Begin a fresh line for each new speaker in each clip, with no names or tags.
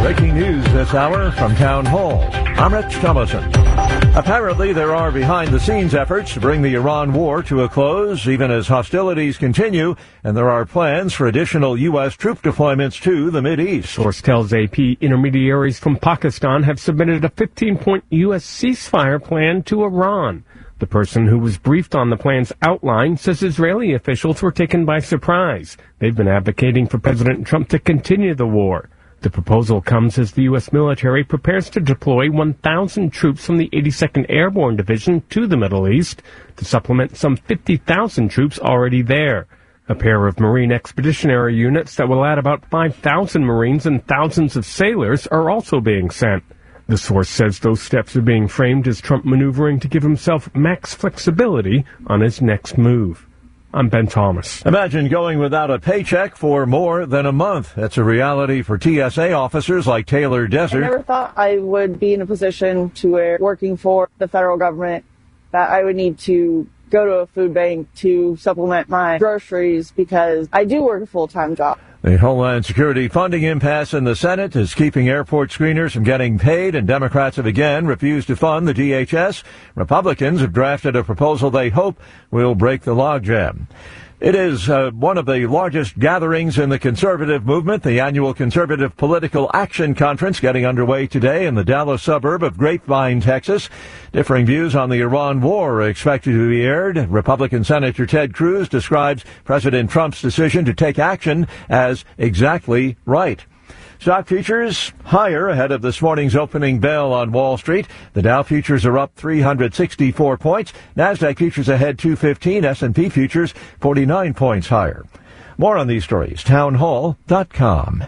Breaking news this hour from Town Hall. I'm Rich Thomason. Apparently, there are behind-the-scenes efforts to bring the Iran war to a close, even as hostilities continue, and there are plans for additional U.S. troop deployments to the Mideast.
Source tells AP intermediaries from Pakistan have submitted a 15-point U.S. ceasefire plan to Iran. The person who was briefed on the plan's outline says Israeli officials were taken by surprise. They've been advocating for President Trump to continue the war. The proposal comes as the U.S. military prepares to deploy 1,000 troops from the 82nd Airborne Division to the Middle East to supplement some 50,000 troops already there. A pair of Marine Expeditionary Units that will add about 5,000 Marines and thousands of sailors are also being sent. The source says those steps are being framed as Trump maneuvering to give himself max flexibility on his next move. I'm Ben Thomas.
Imagine going without a paycheck for more than a month. That's a reality for TSA officers like Taylor Desert.
I never thought I would be in a position to where working for the federal government that I would need to go to a food bank to supplement my groceries because I do work a full-time job.
The Homeland Security funding impasse in the Senate is keeping airport screeners from getting paid, and Democrats have again refused to fund the DHS. Republicans have drafted a proposal they hope will break the logjam. It is one of the largest gatherings in the conservative movement, the annual Conservative Political Action Conference getting underway today in the Dallas suburb of Grapevine, Texas. Differing views on the Iran war are expected to be aired. Republican Senator Ted Cruz describes President Trump's decision to take action as exactly right. Stock futures higher ahead of this morning's opening bell on Wall Street. The Dow futures are up 364 points. NASDAQ futures ahead 215. S&P futures 49 points higher. More on these stories, townhall.com.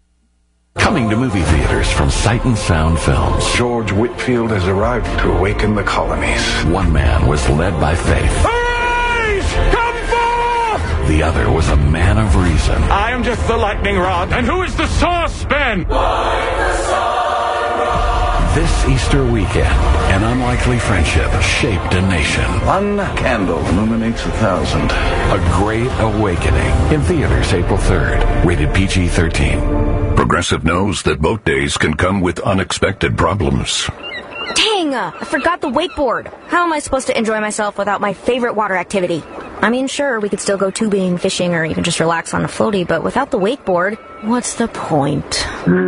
Coming to movie theaters from Sight and Sound Films.
George Whitfield has arrived to awaken the colonies.
One man was led by faith.
Arise! Come forth!
The other was a man of reason.
I am just the lightning rod. And who is the source, Ben?
This Easter weekend, an unlikely friendship shaped a nation.
One candle illuminates 1,000.
A great awakening. In theaters April 3rd. Rated PG-13.
Progressive knows that boat days can come with unexpected problems.
Dang, I forgot the wakeboard. How am I supposed to enjoy myself without my favorite water activity? I mean, sure, we could still go tubing, fishing, or even just relax on a floaty, but without the wakeboard, what's the point?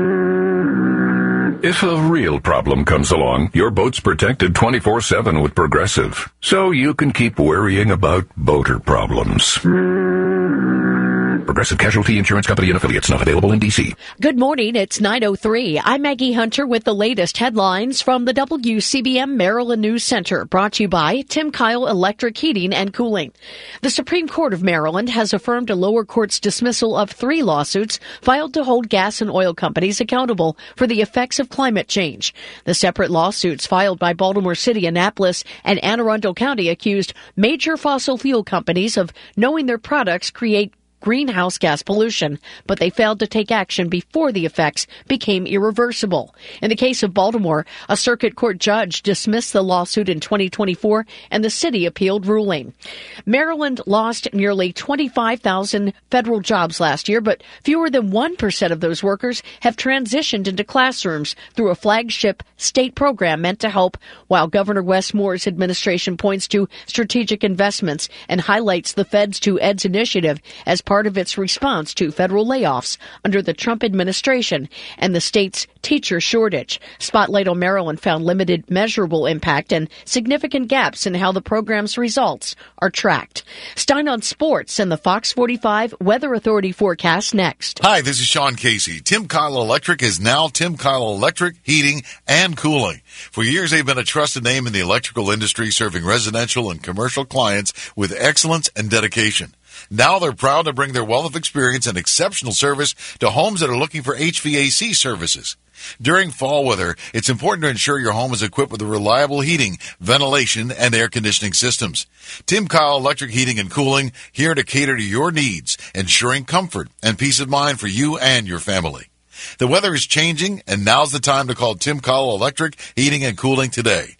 If a real problem comes along, your boat's protected 24/7 with Progressive, so you can keep worrying about boater problems. Progressive Casualty Insurance Company and Affiliates, not available in D.C.
Good morning. It's 9:03. I'm Maggie Hunter with the latest headlines from the WCBM Maryland News Center, brought to you by Tim Kyle Electric Heating and Cooling. The Supreme Court of Maryland has affirmed a lower court's dismissal of 3 lawsuits filed to hold gas and oil companies accountable for the effects of climate change. The separate lawsuits filed by Baltimore City, Annapolis, and Anne Arundel County accused major fossil fuel companies of knowing their products create greenhouse gas pollution, but they failed to take action before the effects became irreversible. In the case of Baltimore, a circuit court judge dismissed the lawsuit in 2024, and the city appealed ruling. Maryland lost nearly 25,000 federal jobs last year, but fewer than 1% of those workers have transitioned into classrooms through a flagship state program meant to help, while Governor Wes Moore's administration points to strategic investments and highlights the Feds to Eds initiative as part of its response to federal layoffs under the Trump administration and the state's teacher shortage. Spotlight on Maryland found limited measurable impact and significant gaps in how the program's results are tracked. Stein on sports and the Fox 45 Weather Authority forecast next.
Hi, this is Sean Casey. Tim Kyle Electric is now Tim Kyle Electric Heating and Cooling. For years, they've been a trusted name in the electrical industry, serving residential and commercial clients with excellence and dedication. Now they're proud to bring their wealth of experience and exceptional service to homes that are looking for HVAC services. During fall weather, it's important to ensure your home is equipped with reliable heating, ventilation, and air conditioning systems. Tim Kyle Electric Heating and Cooling, here to cater to your needs, ensuring comfort and peace of mind for you and your family. The weather is changing, and now's the time to call Tim Cowell Electric Heating and Cooling today.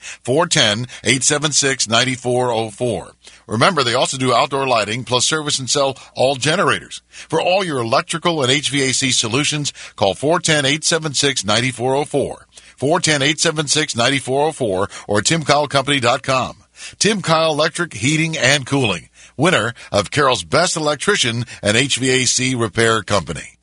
410-876-9404. Remember, they also do outdoor lighting, plus service and sell all generators. For all your electrical and HVAC solutions, call 410-876-9404. 410-876-9404 or TimCowellCompany.com. Tim Cowell Electric Heating and Cooling, winner of Carroll's Best Electrician and HVAC Repair Company.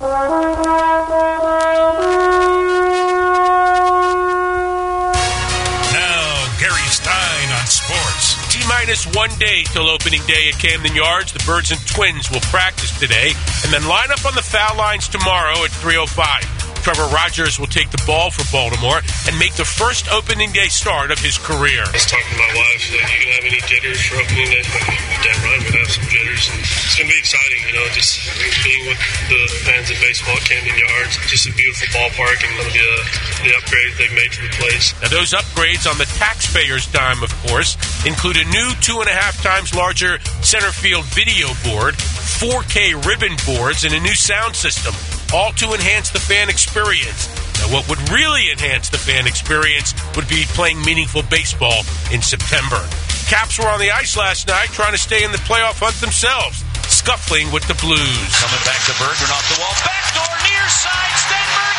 Gary Stein on sports. T-minus 1 day till opening day at Camden Yards. The Birds and Twins will practice today and then line up on the foul lines tomorrow at 3:05. Trevor Rogers will take the ball for Baltimore and make the first opening day start of his career.
I was talking to my wife that you can have any jitters for opening day. Damn right, we're going to have some jitters. And it's going to be exciting, just being with the fans of baseball at Camden Yards. Just a beautiful ballpark and the upgrades they've made to the place.
Now, those upgrades on the taxpayers' dime, of course, include a new 2.5 times larger center field video board, 4K ribbon boards, and a new sound system, all to enhance the fan experience. Now, what would really enhance the fan experience would be playing meaningful baseball in September. Caps were on the ice last night trying to stay in the playoff hunt themselves, scuffling with the Blues.
Coming back to Bergman off the wall. Backdoor near side. Stenberg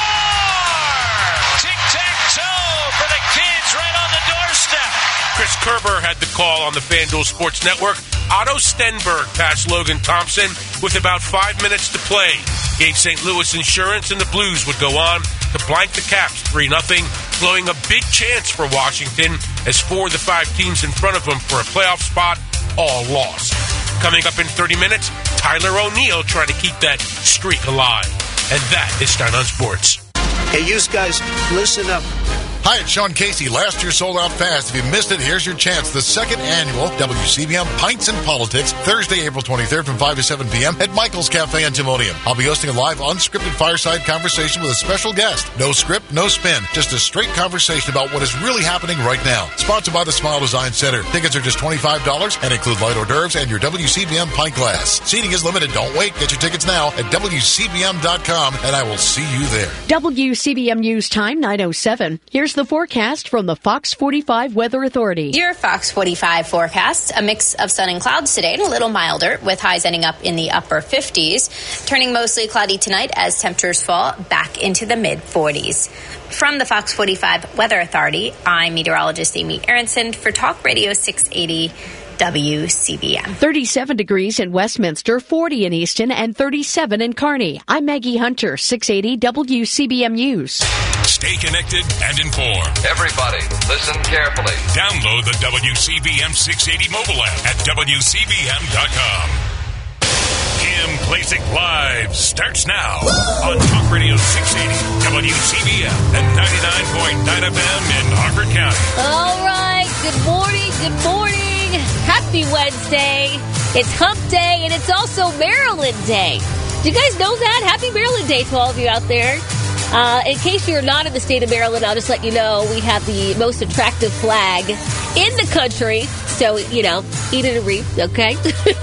score! Tic-tac-toe for the kids right on the doorstep.
Chris Kerber had the call on the FanDuel Sports Network. Otto Stenberg passed Logan Thompson with about 5 minutes to play. Gave St. Louis insurance, and the Blues would go on to blank the Caps 3-0, blowing a big chance for Washington as 4 of the 5 teams in front of them for a playoff spot all lost. Coming up in 30 minutes, Tyler O'Neill trying to keep that streak alive. And that is Stein on Sports.
Hey, you guys, listen up.
Hi, it's Sean Casey. Last year sold out fast. If you missed it, here's your chance. The second annual WCBM Pints and Politics, Thursday, April 23rd from 5 to 7 p.m. at Michael's Cafe in Timonium. I'll be hosting a live, unscripted fireside conversation with a special guest. No script, no spin. Just a straight conversation about what is really happening right now. Sponsored by the Smile Design Center. Tickets are just $25 and include light hors d'oeuvres and your WCBM pint glass. Seating is limited. Don't wait. Get your tickets now at WCBM.com, and I will see you there.
WCBM News Time, 9:07. Here's the forecast from the Fox 45 Weather Authority.
Your Fox 45 forecast, a mix of sun and clouds today and a little milder with highs ending up in the upper 50s, turning mostly cloudy tonight as temperatures fall back into the mid-40s. From the Fox 45 Weather Authority, I'm meteorologist Amy Aronson for Talk Radio 680 WCBM.
37 degrees in Westminster, 40 in Easton, and 37 in Kearney. I'm Maggie Hunter, 680 WCBM News.
Stay connected and informed.
Everybody, listen carefully.
Download the WCBM 680 mobile app at WCBM.com. Kim Klacik Live starts now on Talk Radio 680 WCBM and 99.9 FM in Harford County.
All right, good morning, good morning. Happy Wednesday. It's Hump Day, and it's also Maryland Day. Do you guys know that? Happy Maryland Day to all of you out there. In case you're not in the state of Maryland, I'll just let you know we have the most attractive flag in the country. So, eat it and reap, okay?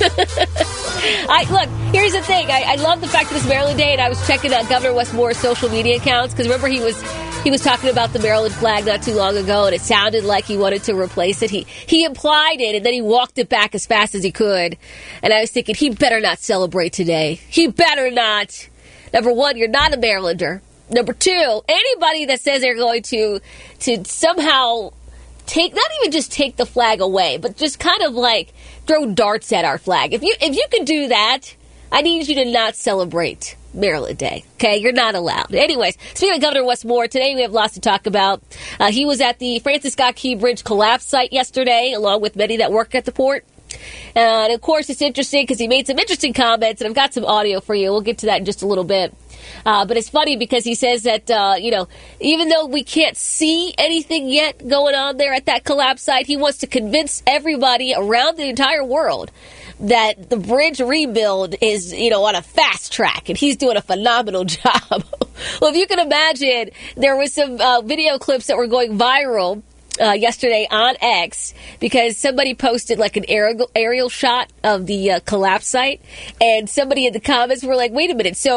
Look, here's the thing. I love the fact that it's Maryland Day, and I was checking out Governor Wes Moore's social media accounts, because remember he was talking about the Maryland flag not too long ago, and it sounded like he wanted to replace it. He implied it, and then he walked it back as fast as he could. And I was thinking, he better not celebrate today. He better not. Number one, you're not a Marylander. Number two, anybody that says they're going to somehow take, not even just take the flag away, but just kind of like throw darts at our flag. If you could do that, I need you to not celebrate Maryland Day. Okay, you're not allowed. Anyways, speaking of Governor Wes Moore, today we have lots to talk about. He was at the Francis Scott Key Bridge collapse site yesterday, along with many that work at the port. And of course, it's interesting because he made some interesting comments, and I've got some audio for you. We'll get to that in just a little bit. But it's funny because he says that, even though we can't see anything yet going on there at that collapse site, he wants to convince everybody around the entire world that the bridge rebuild is, on a fast track, and he's doing a phenomenal job. Well, if you can imagine, there was some video clips that were going viral yesterday on X because somebody posted like an aerial shot of the collapse site, and somebody in the comments were like, wait a minute, so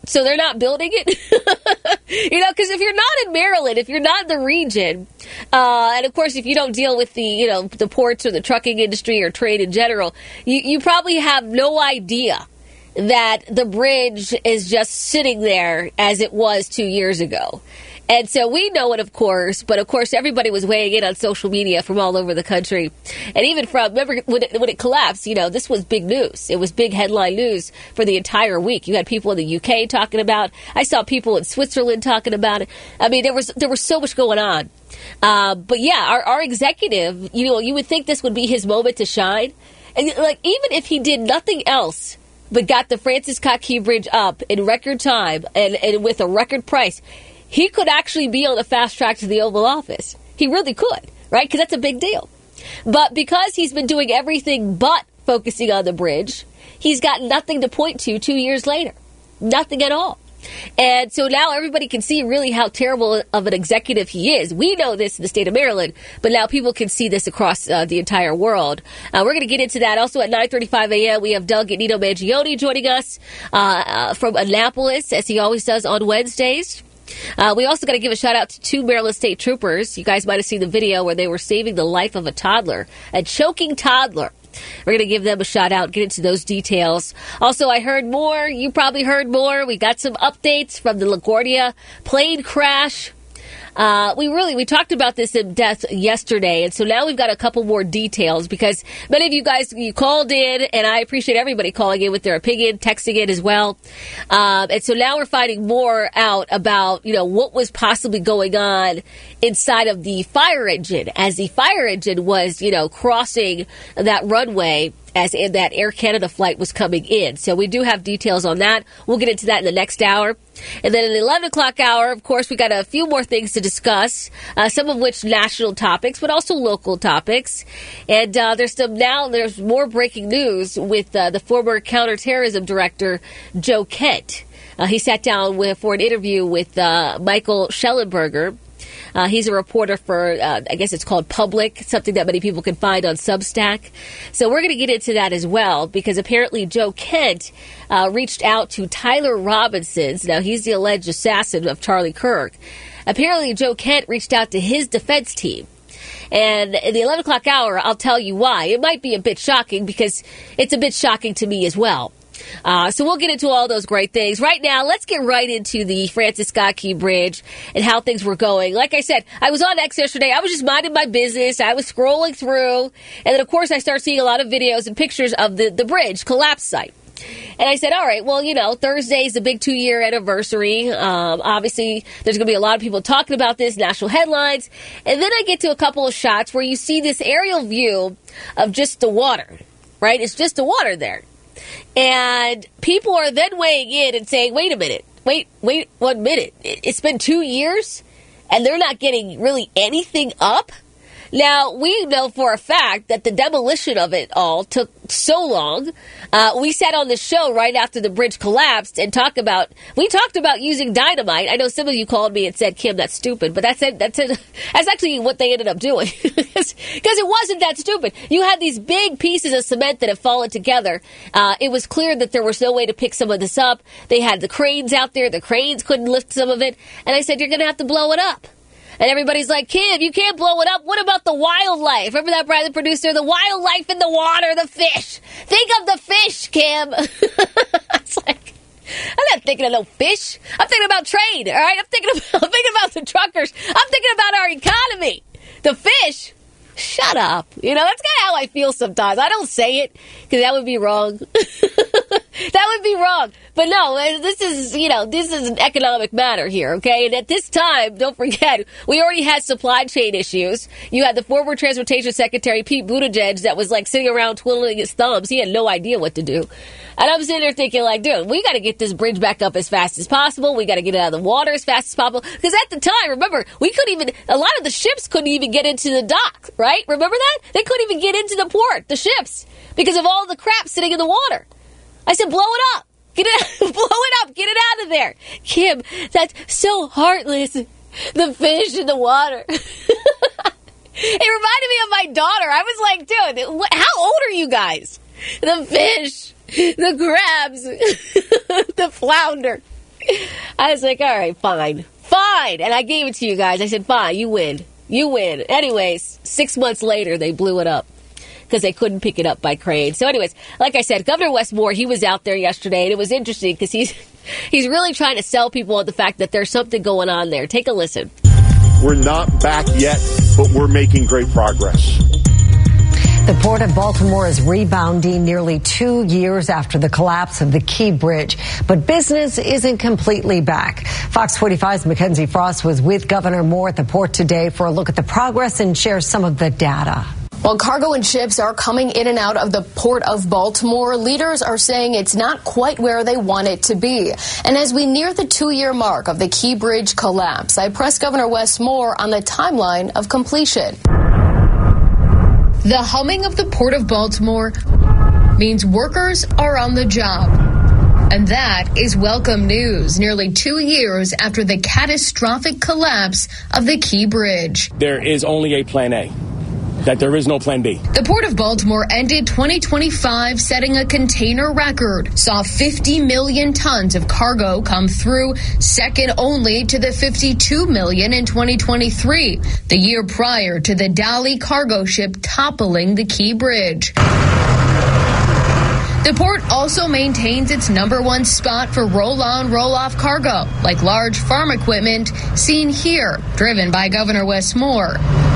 So they're not building it? Because if you're not in Maryland, if you're not in the region, and of course, if you don't deal with the ports or the trucking industry or trade in general, you probably have no idea that the bridge is just sitting there as it was 2 years ago. And so we know it, of course, but of course everybody was weighing in on social media from all over the country. And even remember when it collapsed, this was big news. It was big headline news for the entire week. You had people in the UK talking about it. I saw people in Switzerland talking about it. I mean, there was so much going on. But yeah, our executive, you would think this would be his moment to shine. And even if he did nothing else but got the Francis Scott Key Bridge up in record time and with a record price, he could actually be on the fast track to the Oval Office. He really could, right? Because that's a big deal. But because he's been doing everything but focusing on the bridge, he's got nothing to point to 2 years later. Nothing at all. And so now everybody can see really how terrible of an executive he is. We know this in the state of Maryland, but now people can see this across the entire world. We're going to get into that. Also at 9:35 a.m., we have Doug Nino Mangione joining us from Annapolis, as he always does on Wednesdays. We also got to give a shout out to 2 Maryland State Troopers. You guys might have seen the video where they were saving the life of a choking toddler. We're going to give them a shout out, get into those details. Also, I heard more. You probably heard more. We got some updates from the LaGuardia plane crash. We talked about this in depth yesterday, and so now we've got a couple more details because many of you guys, you called in, and I appreciate everybody calling in with their opinion, texting it as well. And so now we're finding more out about, what was possibly going on inside of the fire engine as the fire engine was, crossing that runway as that Air Canada flight was coming in. So we do have details on that. We'll get into that in the next hour. And then in the 11 o'clock hour, of course, we got a few more things to discuss, some of which national topics, but also local topics. And there's more breaking news with the former counterterrorism director, Joe Kent. He sat down for an interview with Michael Schellenberger. He's a reporter for, I guess it's called Public, something that many people can find on Substack. So we're going to get into that as well, because apparently Joe Kent reached out to Tyler Robinson. Now, he's the alleged assassin of Charlie Kirk. Apparently, Joe Kent reached out to his defense team. And in the 11 o'clock hour, I'll tell you why. It might be a bit shocking, because it's a bit shocking to me as well. So we'll get into all those great things. Right now, let's get right into the Francis Scott Key Bridge and how things were going. Like I said, I was on X yesterday. I was just minding my business. I was scrolling through. And then, of course, I started seeing a lot of videos and pictures of the bridge collapse site. And I said, all right, well, Thursday's the big 2-year anniversary. Obviously, there's going to be a lot of people talking about this, national headlines. And then I get to a couple of shots where you see this aerial view of just the water, right? It's just the water there. And people are then weighing in and saying, wait a minute, wait 1 minute. It's been 2 years and they're not getting really anything up? Now, we know for a fact that the demolition of it all took so long. We sat on this show right after the bridge collapsed and talked about using dynamite. I know some of you called me and said, Kim, that's stupid, but that's actually what they ended up doing. Because it wasn't that stupid. You had these big pieces of cement that have fallen together. It was clear that there was no way to pick some of this up. They had the cranes out there. The cranes couldn't lift some of it. And I said, you're going to have to blow it up. And everybody's like, Kim, you can't blow it up. What about the wildlife? Remember that, Brad, the producer? The wildlife in the water, the fish. Think of the fish, Kim. It's like, I'm not thinking of no fish. I'm thinking about trade, all right? I'm thinking about the truckers. I'm thinking about our economy. The fish, shut up. That's kind of how I feel sometimes. I don't say it because that would be wrong. That would be wrong. But no, this is an economic matter here, okay? And at this time, don't forget, we already had supply chain issues. You had the former Transportation Secretary, Pete Buttigieg, that was like sitting around twiddling his thumbs. He had no idea what to do. And I'm sitting there thinking, like, dude, we got to get this bridge back up as fast as possible. We got to get it out of the water as fast as possible. Because at the time, remember, a lot of the ships couldn't even get into the dock, right? Remember that? They couldn't even get into the port, the ships, because of all the crap sitting in the water. I said, blow it up. Blow it up. Get it out of there. Kim, that's so heartless. The fish in the water. It reminded me of my daughter. I was like, dude, how old are you guys? The fish, the crabs, the flounder. I was like, all right, fine. And I gave it to you guys. I said, fine, you win. Anyways, 6 months later, they blew it up because they couldn't pick it up by crane. So anyways, like I said, Governor Wes Moore, he was out there yesterday, and it was interesting because he's really trying to sell people on the fact that there's something going on there. Take a listen.
We're not back yet, but we're making great progress.
The Port of Baltimore is rebounding nearly 2 years after the collapse of the Key Bridge, but business isn't completely back. Fox 45's Mackenzie Frost was with Governor Moore at the port today for a look at the progress and share some of the data.
While cargo and ships are coming in and out of the Port of Baltimore, leaders are saying it's not quite where they want it to be. And as we near the 2-year mark of the Key Bridge collapse, I pressed Governor Wes Moore on the timeline of completion. The humming of the Port of Baltimore means workers are on the job. And that is welcome news, nearly 2 years after the catastrophic collapse of the Key Bridge.
There is only a plan A, that there is no plan B.
The Port of Baltimore ended 2025 setting a container record, saw 50 million tons of cargo come through, second only to the 52 million in 2023, the year prior to the Dali cargo ship toppling the Key Bridge. The port also maintains its #1 spot for roll-on, roll-off cargo, like large farm equipment seen here, driven by Governor Wes Moore.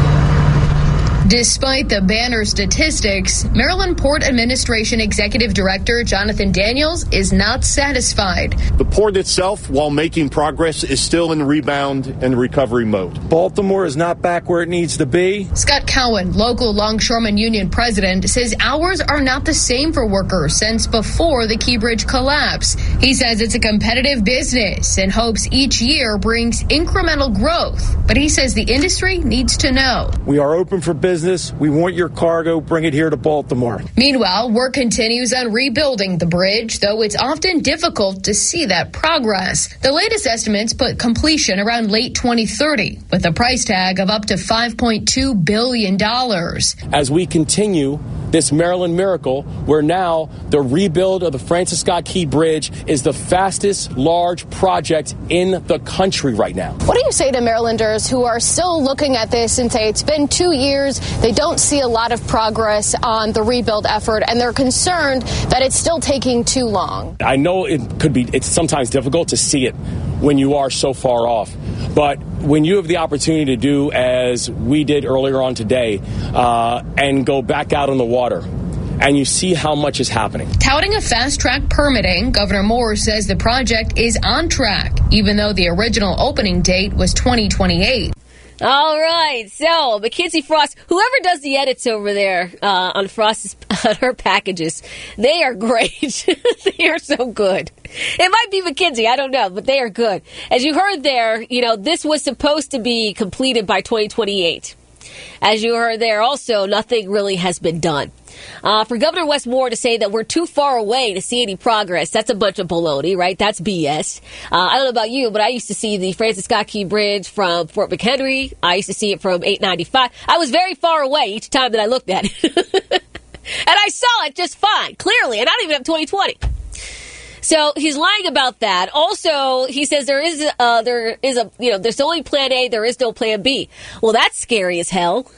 Despite the banner statistics, Maryland Port Administration Executive Director Jonathan Daniels is not satisfied.
The port itself, while making progress, is still in rebound and recovery mode.
Baltimore is not back where it needs to be.
Scott Cowan, local Longshoremen Union president, says hours are not the same for workers since before the Key Bridge collapse. He says it's a competitive business and hopes each year brings incremental growth. But he says the industry needs to know.
We are open for business. We want your cargo. Bring it here to Baltimore.
Meanwhile, work continues on rebuilding the bridge, though it's often difficult to see that progress. The latest estimates put completion around late 2030, with a price tag of up to $5.2 billion.
As we continue this Maryland miracle, where now the rebuild of the Francis Scott Key Bridge is the fastest large project in the country right now.
What do you say to Marylanders who are still looking at this and say it's been 2 years, they don't see a lot of progress on the rebuild effort, and they're concerned that it's still taking too long?
I know it's sometimes difficult to see it when you are so far off. But when you have the opportunity to do as we did earlier on today and go back out on the water, and you see how much is happening.
Touting a fast-track permitting, Governor Moore says the project is on track, even though the original opening date was 2028.
All right, so Mackenzie Frost, whoever does the edits over there on her packages, they are great. They are so good. It might be Mackenzie, I don't know, but they are good. As you heard there, this was supposed to be completed by 2028. As you heard there, also, nothing really has been done. For Governor Wes Moore to say that we're too far away to see any progress, that's a bunch of baloney, right? That's BS. I don't know about you, but I used to see the Francis Scott Key Bridge from Fort McHenry. I used to see it from 895. I was very far away each time that I looked at it. And I saw it just fine, clearly, and I don't even have 2020. So he's lying about that. Also, he says there's only plan A, there is no plan B. Well, that's scary as hell,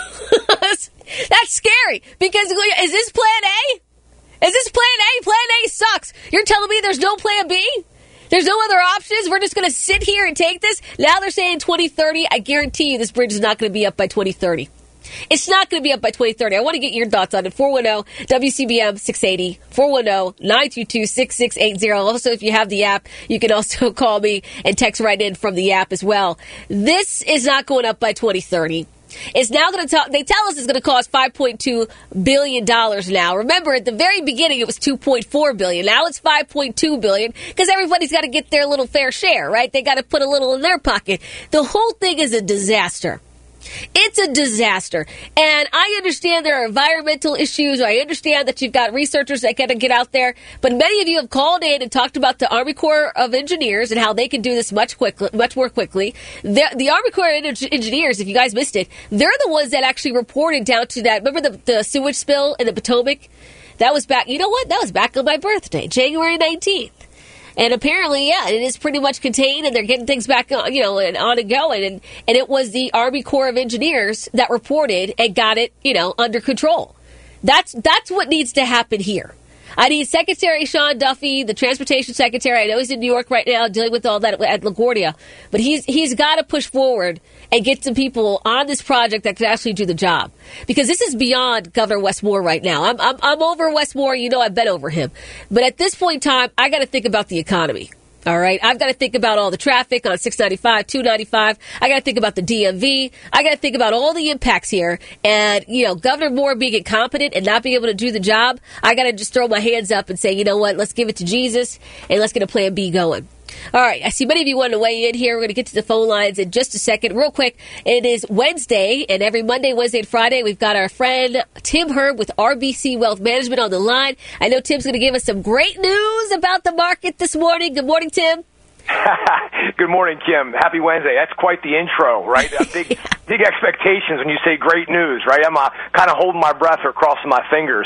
That's scary, because is this plan A? Is this plan A? Plan A sucks. You're telling me there's no plan B? There's no other options? We're just going to sit here and take this? Now they're saying 2030. I guarantee you this bridge is not going to be up by 2030. It's not going to be up by 2030. I want to get your thoughts on it. 410-WCBM 680, 410-922-6680. Also, if you have the app, you can also call me and text right in from the app as well. This is not going up by 2030. It's now going to they tell us it's going to cost $5.2 billion now. Remember, at the very beginning, it was $2.4 billion. Now it's $5.2 billion because everybody's got to get their little fair share, right? They got to put a little in their pocket. The whole thing is a disaster. It's a disaster. And I understand there are environmental issues. I understand that you've got researchers that got to get out there. But many of you have called in and talked about the Army Corps of Engineers and how they can do this much more quickly. The Army Corps of Engineers, if you guys missed it, they're the ones that actually reported down to that. Remember the sewage spill in the Potomac? That was back, you know what? That was back on my birthday, January 19th. And apparently, yeah, it is pretty much contained, and they're getting things back, on and going. And it was the Army Corps of Engineers that reported and got it, under control. That's what needs to happen here. I need Secretary Sean Duffy, the Transportation Secretary. I know he's in New York right now dealing with all that at LaGuardia. But he's got to push forward and get some people on this project that can actually do the job. Because this is beyond Governor Wes Moore right now. I'm over Wes Moore. I've been over him. But at this point in time, I got to think about the economy. All right, I've got to think about all the traffic on 695, 295. I got to think about the DMV. I got to think about all the impacts here. And, Governor Moore being incompetent and not being able to do the job, I got to just throw my hands up and say, you know what, let's give it to Jesus and let's get a plan B going. All right, I see many of you want to weigh in here. We're going to get to the phone lines in just a second. Real quick, it is Wednesday, and every Monday, Wednesday, and Friday, we've got our friend Tim Herb with RBC Wealth Management on the line. I know Tim's going to give us some great news about the market this morning. Good morning, Tim.
Good morning, Kim. Happy Wednesday. That's quite the intro, right? Big expectations when you say great news, right? I'm kind of holding my breath or crossing my fingers.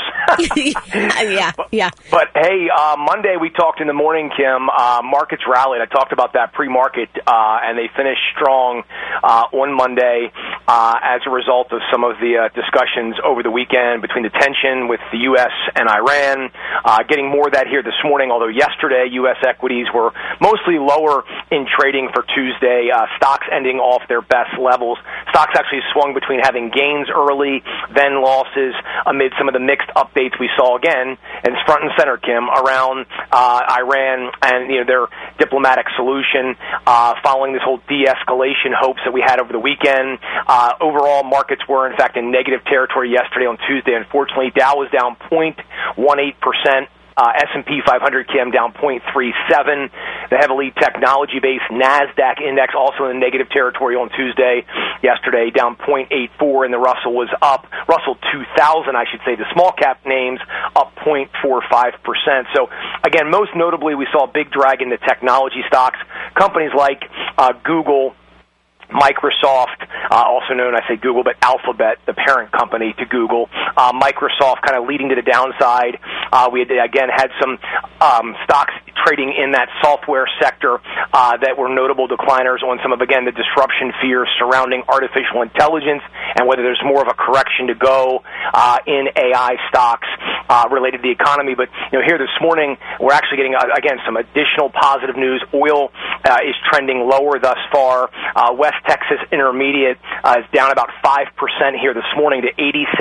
Yeah.
But hey, Monday we talked in the morning, Kim. Markets rallied. I talked about that pre-market, and they finished strong on Monday as a result of some of the discussions over the weekend between the tension with the U.S. and Iran. Getting more of that here this morning, although yesterday U.S. equities were mostly lower in trading for Tuesday. Stocks ending off their best levels. Stocks actually swung between having gains early, then losses amid some of the mixed updates we saw again. And it's front and center, Kim, around Iran and their diplomatic solution following this whole de-escalation hopes that we had over the weekend. Overall, markets were, in fact, in negative territory yesterday on Tuesday. Unfortunately, Dow was down 0.18%. S&P 500, Kim, down 0.37. The heavily technology-based NASDAQ index also in negative territory on Tuesday. Yesterday, down 0.84, and the Russell was up. Russell 2000, I should say, the small-cap names, up 0.45%. So, again, most notably, we saw a big drag in the technology stocks. Companies like Google, Microsoft, also known, I say Google, but Alphabet, the parent company to Google. Microsoft kind of leading to the downside. We had some stocks trading in that software sector that were notable decliners on some of, again, the disruption fears surrounding artificial intelligence and whether there's more of a correction to go in AI stocks related to the economy. But, here this morning, we're actually getting, again, some additional positive news. Oil is trending lower thus far. West Texas Intermediate is down about 5% here this morning to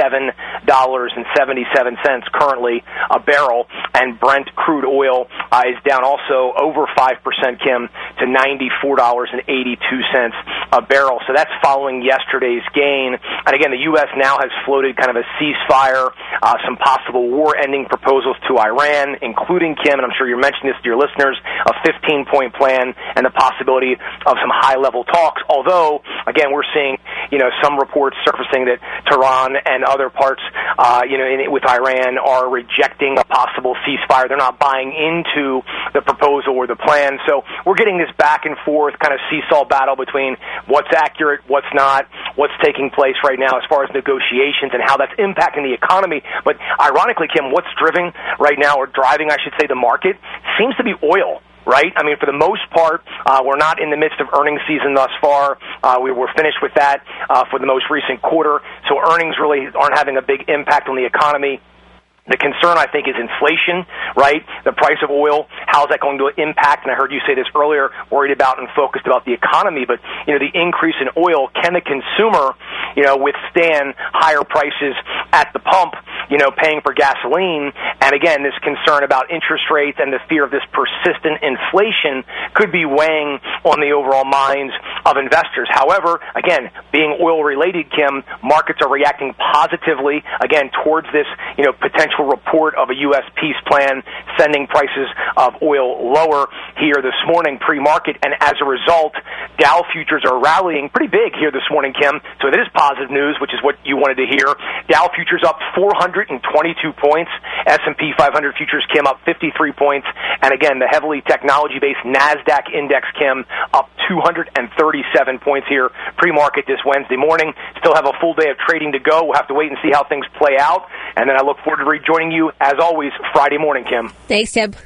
$87.77 currently a barrel, and Brent crude oil is down also over 5%, Kim, to $94.82 a barrel. So that's following yesterday's gain. And again, the U.S. now has floated kind of a ceasefire, some possible war-ending proposals to Iran, including, Kim, and I'm sure you're mentioning this to your listeners, a 15-point plan and the possibility of some high-level talks. Although, again, we're seeing, some reports surfacing that Tehran and other parts, with Iran are rejecting a possible ceasefire. They're not buying into the proposal or the plan. So we're getting this back and forth kind of seesaw battle between what's accurate, what's not, what's taking place right now as far as negotiations and how that's impacting the economy. But ironically, Kim, what's driving right now, or driving, I should say, the market, seems to be oil. Right? I mean, for the most part, we're not in the midst of earnings season thus far. We were finished with that for the most recent quarter. So earnings really aren't having a big impact on the economy. The concern, I think, is inflation, right? The price of oil, how is that going to impact? And I heard you say this earlier, worried about and focused about the economy, but, the increase in oil, can the consumer, withstand higher prices at the pump, paying for gasoline? And again, this concern about interest rates and the fear of this persistent inflation could be weighing on the overall minds of investors. However, again, being oil-related, Kim, markets are reacting positively, again, towards this, potential report of a U.S. peace plan, sending prices of oil lower here this morning pre-market, and as a result, Dow futures are rallying pretty big here this morning, Kim. So it is positive news, which is what you wanted to hear. Dow futures up 422 points. S&P 500 futures, Kim, up 53 points. And again, the heavily technology-based NASDAQ index, Kim, up 237 points here pre-market this Wednesday morning. Still have a full day of trading to go. We'll have to wait and see how things play out. And then I look forward to rejoining you, as always, Friday morning, Kim.
Thanks, Tim.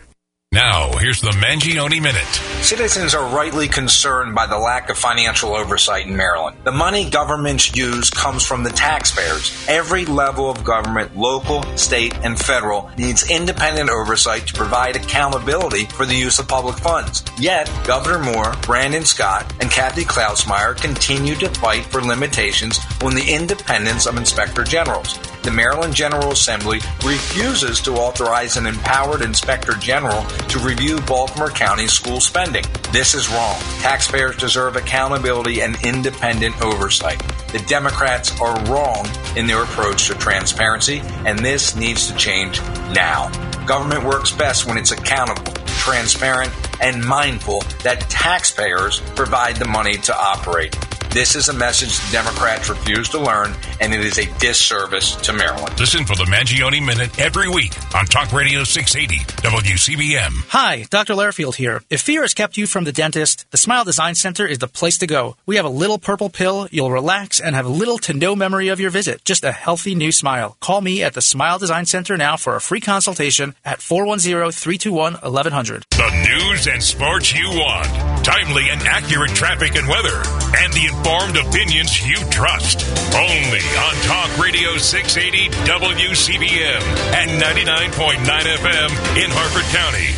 Now, here's the Mangione Minute.
Citizens are rightly concerned by the lack of financial oversight in Maryland. The money governments use comes from the taxpayers. Every level of government, local, state, and federal, needs independent oversight to provide accountability for the use of public funds. Yet, Governor Moore, Brandon Scott, and Kathy Klausmeier continue to fight for limitations on the independence of inspector generals. The Maryland General Assembly refuses to authorize an empowered inspector general to review Baltimore County school spending. This is wrong. Taxpayers deserve accountability and independent oversight. The Democrats are wrong in their approach to transparency, and this needs to change now. Government works best when it's accountable, transparent, and mindful that taxpayers provide the money to operate. This is a message the Democrats refuse to learn, and it is a disservice to Maryland.
Listen for the Mangione Minute every week on Talk Radio 680 WCBM.
Hi, Dr. Lairfield here. If fear has kept you from the dentist, the Smile Design Center is the place to go. We have a little purple pill, you'll relax, and have little to no memory of your visit. Just a healthy new smile. Call me at the Smile Design Center now for a free consultation at 410-321-1100.
The news and sports you want. Timely and accurate traffic and weather. And the informed opinions you trust. Only on Talk Radio 680 WCBM and 99.9 FM in Harford County.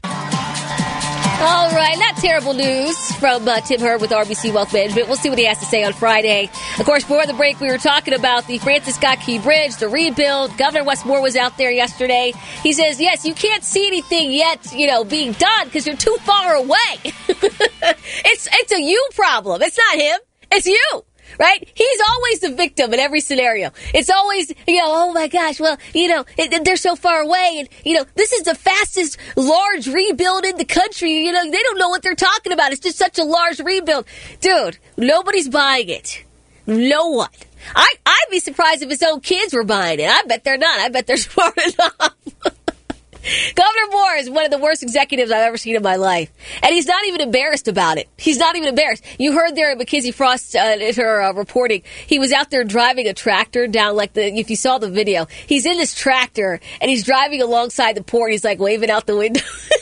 All right, not terrible news from Tim Hurd with RBC Wealth Management. We'll see what he has to say on Friday. Of course, before the break, we were talking about the Francis Scott Key Bridge, the rebuild. Governor Wes Moore was out there yesterday. He says, yes, you can't see anything yet, being done because you're too far away. It's a you problem. It's not him. It's you. Right? He's always the victim in every scenario. It's always, oh my gosh, well, they're so far away. And, this is the fastest large rebuild in the country. They don't know what they're talking about. It's just such a large rebuild. Dude, nobody's buying it. No one. I'd be surprised if his own kids were buying it. I bet they're not. I bet they're smart enough. Governor Moore is one of the worst executives I've ever seen in my life. And he's not even embarrassed about it. He's not even embarrassed. You heard there at Mackenzie Frost in her reporting, he was out there driving a tractor down if you saw the video, he's in this tractor and he's driving alongside the port. He's like waving out the window.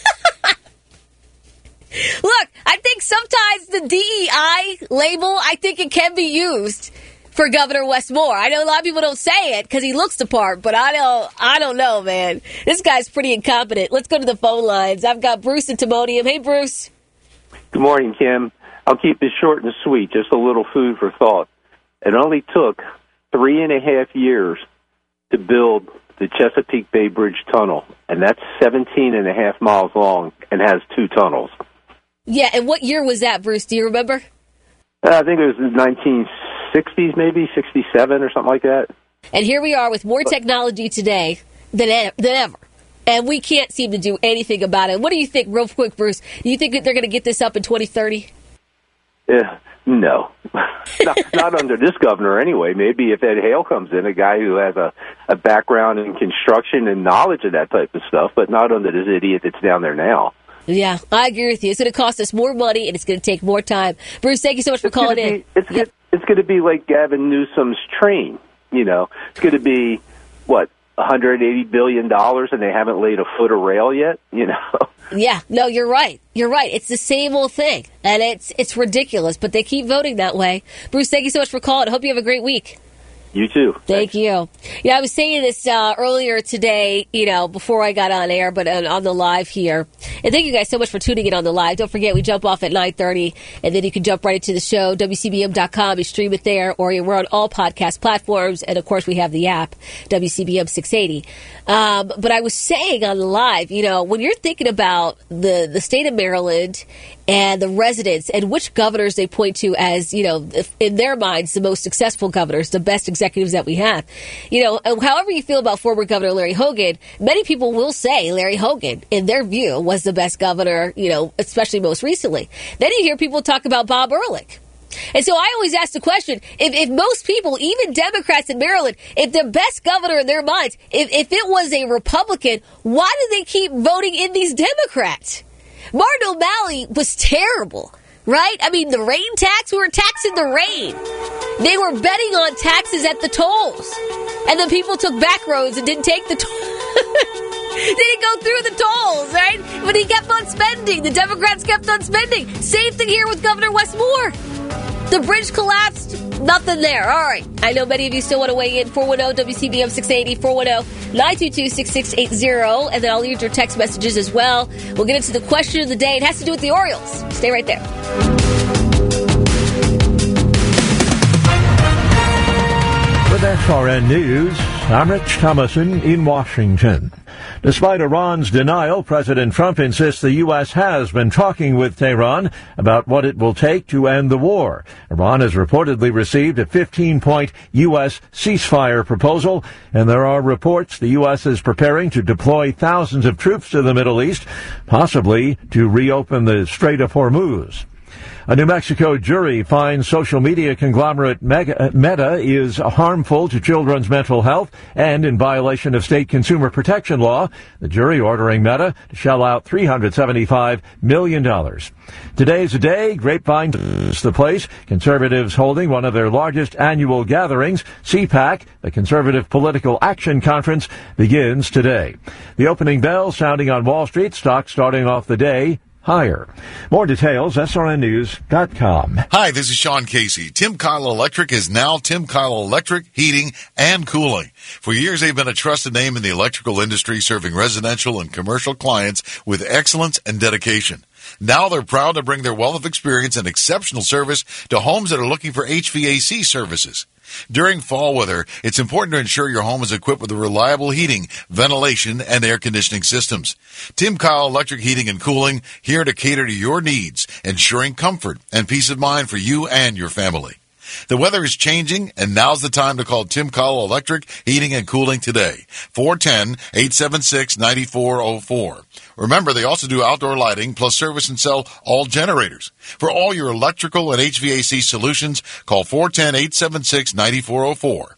Look, I think sometimes the DEI label, I think it can be used for Governor Wes Moore. I know a lot of people don't say it because he looks the part, but I don't know, man. This guy's pretty incompetent. Let's go to the phone lines. I've got Bruce in Timonium. Hey, Bruce.
Good morning, Kim. I'll keep this short and sweet, just a little food for thought. It only took 3.5 years to build the Chesapeake Bay Bridge Tunnel, and that's 17.5 miles long and has 2 tunnels.
Yeah, and what year was that, Bruce? Do you remember?
I think it was 1960s, maybe 67 or something like that.
And here we are with more technology today than ever. And we can't seem to do anything about it. What do you think, real quick, Bruce? Do you think that they're going to get this up in 2030?
No. not under this governor anyway. Maybe if Ed Hale comes in, a guy who has a background in construction and knowledge of that type of stuff, but not under this idiot that's down there now.
Yeah, I agree with you. It's going to cost us more money, and it's going to take more time. Bruce, thank you so much for calling in.
It's going to be like Gavin Newsom's train. It's going to be, $180 billion, and they haven't laid a foot of rail yet,
Yeah, no, you're right. You're right. It's the same old thing, and it's ridiculous, but they keep voting that way. Bruce, thank you so much for calling. I hope you have a great week.
You too.
Thank you. Yeah, I was saying this earlier today, before I got on air, but on the live here. And thank you guys so much for tuning in on the live. Don't forget, we jump off at 9:30, and then you can jump right into the show, WCBM.com. You stream it there, or we're on all podcast platforms. And, of course, we have the app, WCBM 680. But I was saying on the live, when you're thinking about the state of Maryland and the residents and which governors they point to as, in their minds, the most successful governors, the best executives that we have. However you feel about former Governor Larry Hogan, many people will say Larry Hogan, in their view, was the best governor, especially most recently. Then you hear people talk about Bob Ehrlich. And so I always ask the question, if most people, even Democrats in Maryland, if the best governor in their minds, if it was a Republican, why do they keep voting in these Democrats? Martin O'Malley was terrible, right? I mean, the rain tax, we were taxing the rain. They were betting on taxes at the tolls. And then people took back roads and didn't take the tolls. didn't go through the tolls, right? But he kept on spending. The Democrats kept on spending. Same thing here with Governor Wes Moore. The bridge collapsed. Nothing there. All right. I know many of you still want to weigh in. 410-WCBM 680, 410-922-6680. And then I'll read your text messages as well. We'll get into the question of the day. It has to do with the Orioles. Stay right there.
With SRN News, I'm Rich Thomason in Washington. Despite Iran's denial, President Trump insists the U.S. has been talking with Tehran about what it will take to end the war. Iran has reportedly received a 15-point U.S. ceasefire proposal, and there are reports the U.S. is preparing to deploy thousands of troops to the Middle East, possibly to reopen the Strait of Hormuz. A New Mexico jury finds social media conglomerate Meta is harmful to children's mental health and in violation of state consumer protection law. The jury ordering Meta to shell out $375 million. Today's a day. Grapevine is the place. Conservatives holding one of their largest annual gatherings. CPAC, the Conservative Political Action Conference, begins today. The opening bell sounding on Wall Street. Stocks starting off the day higher. More details, srnnews.com.
Hi, this is Sean Casey. Tim Kyle Electric is now Tim Kyle Electric Heating and Cooling. For years, they've been a trusted name in the electrical industry, serving residential and commercial clients with excellence and dedication. Now they're proud to bring their wealth of experience and exceptional service to homes that are looking for HVAC services. During fall weather, it's important to ensure your home is equipped with reliable heating, ventilation, and air conditioning systems. Tim Kyle Electric Heating and Cooling, here to cater to your needs, ensuring comfort and peace of mind for you and your family. The weather is changing, and now's the time to call Tim Kyle Electric Heating and Cooling today. 410-876-9404. Remember, they also do outdoor lighting, plus service and sell all generators. For all your electrical and HVAC solutions, call 410-876-9404.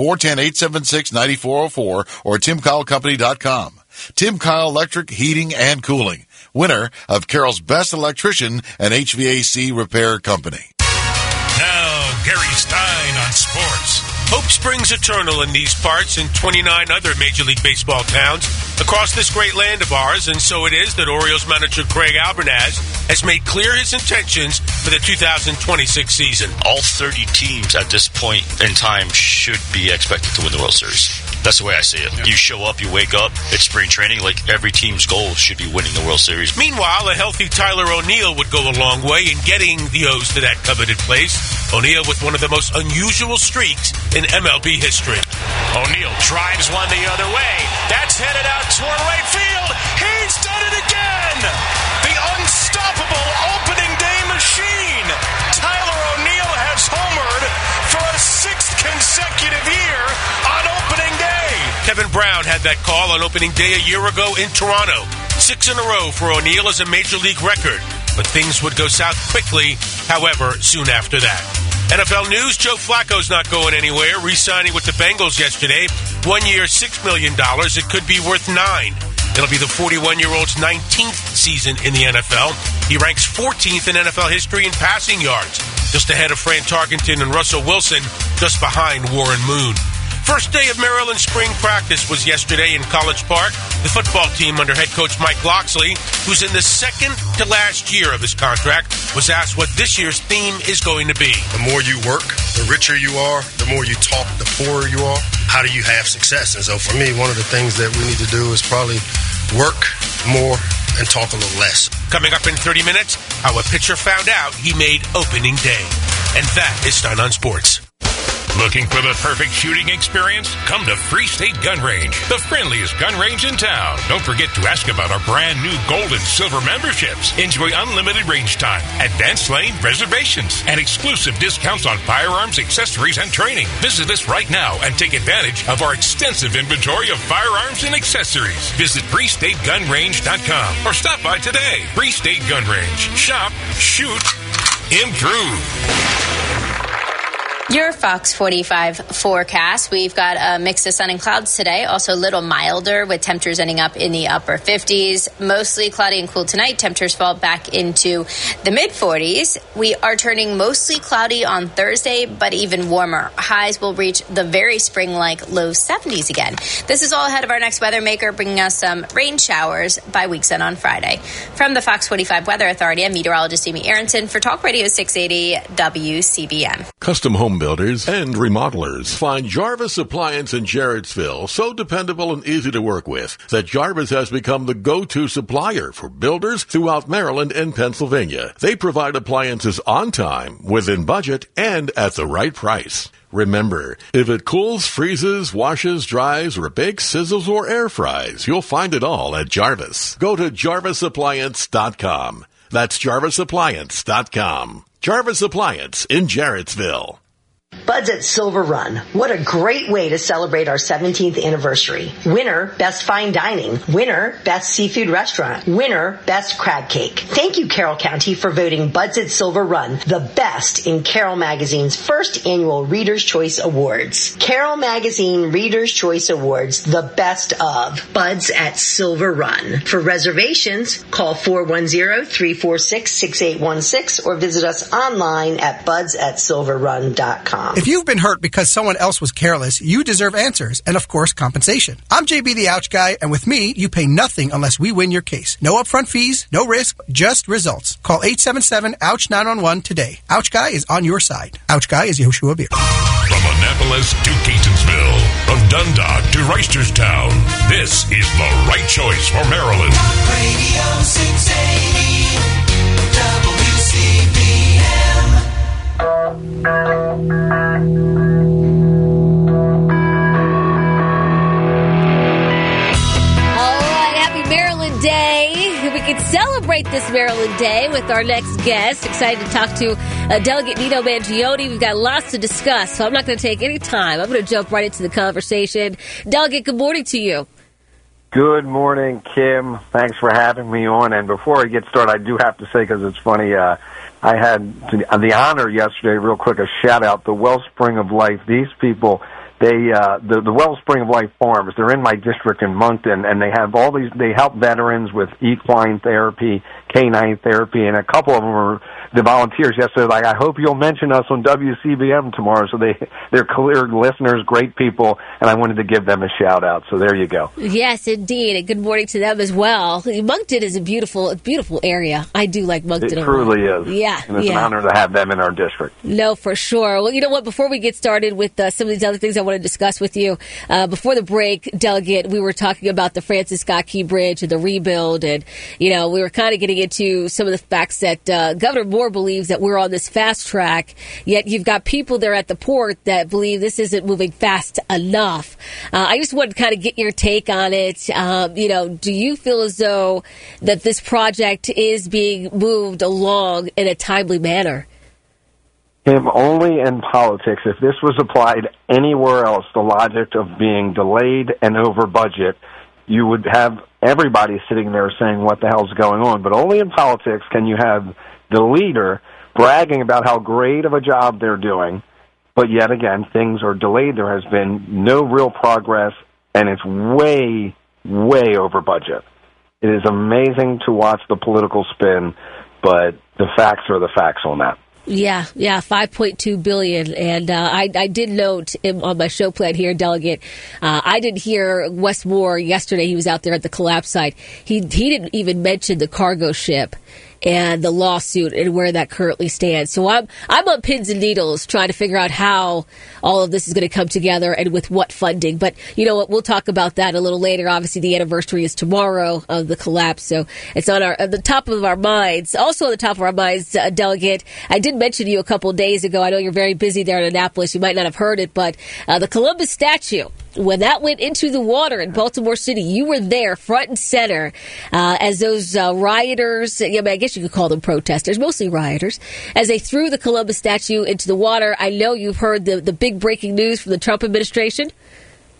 410-876-9404 or TimKyleCompany.com. Tim Kyle Electric Heating and Cooling, winner of Carroll's Best Electrician and HVAC Repair Company.
Now, Gary Stein on sports. Hope springs eternal in these parts and 29 other Major League Baseball towns across this great land of ours, and so it is that Orioles manager Craig Albernaz has made clear his intentions for the 2026 season.
All 30 teams at this point in time should be expected to win the World Series. That's the way I see it. Yeah. You show up, you wake up, it's spring training, like every team's goal should be winning the World Series.
Meanwhile, a healthy Tyler O'Neill would go a long way in getting the O's to that coveted place. O'Neill with one of the most unusual streaks in MLB history.
O'Neill drives one the other way. That's headed out toward right field. He's done it again! The unstoppable opening day machine! Tyler O'Neill has homered for a 6th consecutive year on opening day.
Kevin Brown had that call on opening day a year ago in Toronto. 6 in a row for O'Neill as a Major League record. But things would go south quickly, however, soon after that. NFL news, Joe Flacco's not going anywhere, re-signing with the Bengals yesterday. 1 year, $6 million. It could be worth $9 million. It'll be the 41-year-old's 19th season in the NFL. He ranks 14th in NFL history in passing yards, just ahead of Fran Tarkenton and Russell Wilson, just behind Warren Moon. First day of Maryland spring practice was yesterday in College Park. The football team under head coach Mike Locksley, who's in the second to last year of his contract, was asked what this year's theme is going to be.
The more you work, the richer you are. The more you talk, the poorer you are. How do you have success? And so for me, one of the things that we need to do is probably work more and talk a little less.
Coming up in 30 minutes, how a pitcher found out he made opening day. And that is Stein on Sports.
Looking for the perfect shooting experience? Come to Free State Gun Range, the friendliest gun range in town. Don't forget to ask about our brand new gold and silver memberships. Enjoy unlimited range time, advanced lane reservations, and exclusive discounts on firearms, accessories, and training. Visit us right now and take advantage of our extensive inventory of firearms and accessories. Visit FreeStateGunRange.com or stop by today. Free State Gun Range. Shop, shoot, improve.
Your Fox 45 forecast. We've got a mix of sun and clouds today, also a little milder with temperatures ending up in the upper 50s. Mostly cloudy and cool tonight. Temperatures fall back into the mid-40s. We are turning mostly cloudy on Thursday, but even warmer. Highs will reach the very spring-like low 70s again. This is all ahead of our next weather maker, bringing us some rain showers by week's end on Friday. From the Fox 45 Weather Authority, I'm meteorologist Amy Aronson for Talk Radio 680 WCBM.
Custom home builders and remodelers find Jarvis Appliance in Jarrettsville so dependable and easy to work with that Jarvis has become the go-to supplier for builders throughout Maryland and Pennsylvania. They provide appliances on time, within budget, and at the right price. Remember, if it cools, freezes, washes, dries, or bakes, sizzles, or air fries, you'll find it all at Jarvis. Go to JarvisAppliance.com. That's JarvisAppliance.com. Jarvis Appliance in Jarrettsville.
Bud's at Silver Run. What a great way to celebrate our 17th anniversary. Winner, Best Fine Dining. Winner, Best Seafood Restaurant. Winner, Best Crab Cake. Thank you, Carroll County, for voting Bud's at Silver Run the best in Carroll Magazine's first annual Reader's Choice Awards. Carroll Magazine Reader's Choice Awards, the best of Bud's at Silver Run. For reservations, call 410-346-6816 or visit us online at budsatssilverrun.com.
If you've been hurt because someone else was careless, you deserve answers and, of course, compensation. I'm JB the Ouch Guy, and with me, you pay nothing unless we win your case. No upfront fees, no risk, just results. Call 877-OUCH-911 today. Ouch Guy is on your side. Ouch Guy is Yehoshua Beer.
From Annapolis to Catonsville, from Dundalk to Reisterstown, this is the right choice for Maryland.
Radio 680 WCBM.
All right, happy Maryland Day. We can celebrate this Maryland Day with our next guest. Excited to talk to Delegate Nino Mangione. We've got lots to discuss, so I'm not going to take any time. I'm going to jump right into the conversation. Delegate, good morning to you.
Good morning, Kim. Thanks for having me on. And before I get started, I do have to say, because it's funny, I had the honor yesterday, real quick, a shout-out, the Wellspring of Life. These people, the Wellspring of Life Farms, they're in my district in Moncton, and they have all these, they help veterans with equine therapy, canine therapy, and a couple of them were the volunteers yesterday, like, I hope you'll mention us on WCBM tomorrow. So they're clear listeners, great people, and I wanted to give them a shout out. So there you go.
Yes, indeed. And good morning to them as well. Moncton is a beautiful area. I do like Moncton.
It truly is.
Yeah.
And it's an honor to have them in our district.
No, for sure. Well, you know what? Before we get started with some of these other things I want to discuss with you, before the break, Delegate, we were talking about the Francis Scott Key Bridge and the rebuild. And, we were kind of getting into some of the facts that Governor Moore believes that we're on this fast track, yet you've got people there at the port that believe this isn't moving fast enough. I just wanted to kind of get your take on it. Do you feel as though that this project is being moved along in a timely manner?
Kim, only in politics. If this was applied anywhere else, the logic of being delayed and over budget, you would have everybody sitting there saying, what the hell's going on? But only in politics can you have the leader bragging about how great of a job they're doing, but yet again, things are delayed. There has been no real progress, and it's way, way over budget. It is amazing to watch the political spin, but the facts are the facts on that.
Yeah, $5.2 billion. And I did note on my show plan here, Delegate, I didn't hear Wes Moore yesterday. He was out there at the collapse site. He didn't even mention the cargo ship and the lawsuit and where that currently stands. So I'm on pins and needles trying to figure out how all of this is going to come together and with what funding. But you know what? We'll talk about that a little later. Obviously, the anniversary is tomorrow of the collapse, so it's on the top of our minds. Also on the top of our minds, Delegate, I did mention to you a couple of days ago. I know you're very busy there in Annapolis. You might not have heard it, but the Columbus statue, when that went into the water in Baltimore City, you were there front and center as those rioters, I guess you could call them protesters, mostly rioters, as they threw the Columbus statue into the water. I know you've heard the big breaking news from the Trump administration.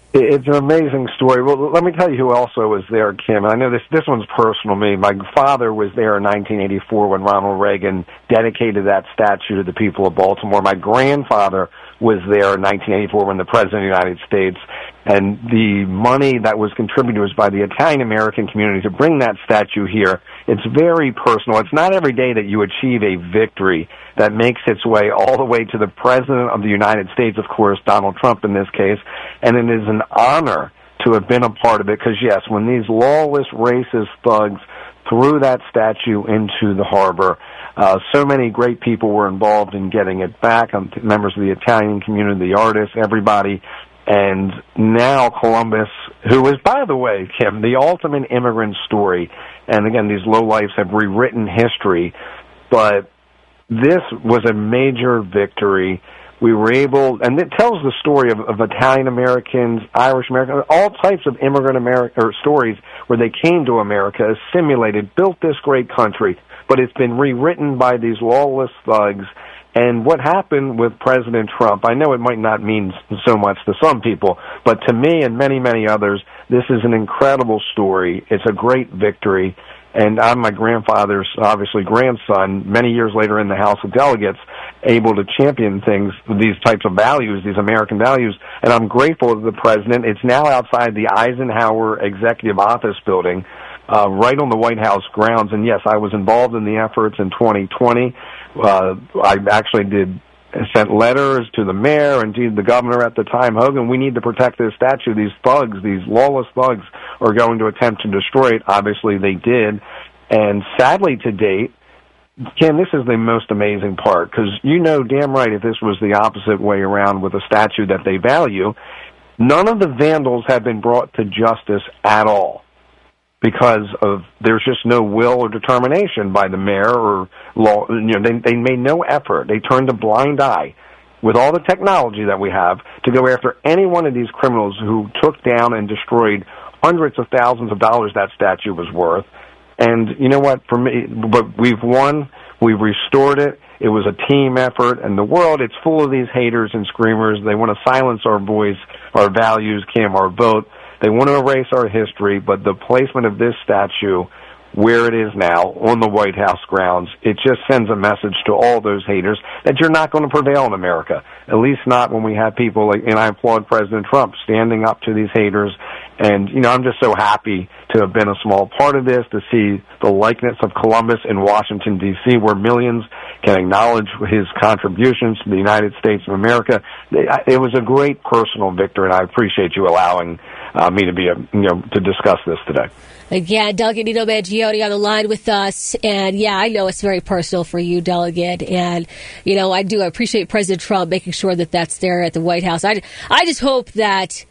It's an amazing story. Well, let me tell you who also was there, Kim. I know this one's personal to me. My father was there in 1984 when Ronald Reagan dedicated that statue to the people of Baltimore. My grandfather was there in 1984 when the President of the United States, and the money that was contributed was by the Italian-American community to bring that statue here. It's very personal. It's not every day that you achieve a victory that makes its way all the way to the President of the United States, of course, Donald Trump in this case, and it is an honor to have been a part of it, because, yes, when these lawless, racist thugs threw that statue into the harbor, so many great people were involved in getting it back, members of the Italian community, the artists, everybody. And now Columbus, who is, by the way, Kim, the ultimate immigrant story, and again, these lowlifes have rewritten history, but this was a major victory. We were able, and it tells the story of Italian Americans, Irish Americans, all types of immigrant stories where they came to America, assimilated, built this great country, but it's been rewritten by these lawless thugs. And what happened with President Trump, I know it might not mean so much to some people, but to me and many, many others, this is an incredible story. It's a great victory. And I'm my grandfather's, obviously, grandson, many years later in the House of Delegates, able to champion things, these types of values, these American values. And I'm grateful to the President. It's now outside the Eisenhower Executive Office building, right on the White House grounds. And yes, I was involved in the efforts in 2020. I actually sent letters to the mayor and to the governor at the time, Hogan, we need to protect this statue. These thugs, these lawless thugs, are going to attempt to destroy it. Obviously, they did. And sadly, to date, Ken, this is the most amazing part, because you know damn right if this was the opposite way around with a statue that they value, none of the vandals have been brought to justice at all, because there's just no will or determination by the mayor or law. They made no effort. They turned a blind eye with all the technology that we have to go after any one of these criminals who took down and destroyed hundreds of thousands of dollars that statue was worth. And you know what? For me, but we've won. We've restored it. It was a team effort, and the world, it's full of these haters and screamers. They want to silence our voice, our values, Kim, our vote. They want to erase our history, but the placement of this statue where it is now on the White House grounds, it just sends a message to all those haters that you're not going to prevail in America, at least not when we have people like, and I applaud President Trump, standing up to these haters. And, I'm just so happy to have been a small part of this, to see the likeness of Columbus in Washington, D.C., where millions can acknowledge his contributions to the United States of America. It was a great personal victory, and I appreciate you allowing me to be to discuss this today.
Yeah, Delegate Nino Mangione on the line with us. And yeah, I know it's very personal for you, Delegate. And, I appreciate President Trump making sure that that's there at the White House. I just hope that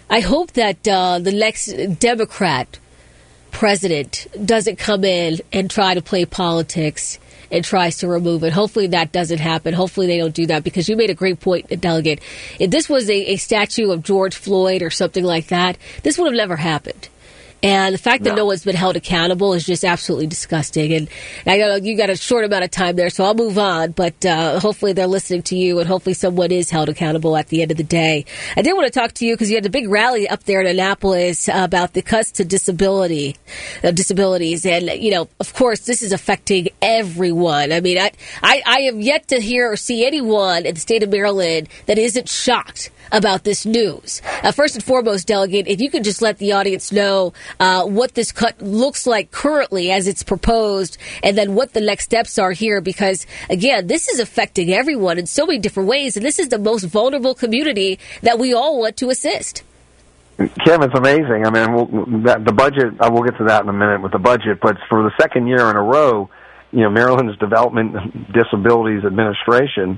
the next Democrat president doesn't come in and try to play politics and tries to remove it. Hopefully that doesn't happen. Hopefully they don't do that, because you made a great point, Delegate. If this was a statue of George Floyd or something like that, this would have never happened. And the fact that no one's been held accountable is just absolutely disgusting. And I know you got a short amount of time there, so I'll move on. But hopefully they're listening to you, and hopefully someone is held accountable at the end of the day. I did want to talk to you because you had a big rally up there in Annapolis about the cuts to disabilities. And, of course, this is affecting everyone. I mean, I have yet to hear or see anyone in the state of Maryland that isn't shocked about this news. First and foremost, Delegate, if you could just let the audience know what this cut looks like currently as it's proposed, and then what the next steps are here, because, again, this is affecting everyone in so many different ways, and this is the most vulnerable community that we all want to assist.
Kim, it's amazing. I mean, the budget, I will get to that in a minute with the budget, but for the second year in a row, Maryland's Developmental Disabilities Administration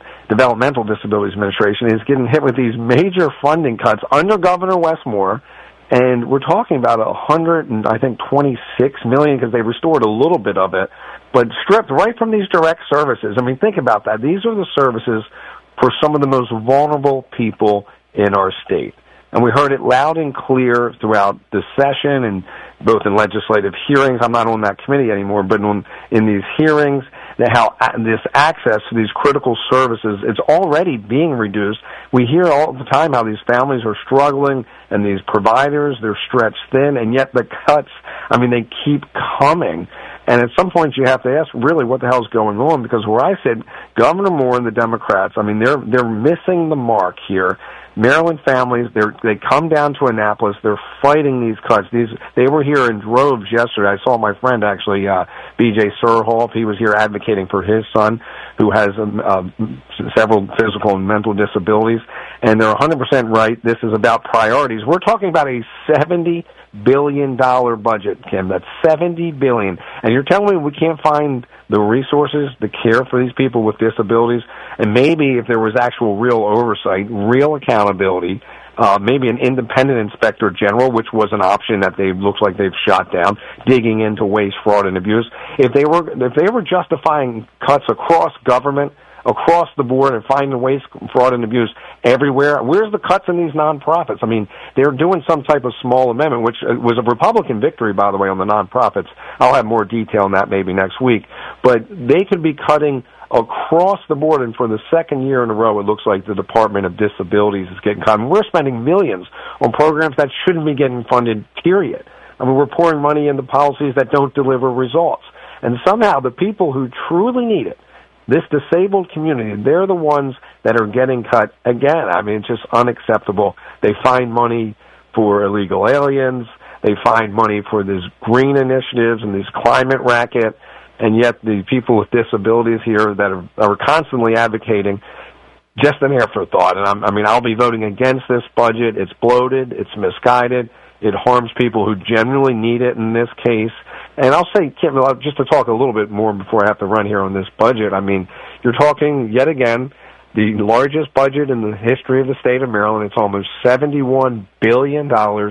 is getting hit with these major funding cuts under Governor Westmore, and we're talking about $126 million, because they restored a little bit of it, but stripped right from these direct services. I mean, think about that. These are the services for some of the most vulnerable people in our state. And we heard it loud and clear throughout the session, and both in legislative hearings. I'm not on that committee anymore, but in these hearings, that how this access to these critical services, it's already being reduced. We hear all the time how these families are struggling and these providers, they're stretched thin, and yet the cuts, I mean, they keep coming. And at some point you have to ask, really, what the hell's going on? Because where I said, Governor Moore and the Democrats, I mean, they're missing the mark here. Maryland families, they come down to Annapolis. They're fighting these cuts. They were here in droves yesterday. I saw my friend, actually, B.J. Surhoff. He was here advocating for his son, who has several physical and mental disabilities. And they're 100% right. This is about priorities. We're talking about a $70 billion budget, Kim. That's $70 billion. And you're telling me we can't find the resources to care for these people with disabilities? And maybe if there was actual real oversight, real accountability, maybe an independent inspector general, which was an option that looks like they've shot down, digging into waste, fraud, and abuse. If they were justifying cuts across government, across the board, and finding waste, fraud, and abuse everywhere, where's the cuts in these nonprofits? I mean, they're doing some type of small amendment, which was a Republican victory, by the way, on the nonprofits. I'll have more detail on that maybe next week. But they could be cutting across the board, and for the second year in a row, it looks like the Department of Disabilities is getting cut. I mean, we're spending millions on programs that shouldn't be getting funded, period. I mean, we're pouring money into policies that don't deliver results. And somehow the people who truly need it, this disabled community, they're the ones that are getting cut again. I mean, it's just unacceptable. They find money for illegal aliens. They find money for these green initiatives and this climate racket. And yet the people with disabilities here that are constantly advocating, just an afterthought. And I'll be voting against this budget. It's bloated. It's misguided. It harms people who genuinely need it in this case. And I'll say, Kim, just to talk a little bit more before I have to run here on this budget, I mean, you're talking, yet again, the largest budget in the history of the state of Maryland. It's almost $71 billion.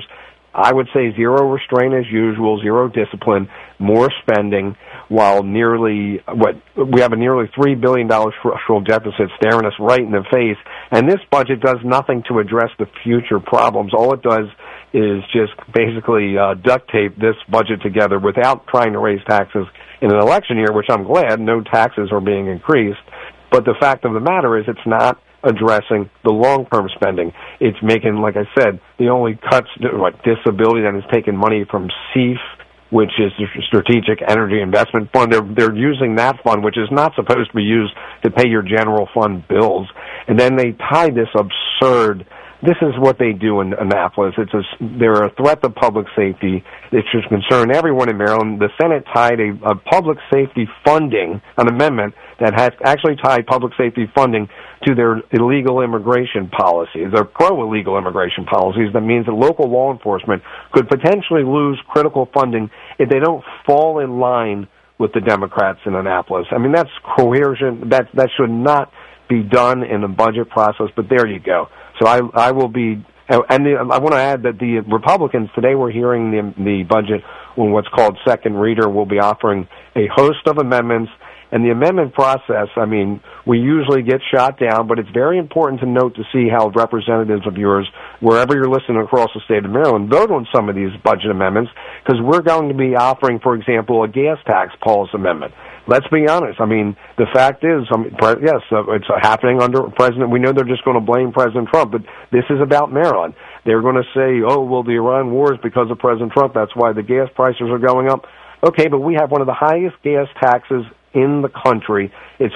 I would say zero restraint as usual, zero discipline, more spending, while we have a nearly $3 billion structural deficit staring us right in the face. And this budget does nothing to address the future problems. All it does is just basically duct tape this budget together without trying to raise taxes in an election year, which I'm glad no taxes are being increased. But the fact of the matter is it's not addressing the long-term spending. It's making, like I said, the only cuts, like disability, that is taking money from SEIF, which is the Strategic Energy Investment Fund. They're using that fund, which is not supposed to be used to pay your general fund bills. And then they tie this absurd. This is what they do in Annapolis. They're a threat to public safety. It should concern everyone in Maryland. The Senate tied a public safety funding, an amendment that has actually tied public safety funding to their illegal immigration policies, their pro-illegal immigration policies. That means that local law enforcement could potentially lose critical funding if they don't fall in line with the Democrats in Annapolis. I mean, that's coercion. That should not be done in the budget process, but there you go. So I will be, and I want to add that the Republicans, today we're hearing the budget on what's called second reader, will be offering a host of amendments. And the amendment process, I mean, we usually get shot down, but it's very important to note to see how representatives of yours, wherever you're listening across the state of Maryland, vote on some of these budget amendments, because we're going to be offering, for example, a gas tax policy amendment. Let's be honest. I mean, the fact is, yes, it's happening under President. We know they're just going to blame President Trump, but this is about Maryland. They're going to say, oh, well, the Iran war is because of President Trump. That's why the gas prices are going up. Okay, but we have one of the highest gas taxes in the country. It's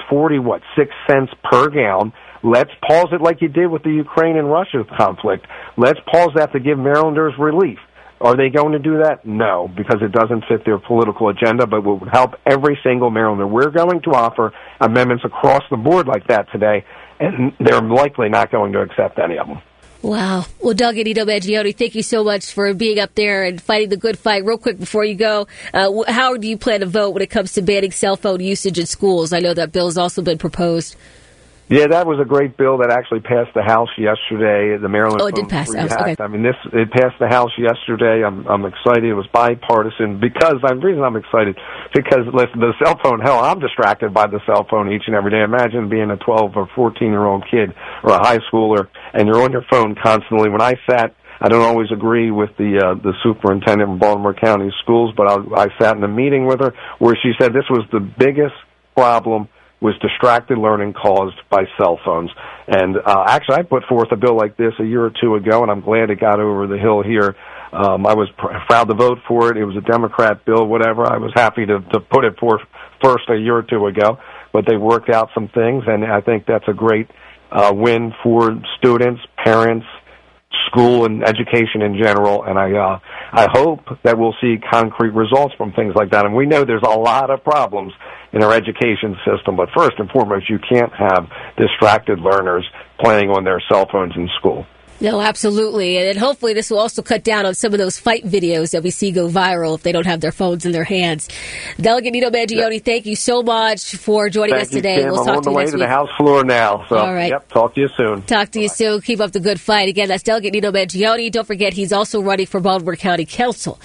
6 cents per gallon. Let's pause it like you did with the Ukraine and Russia conflict. Let's pause that to give Marylanders relief. Are they going to do that? No, because it doesn't fit their political agenda, but it would help every single Marylander. We're going to offer amendments across the board like that today, and they're likely not going to accept any of them.
Wow. Well, Doug and Ito Mangione, thank you so much for being up there and fighting the good fight. Real quick before you go, how do you plan to vote when it comes to banning cell phone usage in schools? I know that bill has also been proposed.
Yeah, that was a great bill that actually passed the House yesterday. The Maryland
Phone did pass.
Free Act.
Okay.
I mean, it passed the House yesterday. I'm excited. It was bipartisan because the reason I'm excited because listen, the cell phone. Hell, I'm distracted by the cell phone each and every day. Imagine being a 12 or 14-year-old kid or a high schooler and you're on your phone constantly. When I don't always agree with the superintendent of Baltimore County Schools, but I sat in a meeting with her where she said this was the biggest problem was distracted learning caused by cell phones. And actually, I put forth a bill like this a year or two ago, and I'm glad it got over the hill here. I was proud to vote for it. It was a Democrat bill, whatever. I was happy to put it forth first a year or two ago, but they worked out some things, and I think that's a great win for students, parents, school, and education in general. And I hope that we'll see concrete results from things like that. And we know there's a lot of problems in our education system, but first and foremost, you can't have distracted learners playing on their cell phones in school.
No, absolutely. And hopefully this will also cut down on some of those fight videos that we see go viral if they don't have their phones in their hands. Delegate Nino Mangione, thank you so much for joining us today.
Kim.
We'll
I'm
talk
on
to
the
you
way
next
to
week.
the House floor now. So,
all right.
Yep, talk to you soon.
Talk to you soon. Keep up the good fight. Again, that's Delegate Nino Mangione. Don't forget, he's also running for Baltimore County Council.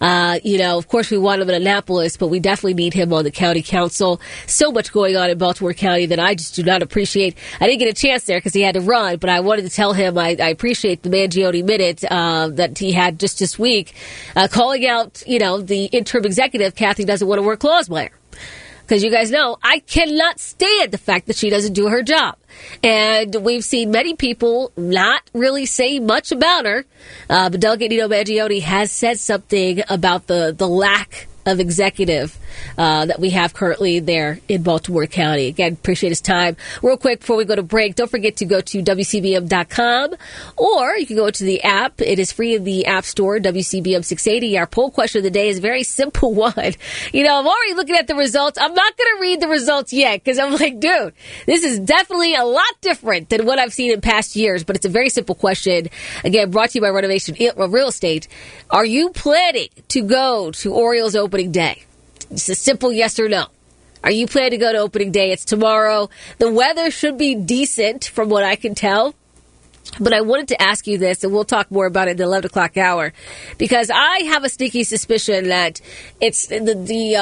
Of course, we want him in Annapolis, but we definitely need him on the county council. So much going on in Baltimore County that I just do not appreciate. I didn't get a chance there because he had to run, but I wanted to tell him I appreciate the Mangione minute that he had just this week, calling out, the interim executive, Kathy doesn't want to work Clausmeyer. Because you guys know, I cannot stand the fact that she doesn't do her job. And we've seen many people not really say much about her. But Delegate Nino Mangione has said something about the lack of executive that we have currently there in Baltimore County. Again, appreciate his time. Real quick before we go to break, don't forget to go to WCBM.com, or you can go to the app. It is free in the App Store, WCBM 680. Our poll question of the day is a very simple one. I'm already looking at the results. I'm not going to read the results yet because I'm like, dude, this is definitely a lot different than what I've seen in past years, but it's a very simple question. Again, brought to you by Renovation Real Estate. Are you planning to go to Orioles opening day? It's a simple yes or no. Are you planning to go to opening day? It's tomorrow. The weather should be decent from what I can tell. But I wanted to ask you this, and we'll talk more about it in the 11 o'clock hour, because I have a sneaky suspicion that it's the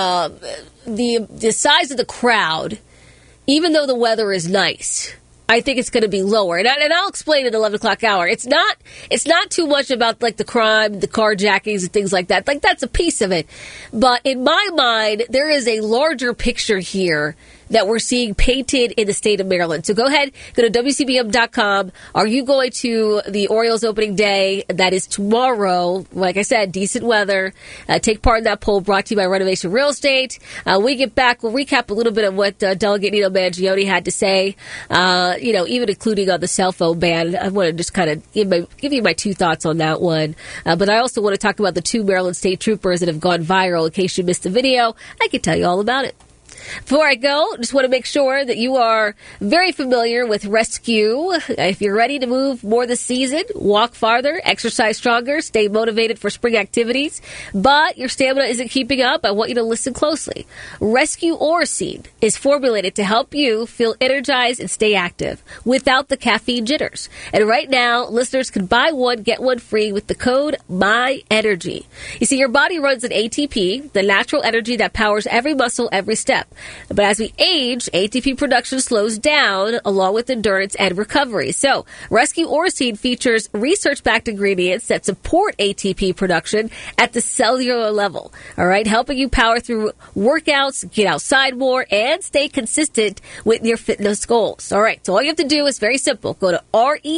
size of the crowd, even though the weather is nice. I think it's going to be lower. And I'll explain at 11 o'clock hour. It's not too much about like the crime, the carjackings and things like that. Like that's a piece of it. But in my mind, there is a larger picture here that we're seeing painted in the state of Maryland. So go ahead, go to WCBM.com. Are you going to the Orioles opening day? That is tomorrow. Like I said, decent weather. Take part in that poll brought to you by Renovation Real Estate. We get back, we'll recap a little bit of what Delegate Nino Mangione had to say, even including on the cell phone ban. I want to just kind of give you my two thoughts on that one. But I also want to talk about the 2 Maryland state troopers that have gone viral. In case you missed the video, I can tell you all about it. Before I go, just want to make sure that you are very familiar with Rescue. If you're ready to move more this season, walk farther, exercise stronger, stay motivated for spring activities, but your stamina isn't keeping up, I want you to listen closely. Rescue Oracene is formulated to help you feel energized and stay active without the caffeine jitters. And right now, listeners can buy one, get one free with the code MyEnergy. You see, your body runs on ATP, the natural energy that powers every muscle, every step. But as we age, ATP production slows down along with endurance and recovery. So, Rescue Oracene features research-backed ingredients that support ATP production at the cellular level. All right, helping you power through workouts, get outside more, and stay consistent with your fitness goals. All right, so all you have to do is very simple. Go to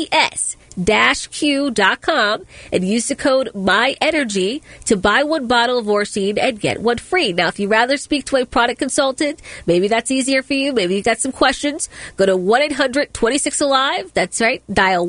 RES-Q.com and use the code MyEnergy to buy one bottle of Oracene and get one free. Now, if you'd rather speak to a product consultant, maybe that's easier for you. Maybe you've got some questions. Go to 1-800-26-ALIVE. That's right. Dial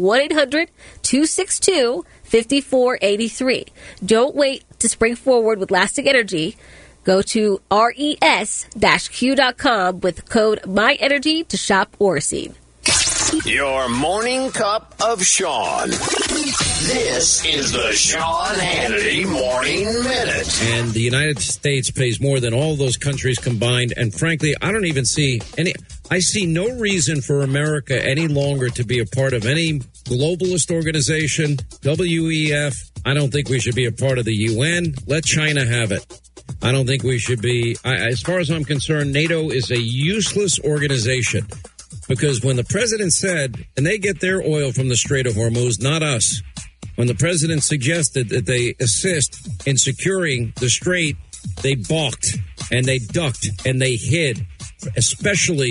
1-800-262-5483. Don't wait to spring forward with lasting energy. Go to RES-Q.com with code MyEnergy to shop Oracene.
Your morning cup of Sean. This is the Sean Hannity Morning Minute.
And the United States pays more than all those countries combined. And frankly, I don't even see I see no reason for America any longer to be a part of any globalist organization, WEF. I don't think we should be a part of the UN. Let China have it. I don't think we should be. As far as I'm concerned, NATO is a useless organization. Because when the president said, and they get their oil from the Strait of Hormuz, not us. When the president suggested that they assist in securing the strait, they balked and they ducked and they hid, especially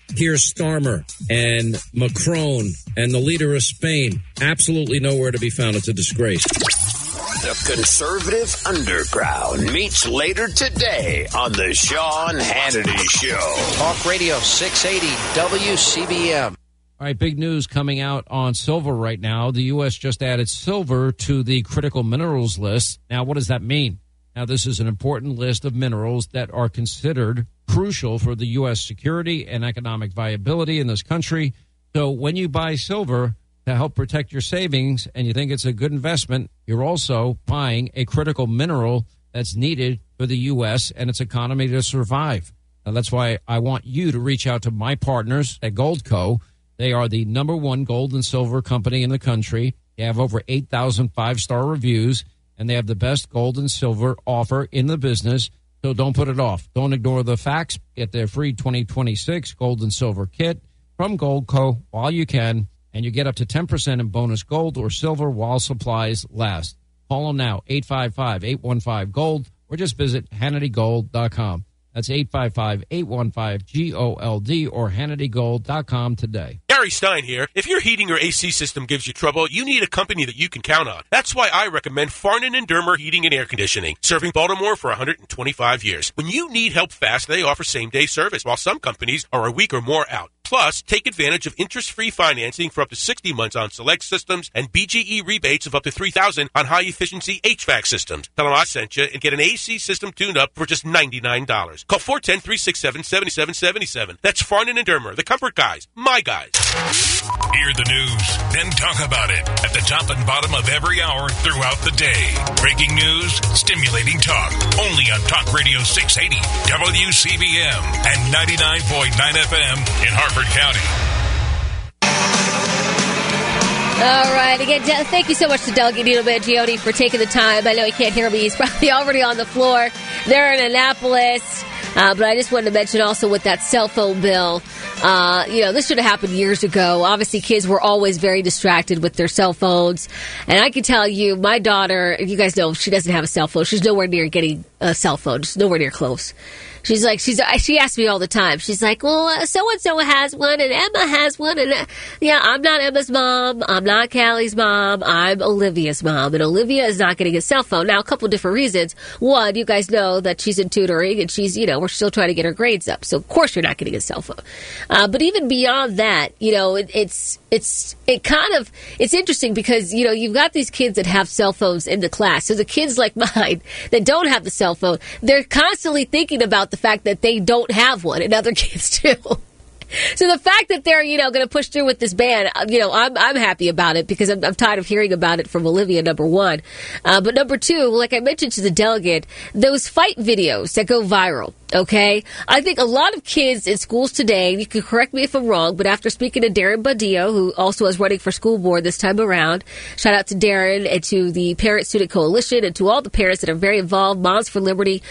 Keir Starmer and Macron and the leader of Spain, absolutely nowhere to be found. It's a disgrace.
The Conservative Underground meets later today on the Sean Hannity Show.
Talk Radio 680 WCBM.
All right, big news coming out on silver right now. The U.S. just added silver to the critical minerals list. Now, what does that mean? Now, this is an important list of minerals that are considered crucial for the U.S. security and economic viability in this country. So when you buy silver to help protect your savings and you think it's a good investment, you're also buying a critical mineral that's needed for the U.S. and its economy to survive. Now, that's why I want you to reach out to my partners at Goldco. They are the number one gold and silver company in the country. They have over 8,000 five-star reviews, and they have the best gold and silver offer in the business. So don't put it off. Don't ignore the facts. Get their free 2026 gold and silver kit from Goldco while you can, and you get up to 10% in bonus gold or silver while supplies last. Call them now, 855-815-GOLD, or just visit HannityGold.com. That's 855-815-GOLD or HannityGold.com today.
Gary Stein here. If your heating or AC system gives you trouble, you need a company that you can count on. That's why I recommend Farnan and Dermer Heating and Air Conditioning, serving Baltimore for 125 years. When you need help fast, they offer same-day service, while some companies are a week or more out. Plus, take advantage of interest-free financing for up to 60 months on select systems and BGE rebates of up to $3,000 on high-efficiency HVAC systems. Tell them I sent you and get an AC system tune-up for just $99. Call 410-367-7777. That's Farnan and Dermer, the comfort guys, my guys.
Hear the news, then talk about it at the top and bottom of every hour throughout the day. Breaking news, stimulating talk, only on Talk Radio 680, WCBM, and 99.9 FM in Harford County.
All right. Again, thank you so much to Delegate Nino Mangione for taking the time. I know he can't hear me. He's probably already on the floor there in Annapolis. But I just wanted to mention also with that cell phone bill, this should have happened years ago. Obviously, kids were always very distracted with their cell phones. And I can tell you, my daughter, you guys know, she doesn't have a cell phone. She's nowhere near getting a cell phone. She's nowhere near close. She asks me all the time. She's like, well, so-and-so has one and Emma has one. And I'm not Emma's mom. I'm not Callie's mom. I'm Olivia's mom. And Olivia is not getting a cell phone. Now, a couple of different reasons. One, you guys know that she's in tutoring and she's, we're still trying to get her grades up. So, of course, you're not getting a cell phone. But even beyond that, it's interesting because, you've got these kids that have cell phones in the class. So the kids like mine that don't have the cell phone, they're constantly thinking about the fact that they don't have one, and other kids do. So the fact that they're, going to push through with this ban, I'm happy about it because I'm tired of hearing about it from Olivia, number one. But number two, like I mentioned to the delegate, those fight videos that go viral. Okay, I think a lot of kids in schools today, you can correct me if I'm wrong, but after speaking to Darren Badillo, who also is running for school board this time around, shout out to Darren and to the Parent Student Coalition and to all the parents that are very involved, Moms for Liberty,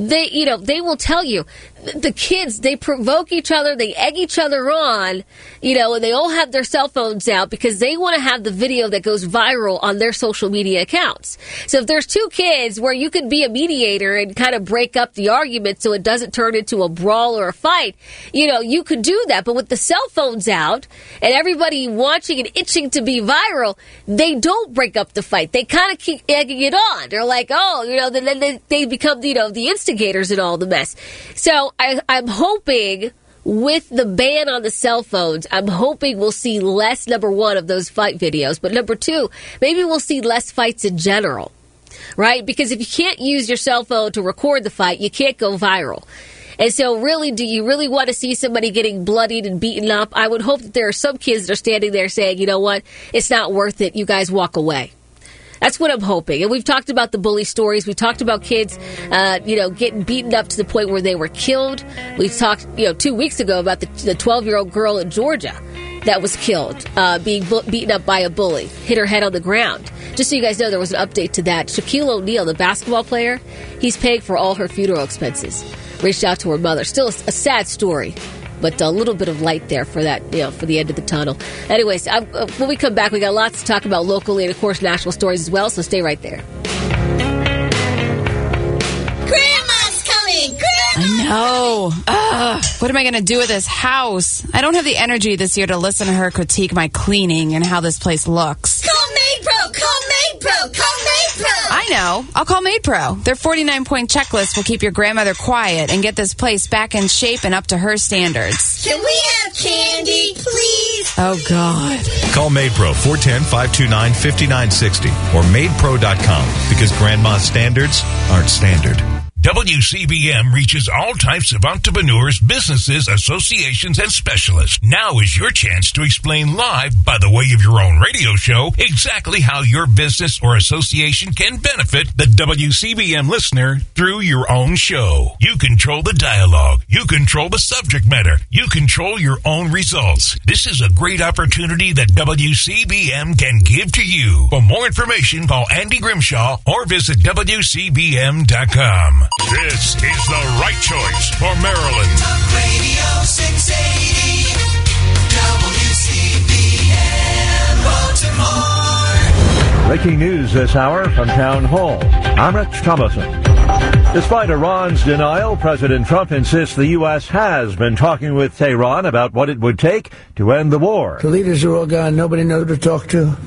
they will tell you, the kids, they provoke each other, they egg each other on, and they all have their cell phones out because they want to have the video that goes viral on their social media accounts. So if there's two kids where you could be a mediator and kind of break up the argument so it doesn't turn into a brawl or a fight, you could do that. But with the cell phones out and everybody watching and itching to be viral, they don't break up the fight. They kind of keep egging it on. They're like, then they become, the instigators in all the mess. So I'm hoping with the ban on the cell phones, I'm hoping we'll see less, number one, of those fight videos. But number two, maybe we'll see less fights in general. Right? Because if you can't use your cell phone to record the fight, you can't go viral. And so really, do you really want to see somebody getting bloodied and beaten up? I would hope that there are some kids that are standing there saying, you know what, it's not worth it. You guys walk away. That's what I'm hoping. And we've talked about the bully stories. We talked about kids, getting beaten up to the point where they were killed. We talked, 2 weeks ago about the 12-year-old girl in Georgia that was killed, being beaten up by a bully, hit her head on the ground. Just so you guys know, there was an update to that. Shaquille O'Neal, the basketball player, he's paying for all her funeral expenses. Reached out to her mother. Still a sad story, but a little bit of light there for that, for the end of the tunnel. Anyways, when we come back, we got lots to talk about locally and, of course, national stories as well, so stay right there.
Grandma's coming! Grandma!
I
know. What am I going to do with this house? I don't have the energy this year to listen to her critique my cleaning and how this place looks.
Call MaidPro! Call MaidPro! Call MaidPro!
I know. I'll call MaidPro. Their 49-point checklist will keep your grandmother quiet and get this place back in shape and up to her standards.
Can we have candy, please?
Oh, God.
Call MaidPro 410-529-5960 or maidpro.com because grandma's standards aren't standard.
WCBM reaches all types of entrepreneurs, businesses, associations, and specialists. Now is your chance to explain live, by the way of your own radio show, exactly how your business or association can benefit the WCBM listener through your own show. You control the dialogue. You control the subject matter. You control your own results. This is a great opportunity that WCBM can give to you. For more information, call Andy Grimshaw or visit WCBM.com. This is the right choice for Maryland.
Talk Radio 680 WCBM Baltimore.
Breaking news this hour from Town Hall. I'm Rich Thomason. Despite Iran's denial, President Trump insists the U.S. has been talking with Tehran about what it would take to end the war.
The leaders are all gone. Nobody knows who to talk to.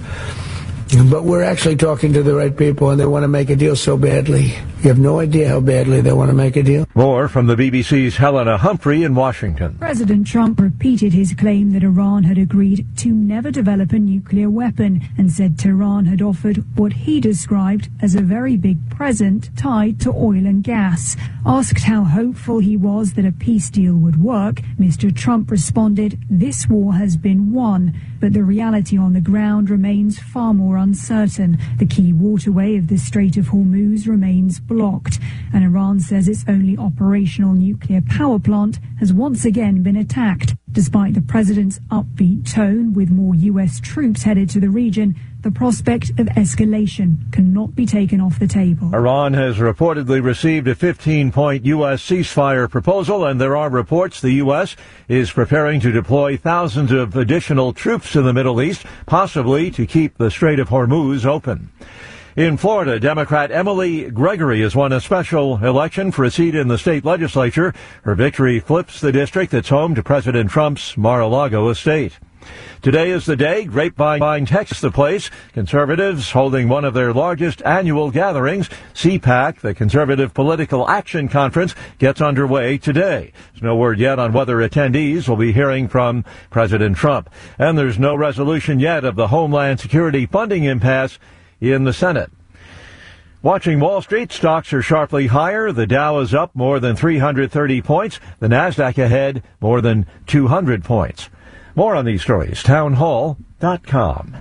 But we're actually talking to the right people, and they want to make a deal so badly. You have no idea how badly they want to make a deal.
More from the BBC's Helena Humphrey in Washington.
President Trump repeated his claim that Iran had agreed to never develop a nuclear weapon and said Tehran had offered what he described as a very big present tied to oil and gas. Asked how hopeful he was that a peace deal would work, Mr. Trump responded, "This war has been won, but the reality on the ground remains far more uncertain. The key waterway of the Strait of Hormuz remains blocked, and Iran says its only operational nuclear power plant has once again been attacked." Despite the president's upbeat tone, with more U.S. troops headed to the region, the prospect of escalation cannot be taken off the table.
Iran has reportedly received a 15-point U.S. ceasefire proposal, and there are reports the U.S. is preparing to deploy thousands of additional troops in the Middle East, possibly to keep the Strait of Hormuz open. In Florida, Democrat Emily Gregory has won a special election for a seat in the state legislature. Her victory flips the district that's home to President Trump's Mar-a-Lago estate. Today is the day Grapevine takes the place. Conservatives holding one of their largest annual gatherings. CPAC, the Conservative Political Action Conference, gets underway today. There's no word yet on whether attendees will be hearing from President Trump. And there's no resolution yet of the Homeland Security funding impasse in the Senate. Watching Wall Street, stocks are sharply higher. The Dow is up more than 330 points. The Nasdaq ahead more than 200 points. More on these stories, townhall.com.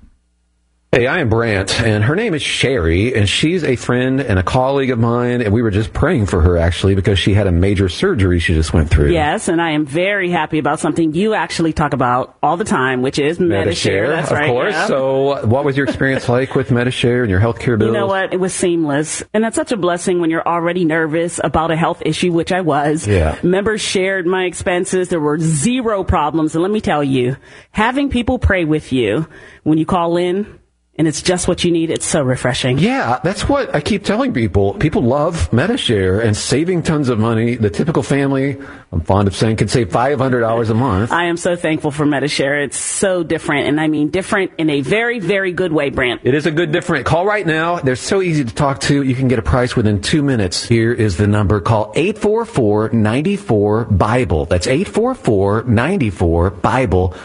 Hey, I am Brant, and her name is Sherry, and she's a friend and a colleague of mine, and we were just praying for her, actually, because she had a major surgery she just went through.
Yes, and I am very happy about something you actually talk about all the time, which is Medi-Share. That's right.
Of course.
Yeah.
So what was your experience like with Medi-Share and your health care bills?
You know what? It was seamless, and that's such a blessing when you're already nervous about a health issue, which I was.
Yeah.
Members shared my expenses. There were zero problems, and let me tell you, having people pray with you when you call in, and it's just what you need. It's so refreshing.
Yeah, that's what I keep telling people. People love Medi-Share and saving tons of money. The typical family, I'm fond of saying, can save $500 a month.
I am so thankful for Medi-Share. It's so different, and I mean different in a very, very good way, Brant.
It is a good different. Call right now. They're so easy to talk to. You can get a price within 2 minutes. Here is the number. Call 844-94-BIBLE. That's 844-94-BIBLE.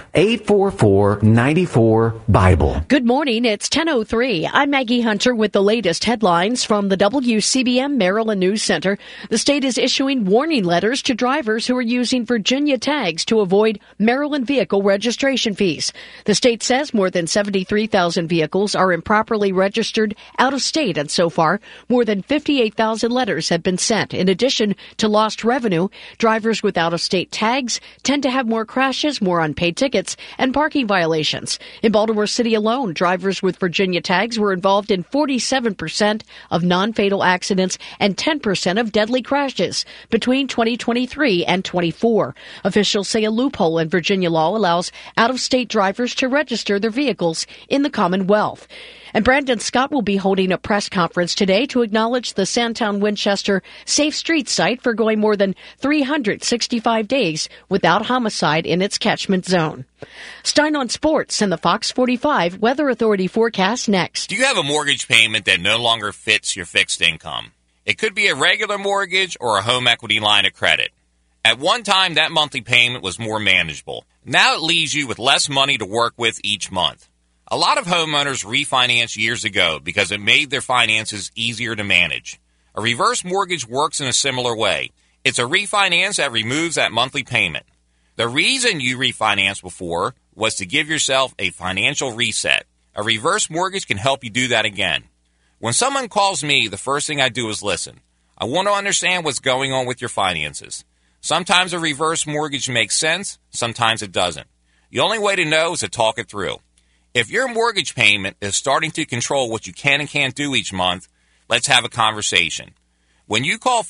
844-94-BIBLE.
Good morning. It's 10:03. I'm Maggie Hunter with the latest headlines from the WCBM Maryland News Center. The state is issuing warning letters to drivers who are using Virginia tags to avoid Maryland vehicle registration fees. The state says more than 73,000 vehicles are improperly registered out of state, and so far, more than 58,000 letters have been sent. In addition to lost revenue, drivers with out-of-state tags tend to have more crashes, more unpaid tickets, and parking violations. In Baltimore City alone, drivers with Virginia tags were involved in 47% of non-fatal accidents and 10% of deadly crashes between 2023 and 24. Officials say a loophole in Virginia law allows out-of-state drivers to register their vehicles in the Commonwealth. And Brandon Scott will be holding a press conference today to acknowledge the Sandtown Winchester Safe Streets site for going more than 365 days without homicide in its catchment zone. Stein on Sports and the Fox 45 Weather Authority forecast next.
Do you have a mortgage payment that no longer fits your fixed income? It could be a regular mortgage or a home equity line of credit. At one time, that monthly payment was more manageable. Now it leaves you with less money to work with each month. A lot of homeowners refinanced years ago because it made their finances easier to manage. A reverse mortgage works in a similar way. It's a refinance that removes that monthly payment. The reason you refinanced before was to give yourself a financial reset. A reverse mortgage can help you do that again. When someone calls me, the first thing I do is listen. I want to understand what's going on with your finances. Sometimes a reverse mortgage makes sense, sometimes it doesn't. The only way to know is to talk it through. If your mortgage payment is starting to control what you can and can't do each month, let's have a conversation. When you call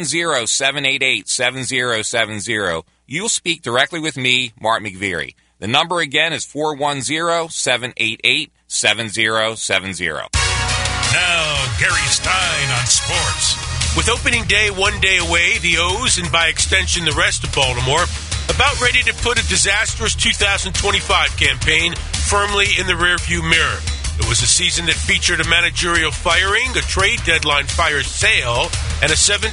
410-788-7070, you'll speak directly with me, Mark McVeary. The number again is 410-788-7070.
Now, Gary Stein on sports. With opening day 1 day away, the O's, and by extension the rest of Baltimore, about ready to put a disastrous 2025 campaign firmly in the rearview mirror. It was a season that featured a managerial firing, a trade deadline fire sale, and a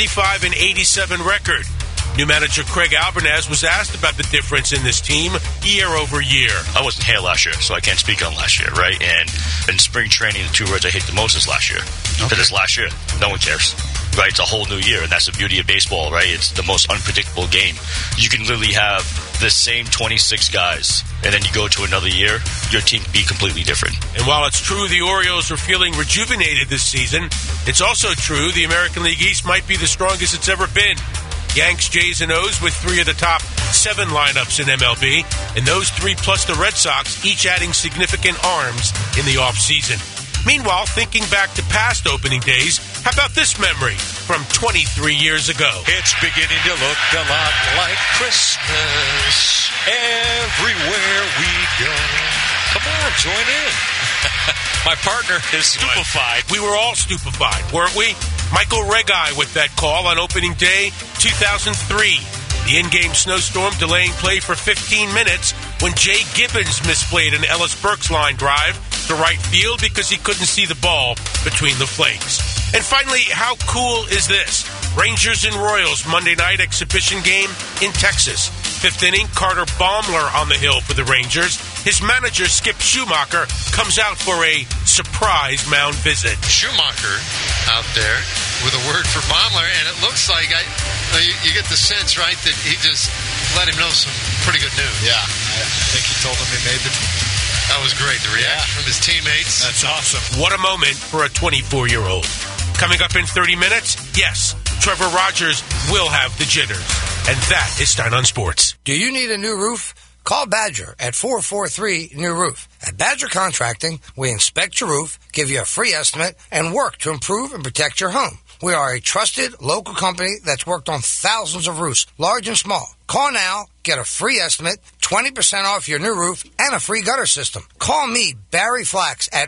75-87 record. New manager Craig Albanese was asked about the difference in this team year over year.
I wasn't here last year, so I can't speak on last year, right? And in spring training, the two words I hate the most is last year. Because it's last year. No one cares. Right? It's a whole new year, and that's the beauty of baseball, right? It's the most unpredictable game. You can literally have the same 26 guys, and then you go to another year, your team can be completely different.
And while it's true the Orioles are feeling rejuvenated this season, it's also true the American League East might be the strongest it's ever been. Yanks, Jays, and O's with 3 of the top 7 lineups in MLB, and those 3 plus the Red Sox each adding significant arms in the offseason. Meanwhile, thinking back to past opening days, how about this memory from 23 years ago?
It's beginning to look a lot like Christmas everywhere we go. Come on, join in. My partner is stupefied.
We were all stupefied, weren't we? Michael Regai with that call on opening day 2003. The in-game snowstorm delaying play for 15 minutes when Jay Gibbons misplayed an Ellis Burks line drive to right field because he couldn't see the ball between the flakes. And finally, how cool is this? Rangers and Royals Monday night exhibition game in Texas. 5th inning, Carter Baumler on the hill for the Rangers. His manager, Skip Schumacher, comes out for a surprise mound visit.
Schumacher out there with a word for Baumler, and it looks like you get the sense, right, that he just let him know some pretty good news.
Yeah, I think he told him he made the team.
That was great. The reaction from his teammates.
That's awesome.
What a moment for a 24-year-old. Coming up in 30 minutes, yes, Trevor Rogers will have the jitters. And that is Stein on Sports.
Do you need a new roof? Call Badger at 443-NEW-ROOF. At Badger Contracting, we inspect your roof, give you a free estimate, and work to improve and protect your home. We are a trusted local company that's worked on thousands of roofs, large and small. Call now, get a free estimate, 20% off your new roof, and a free gutter system. Call me, Barry Flax, at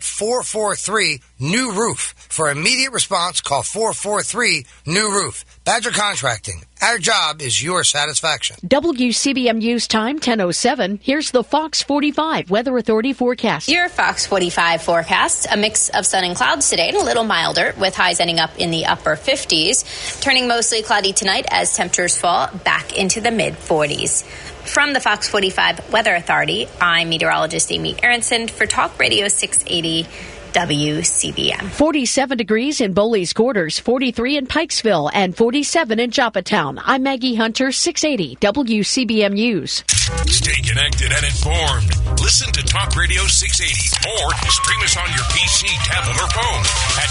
443-NEW-ROOF. For immediate response, call 443-NEW-ROOF. Badger Contracting. Our job is your satisfaction.
WCBM News Time, 10:07. Here's the Fox 45 Weather Authority forecast.
Your Fox 45 forecast, a mix of sun and clouds today and a little milder with highs ending up in the upper 50s. Turning mostly cloudy tonight as temperatures fall back into the mid-40s. From the Fox 45 Weather Authority, I'm meteorologist Amy Aronson for Talk Radio 680 WCBM.
47 degrees in Bowley's Quarters, 43 in Pikesville, and 47 in Joppatown. I'm Maggie Hunter, 680 WCBM News.
Stay connected and informed. Listen to Talk Radio 680 or stream us on your PC, tablet, or phone at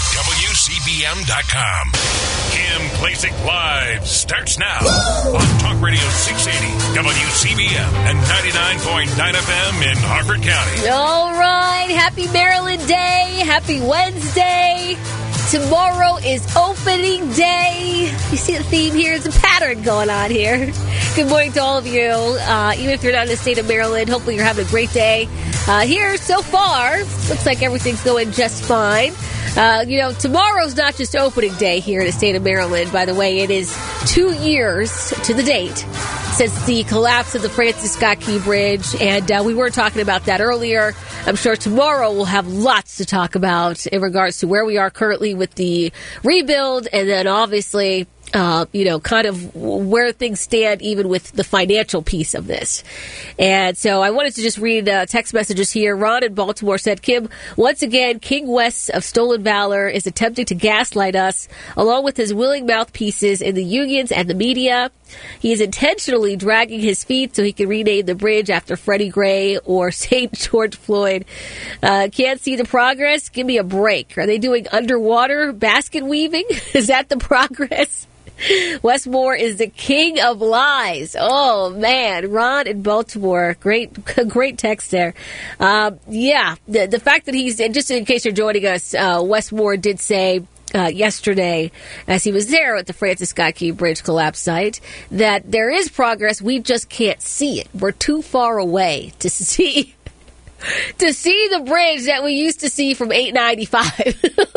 WCBM.com. Kim Klacik Live starts now on Talk Radio 680 WCBM and 99.9 FM in Harford County.
All right. Happy Maryland Day. Happy Wednesday. Tomorrow is opening day. You see the theme here? There's a pattern going on here. Good morning to all of you. Even if you're not in the state of Maryland, hopefully you're having a great day. Here, so far, looks like everything's going just fine. Tomorrow's not just opening day here in the state of Maryland. By the way, it is 2 years to the date since the collapse of the Francis Scott Key Bridge. And we were talking about that earlier. I'm sure tomorrow we'll have lots to talk about in regards to where we are currently with the rebuild. And then obviously, kind of where things stand even with the financial piece of this. And so I wanted to just read text messages here. Ron in Baltimore said, Kim, once again, King West of Stolen Valor is attempting to gaslight us along with his willing mouthpieces in the unions and the media. He is intentionally dragging his feet so he can rename the bridge after Freddie Gray or St. George Floyd. Can't see the progress? Give me a break. Are they doing underwater basket weaving? Is that the progress? Westmore is the king of lies. Oh, man. Ron in Baltimore. Great text there. The fact that he's, and just in case you're joining us, Westmore did say yesterday, as he was there at the Francis Scott Key Bridge collapse site, that there is progress. We just can't see it. We're too far away to see the bridge that we used to see from 895.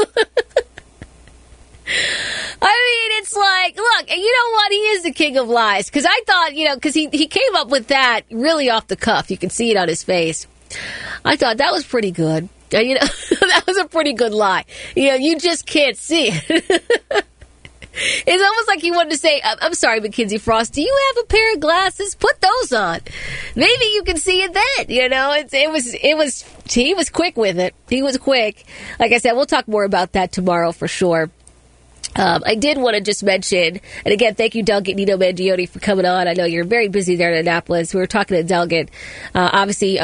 I mean, it's like, look, you know what? He is the king of lies. Because I thought, because he came up with that really off the cuff. You can see it on his face. I thought that was pretty good. That was a pretty good lie. You just can't see it. It's almost like he wanted to say, I'm sorry, Mackenzie Frost, do you have a pair of glasses? Put those on. Maybe you can see it then. He was quick with it. He was quick. Like I said, we'll talk more about that tomorrow for sure. I did want to just mention, and again, thank you, Delegate Nino Mangione, for coming on. I know you're very busy there in Annapolis. We were talking to Delegate, Monday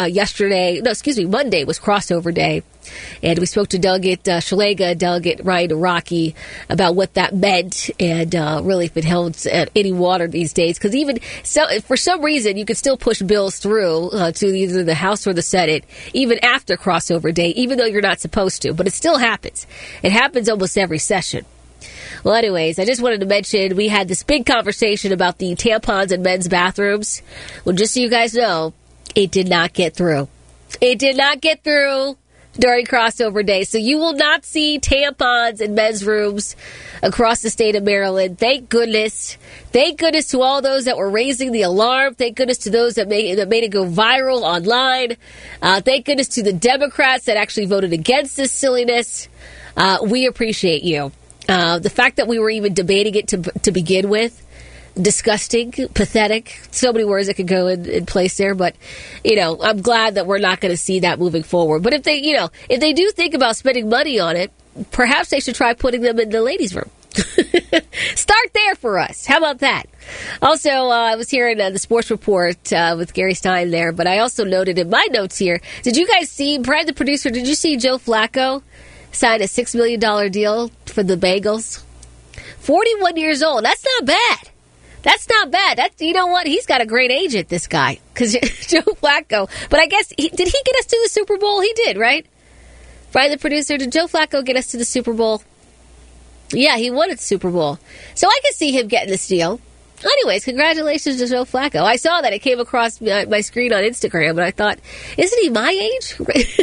was crossover day. And we spoke to Delegate Shalega, Delegate Ryan Araki about what that meant and really if it held any water these days. Because for some reason, you could still push bills through to either the House or the Senate, even after crossover day, even though you're not supposed to. But it still happens. It happens almost every session. Well, anyways, I just wanted to mention we had this big conversation about the tampons in men's bathrooms. Well, just so you guys know, it did not get through. It did not get through during crossover day. So you will not see tampons in men's rooms across the state of Maryland. Thank goodness. Thank goodness to all those that were raising the alarm. Thank goodness to those that made it go viral online. Thank goodness to the Democrats that actually voted against this silliness. We appreciate you. The fact that we were even debating it to begin with, disgusting, pathetic, so many words that could go in place there. But, I'm glad that we're not going to see that moving forward. But if they do think about spending money on it, perhaps they should try putting them in the ladies' room. Start there for us. How about that? Also, I was hearing the sports report with Gary Stein there, but I also noted in my notes here, did you guys see, Brad, the producer, did you see Joe Flacco signed a $6 million deal for the Bengals? 41 years old. That's not bad. That's not bad. You know what? He's got a great agent, this guy. Because Joe Flacco. But I guess, did he get us to the Super Bowl? He did, right? Brian, the producer, did Joe Flacco get us to the Super Bowl? Yeah, he won at the Super Bowl. So I could see him getting this deal. Anyways, congratulations to Joe Flacco. I saw that. It came across my screen on Instagram, and I thought, isn't he my age?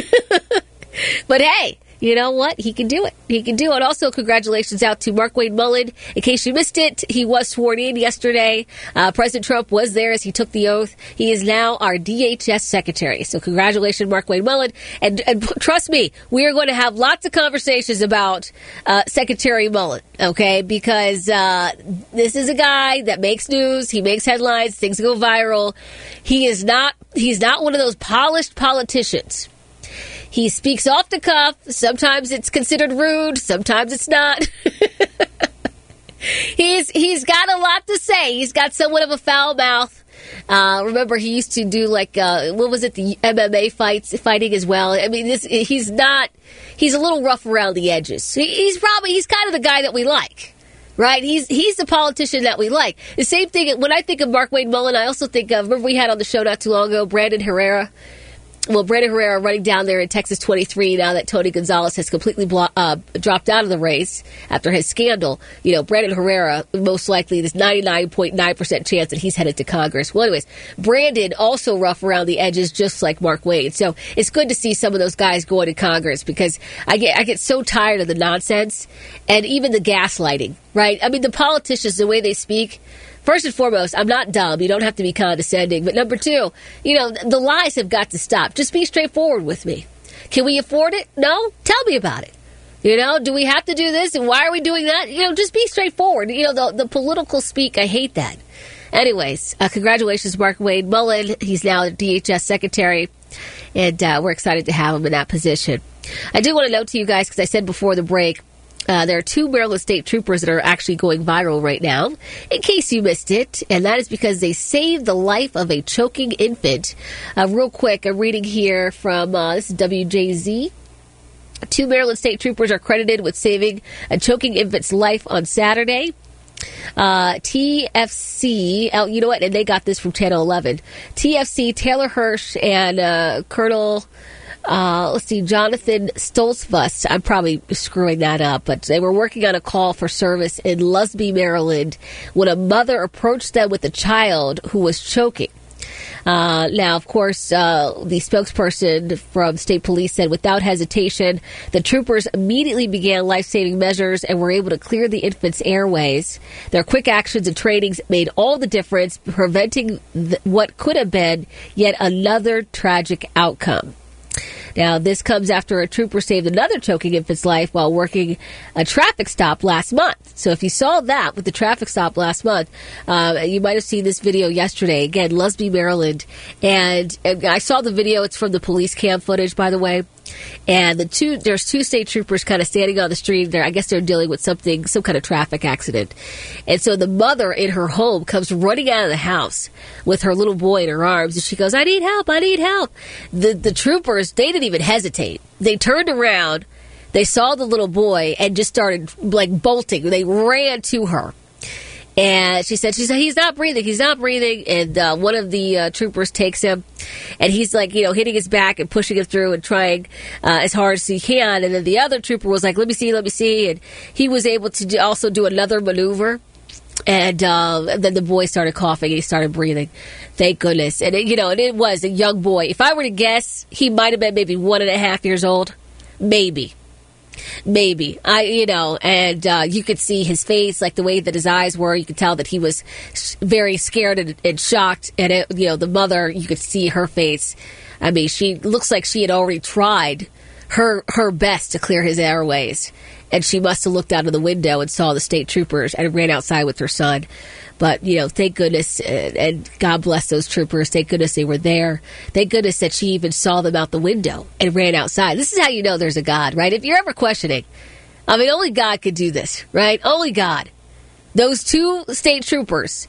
But hey, you know what? He can do it. He can do it. Also, congratulations out to Markwayne Mullin. In case you missed it, he was sworn in yesterday. President Trump was there as he took the oath. He is now our DHS secretary. So congratulations, Markwayne Mullin. And trust me, we are going to have lots of conversations about Secretary Mullin, okay? Because this is a guy that makes news. He makes headlines. Things go viral. He's not one of those polished politicians. He speaks off the cuff. Sometimes it's considered rude. Sometimes it's not. He's got a lot to say. He's got somewhat of a foul mouth. Remember, he used to do the MMA fighting as well. I mean, he's a little rough around the edges. He's kind of the guy that we like. Right? He's the politician that we like. The same thing, when I think of Markwayne Mullin, I also think of, remember we had on the show not too long ago, Brandon Herrera. Brandon Herrera running down there in Texas 23 now that Tony Gonzalez has completely dropped out of the race after his scandal. Brandon Herrera, most likely, there's 99.9% chance that he's headed to Congress. Well, anyways, Brandon also rough around the edges, just like Mark Wade. So it's good to see some of those guys going to Congress because I get so tired of the nonsense and even the gaslighting, right? I mean, the politicians, the way they speak. First and foremost, I'm not dumb. You don't have to be condescending. But number two, the lies have got to stop. Just be straightforward with me. Can we afford it? No? Tell me about it. Do we have to do this? And why are we doing that? Just be straightforward. The political speak, I hate that. Anyways, congratulations, Mark Wade Mullen. He's now the DHS secretary, and we're excited to have him in that position. I do want to note to you guys, because I said before the break, there are 2 Maryland State Troopers that are actually going viral right now, in case you missed it, and that is because they saved the life of a choking infant. Real quick, I'm reading here from, this is WJZ. 2 Maryland State Troopers are credited with saving a choking infant's life on Saturday. TFC, you know what, and they got this from Channel 11. TFC, Taylor Hirsch, and Colonel... Jonathan Stoltzfus. I'm probably screwing that up, but they were working on a call for service in Lusby, Maryland, when a mother approached them with a child who was choking. Now, of course, the spokesperson from state police said without hesitation, the troopers immediately began life-saving measures and were able to clear the infant's airways. Their quick actions and trainings made all the difference, preventing what could have been yet another tragic outcome. Now, this comes after a trooper saved another choking infant's life while working a traffic stop last month. So if you saw that with the traffic stop last month, you might have seen this video yesterday. Again, Lusby, Maryland. And I saw the video. It's from the police cam footage, by the way. And there's 2 state troopers kind of standing on the street. I guess they're dealing with some kind of traffic accident. And so the mother in her home comes running out of the house with her little boy in her arms. And she goes, I need help. I need help. The troopers, they didn't even hesitate. They turned around. They saw the little boy and just started bolting. They ran to her. And she said, he's not breathing. He's not breathing. And one of the troopers takes him, and he's hitting his back and pushing him through and trying as hard as he can. And then the other trooper was like, let me see. And he was able to also do another maneuver. And then the boy started coughing and he started breathing. Thank goodness. And it was a young boy. If I were to guess, he might have been maybe 1.5 years old. Maybe. And you could see his face, like the way that his eyes were. You could tell that he was very scared and shocked. And the mother, you could see her face. I mean, she looks like she had already tried her best to clear his airways. And she must have looked out of the window and saw the state troopers and ran outside with her son. But, thank goodness, and God bless those troopers. Thank goodness they were there. Thank goodness that she even saw them out the window and ran outside. This is how you know there's a God, right? If you're ever questioning, only God could do this, right? Only God. Those 2 state troopers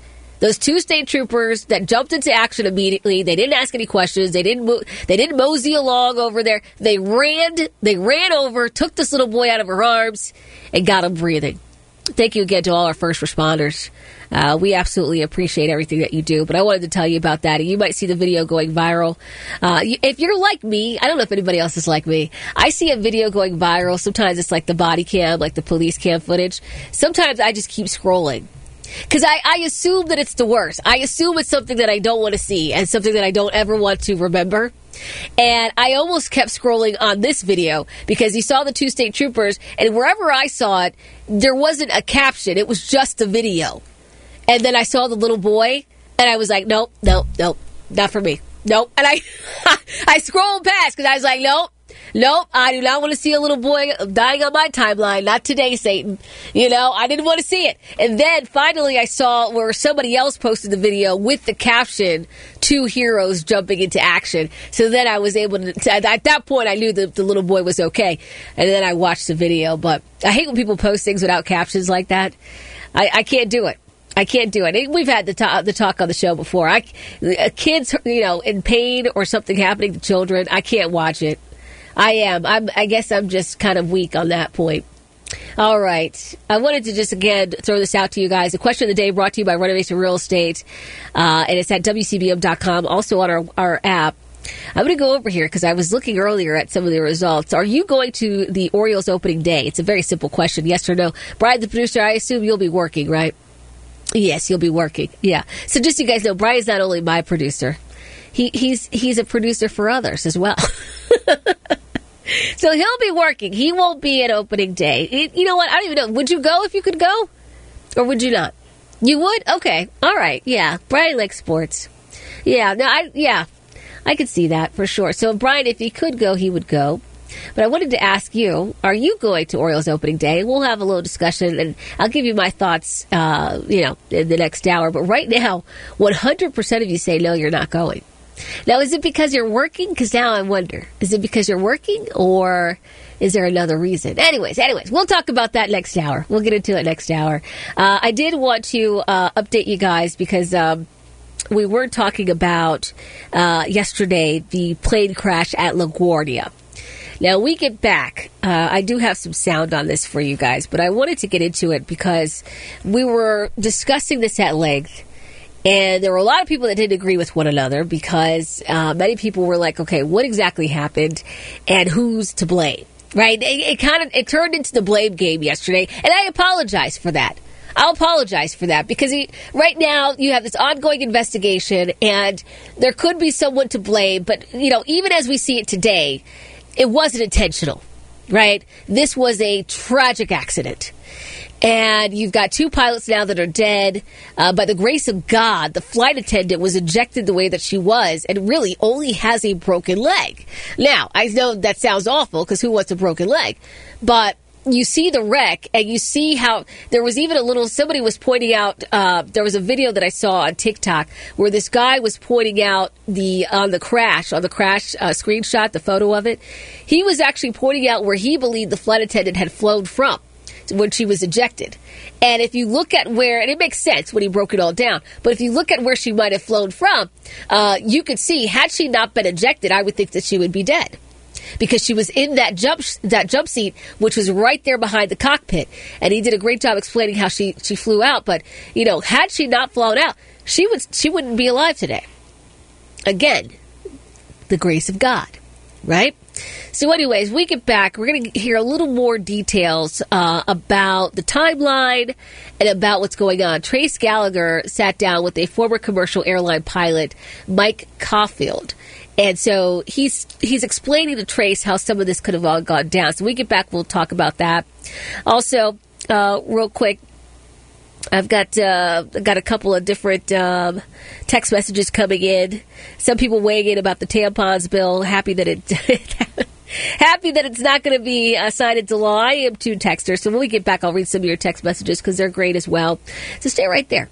that jumped into action immediately. They didn't ask any questions. They didn't mosey along over there. They ran over, took this little boy out of her arms, and got him breathing. Thank you again to all our first responders. We absolutely appreciate everything that you do, but I wanted to tell you about that. And you might see the video going viral. If you're like me, I don't know if anybody else is like me. I see a video going viral. Sometimes it's like the body cam, like the police cam footage. Sometimes I just keep scrolling. Because I assume that it's the worst. I assume it's something that I don't want to see and something that I don't ever want to remember. And I almost kept scrolling on this video because you saw the 2 state troopers, and wherever I saw it, there wasn't a caption. It was just a video. And then I saw the little boy, and I was like, nope, not for me. Nope. And I scrolled past because I was like, nope, I do not want to see a little boy dying on my timeline. Not today, Satan. I didn't want to see it. And then finally I saw where somebody else posted the video with the caption, 2 heroes jumping into action. So then I was able to, at that point I knew that the little boy was okay. And then I watched the video. But I hate when people post things without captions like that. I can't do it. I can't do it. We've had the talk on the show before. Kids, in pain or something happening to children, I can't watch it. I guess I'm just kind of weak on that point. All right. I wanted to just, again, throw this out to you guys. The question of the day brought to you by Renovation Real Estate, and it's at WCBM.com, also on our app. I'm going to go over here because I was looking earlier at some of the results. Are you going to the Orioles opening day? It's a very simple question. Yes or no? Brian, the producer, I assume you'll be working, right? Yes, you'll be working. Yeah. So just so you guys know, Brian's not only my producer. He's a producer for others as well. So he'll be working. He won't be at opening day. You know what? I don't even know. Would you go if you could go? Or would you not? You would? Okay. All right. Yeah. Brian likes sports. Yeah. No, I could see that for sure. So, Brian, if he could go, he would go. But I wanted to ask you, are you going to Orioles opening day? We'll have a little discussion, and I'll give you my thoughts, in the next hour. But right now, 100% of you say, no, you're not going. Now, is it because you're working? Because now I wonder, is it because you're working, or is there another reason? Anyways, we'll talk about that next hour. We'll get into it next hour. I did want to update you guys because we were talking about yesterday the plane crash at LaGuardia. Now, we get back. I do have some sound on this for you guys, but I wanted to get into it because we were discussing this at length. And there were a lot of people that didn't agree with one another because many people were like, okay, what exactly happened and who's to blame, right? It turned into the blame game yesterday, and I apologize for that. I'll apologize for that because right now you have this ongoing investigation and there could be someone to blame, but, even as we see it today, it wasn't intentional, right? This was a tragic accident. And you've got 2 pilots now that are dead. By the grace of God, the flight attendant was ejected the way that she was and really only has a broken leg. Now, I know that sounds awful because who wants a broken leg? But you see the wreck and you see how there was even somebody was pointing out, there was a video that I saw on TikTok where this guy was pointing out on the crash screenshot, the photo of it. He was actually pointing out where he believed the flight attendant had flown from when she was ejected. And if you look at where, and it makes sense when he broke it all down, but if you look at where she might have flown from, you could see, had she not been ejected, I would think that she would be dead. Because she was in that jump seat, which was right there behind the cockpit. And he did a great job explaining how she flew out. But, had she not flown out, she wouldn't be alive today. Again, the grace of God, right? So anyways, we get back. We're going to hear a little more details about the timeline and about what's going on. Trace Gallagher sat down with a former commercial airline pilot, Mike Caulfield. And so he's explaining to Trace how some of this could have all gone down. So when we get back, we'll talk about that. Also, real quick, I've got a couple of different text messages coming in. Some people weighing in about the tampons bill. Happy that it's not going to be signed into law. I am too, texter. So when we get back, I'll read some of your text messages because they're great as well. So stay right there.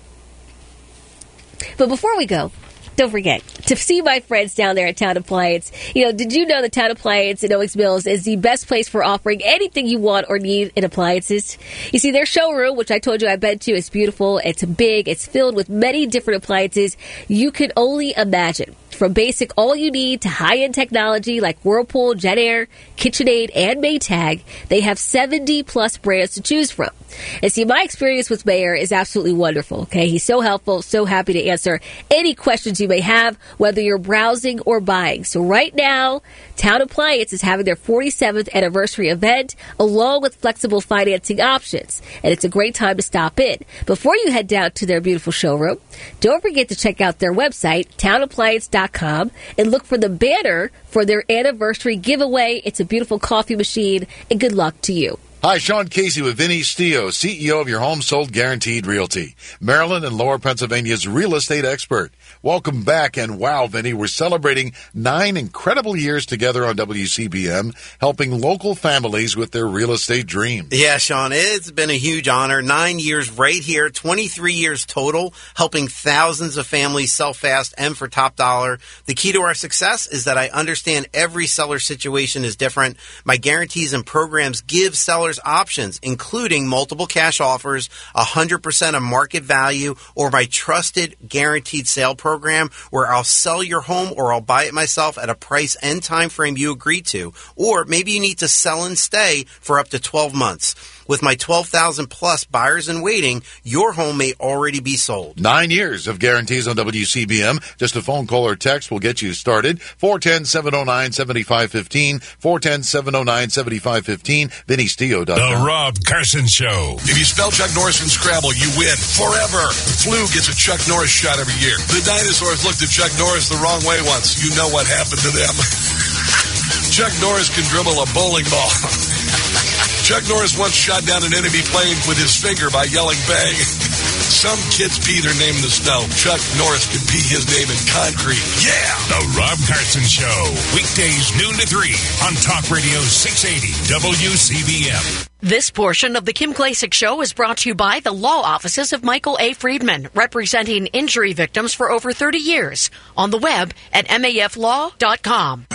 But before we go, don't forget to see my friends down there at Town Appliance. Did you know that Town Appliance in Owings Mills is the best place for offering anything you want or need in appliances? You see, their showroom, which I told you I've been to, is beautiful. It's big. It's filled with many different appliances you can only imagine. From basic all-you-need to high-end technology like Whirlpool, JetAir, KitchenAid, and Maytag, they have 70-plus brands to choose from. And see, my experience with Mayor is absolutely wonderful, okay? He's so helpful, so happy to answer any questions you may have, whether you're browsing or buying. So right now, Town Appliance is having their 47th anniversary event, along with flexible financing options. And it's a great time to stop in. Before you head down to their beautiful showroom, don't forget to check out their website, townappliance.com, and look for the banner for their anniversary giveaway. It's a beautiful coffee machine, and good luck to you.
Hi, Sean Casey with Vinny Stio, CEO of your Home Sold Guaranteed Realty, Maryland and Lower Pennsylvania's real estate expert. Welcome back, and wow, Vinny, we're celebrating 9 incredible years together on WCBM, helping local families with their real estate dreams.
Yeah, Sean, it's been a huge honor. 9 years right here, 23 years total, helping thousands of families sell fast and for top dollar. The key to our success is that I understand every seller situation is different. My guarantees and programs give sellers options, including multiple cash offers, 100% of market value, or my trusted guaranteed sale program where I'll sell your home or I'll buy it myself at a price and time frame you agree to. Or maybe you need to sell and stay for up to 12 months. With my 12,000 plus buyers in waiting, your home may already be sold.
9 years of guarantees on WCBM. Just a phone call or text will get you started. 410-709-7515. 410-709-7515. VinnyStio.com.
The Rob Carson Show.
If you spell Chuck Norris in Scrabble, you win forever. Flu gets a Chuck Norris shot every year. The dinosaurs looked at Chuck Norris the wrong way once. You know what happened to them. Chuck Norris can dribble a bowling ball. Chuck Norris once shot down an enemy plane with his finger by yelling bang. Some kids pee their name in the snow. Chuck Norris can pee his name in concrete. Yeah!
The Rob Carson Show. Weekdays noon to 3 on Talk Radio 680 WCBM.
This portion of the Kim Klacik Show is brought to you by the law offices of Michael A. Friedman, representing injury victims for over 30 years. On the web at maflaw.com.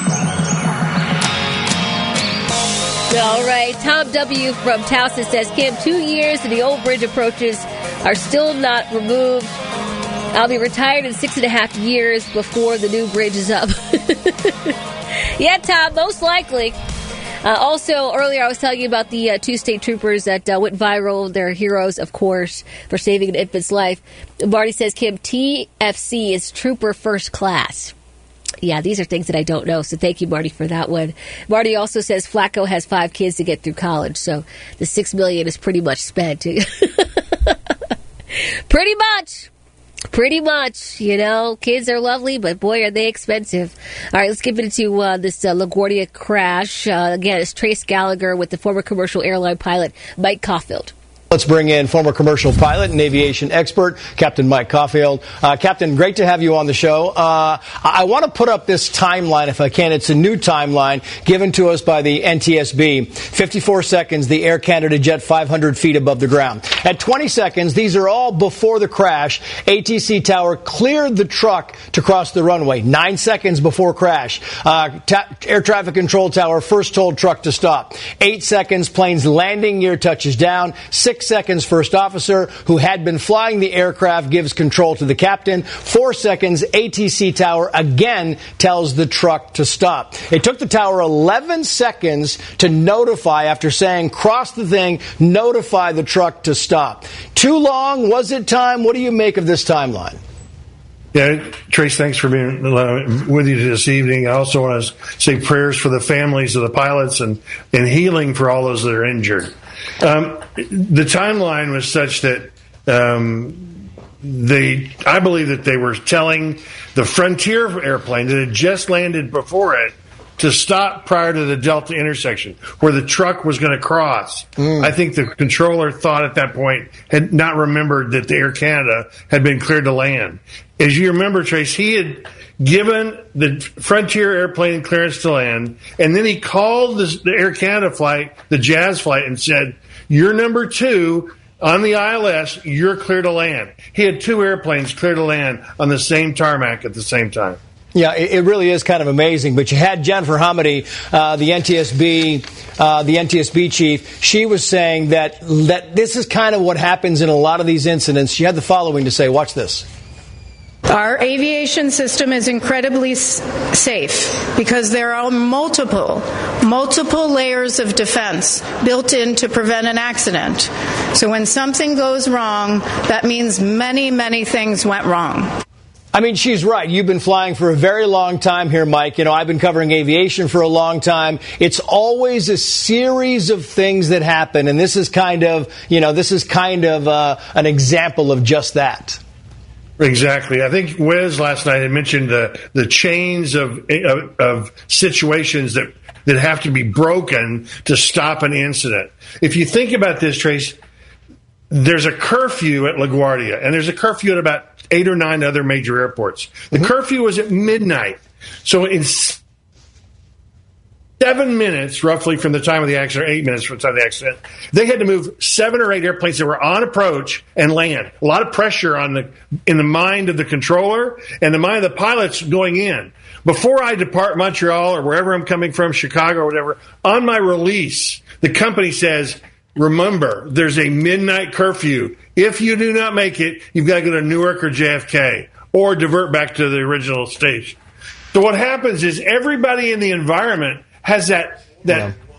All right, Tom W. from Towson says, Kim, 2 years and the old bridge approaches are still not removed. I'll be retired in 6.5 years before the new bridge is up. Yeah, Tom, most likely. Also, earlier I was telling you about the 2 state troopers that went viral. They're heroes, of course, for saving an infant's life. Marty says, Kim, TFC is Trooper First Class. Yeah, these are things that I don't know, so thank you, Marty, for that one. Marty also says Flacco has 5 kids to get through college, so the $6 million is pretty much spent. Pretty much, you know, kids are lovely, but boy, are they expensive. All right, let's get into this LaGuardia crash. Again, it's Trace Gallagher with the former commercial airline pilot Mike Caulfield.
Let's bring in former commercial pilot and aviation expert, Captain Mike Caulfield. Captain, great to have you on the show. I want to put up this timeline, if I can. It's a new timeline given to us by the NTSB. 54 seconds, the Air Canada jet 500 feet above the ground. At 20 seconds, these are all before the crash. ATC Tower cleared the truck to cross the runway. 9 seconds before crash. Air Traffic Control Tower first told truck to stop. 8 seconds, plane's landing gear touches down. 6 seconds, first officer who had been flying the aircraft gives control to the captain. 4 seconds, ATC Tower again tells the truck to stop. It took the tower 11 seconds to notify, after saying cross the thing, notify the truck to stop. Too long? Was it time? What do you make of this timeline?
Yeah, Trace, thanks for being with you this evening. I also want to say prayers for the families of the pilots and healing for all those that are injured. The timeline was such that I believe that they were telling the Frontier airplane that had just landed before it to stop prior to the Delta intersection where the truck was going to cross. I think the controller thought at that point, had not remembered that the Air Canada had been cleared to land. As you remember, Trace, he had given the Frontier airplane clearance to land, and then he called the Air Canada flight, the Jazz flight, and said, "You're number 2 on the ILS, you're clear to land." He had 2 airplanes clear to land on the same tarmac at the same time.
Yeah, it really is kind of amazing. But you had Jennifer Hamady, the NTSB chief. She was saying that this is kind of what happens in a lot of these incidents. She had the following to say. Watch this.
Our aviation system is incredibly safe because there are multiple layers of defense built in to prevent an accident. So when something goes wrong, that means many, many things went wrong.
I mean, she's right. You've been flying for a very long time here, Mike. You know, I've been covering aviation for a long time. It's always a series of things that happen, and this is kind of an example of just that.
Exactly. I think Wes last night had mentioned the chains of situations that have to be broken to stop an incident. If you think about this, Trace, there's a curfew at LaGuardia, and there's a curfew at about 8 or 9 other major airports. The curfew was at midnight. So in 7 minutes, roughly, from the time of the accident, or 8 minutes from the time of the accident, they had to move 7 or 8 airplanes that were on approach and land. A lot of pressure in the mind of the controller and the mind of the pilots going in. Before I depart Montreal or wherever I'm coming from, Chicago or whatever, on my release, the company says, remember, there's a midnight curfew. If you do not make it, you've got to go to Newark or JFK or divert back to the original station. So what happens is everybody in the environment has that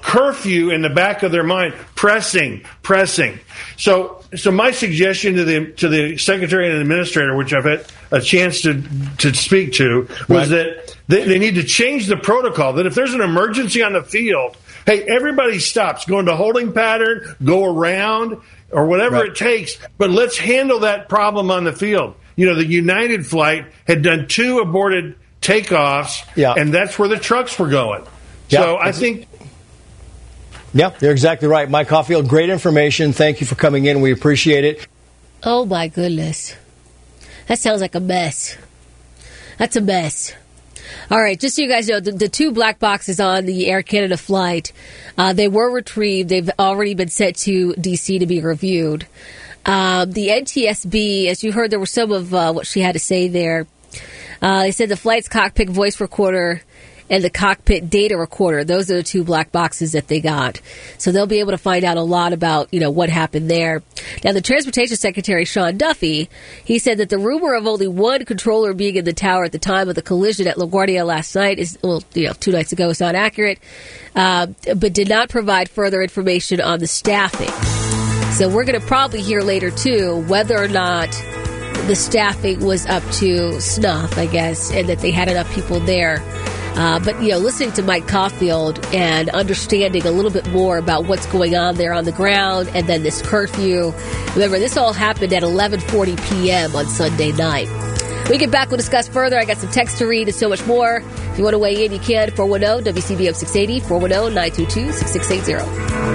curfew in the back of their mind, pressing. So my suggestion to the secretary and administrator, which I've had a chance to speak to, was that they need to change the protocol, that if there's an emergency on the field, hey, everybody stops, go into holding pattern, go around, or whatever it takes, but let's handle that problem on the field. You know, the United flight had done 2 aborted takeoffs, and that's where the trucks were going. So I think...
Yeah, you're exactly right. Mike Caulfield, great information. Thank you for coming in. We appreciate it.
Oh, my goodness. That sounds like a mess. That's a mess. All right, just so you guys know, the 2 black boxes on the Air Canada flight, they were retrieved. They've already been sent to D.C. to be reviewed. The NTSB, as you heard, there was some of what she had to say there. They said the flight's cockpit voice recorder and the cockpit data recorder, those are the 2 black boxes that they got. So they'll be able to find out a lot about, what happened there. Now, the Transportation Secretary, Sean Duffy, he said that the rumor of only one controller being in the tower at the time of the collision at LaGuardia last night is, 2 nights ago is not accurate, but did not provide further information on the staffing. So we're going to probably hear later, too, whether or not the staffing was up to snuff, I guess, and that they had enough people there. But listening to Mike Caulfield and understanding a little bit more about what's going on there on the ground and then this curfew. Remember, this all happened at 11:40 p.m. on Sunday night. When we get back, we'll discuss further. I got some text to read and so much more. If you want to weigh in, you can. 410 WCBM 680, 410-922-6680.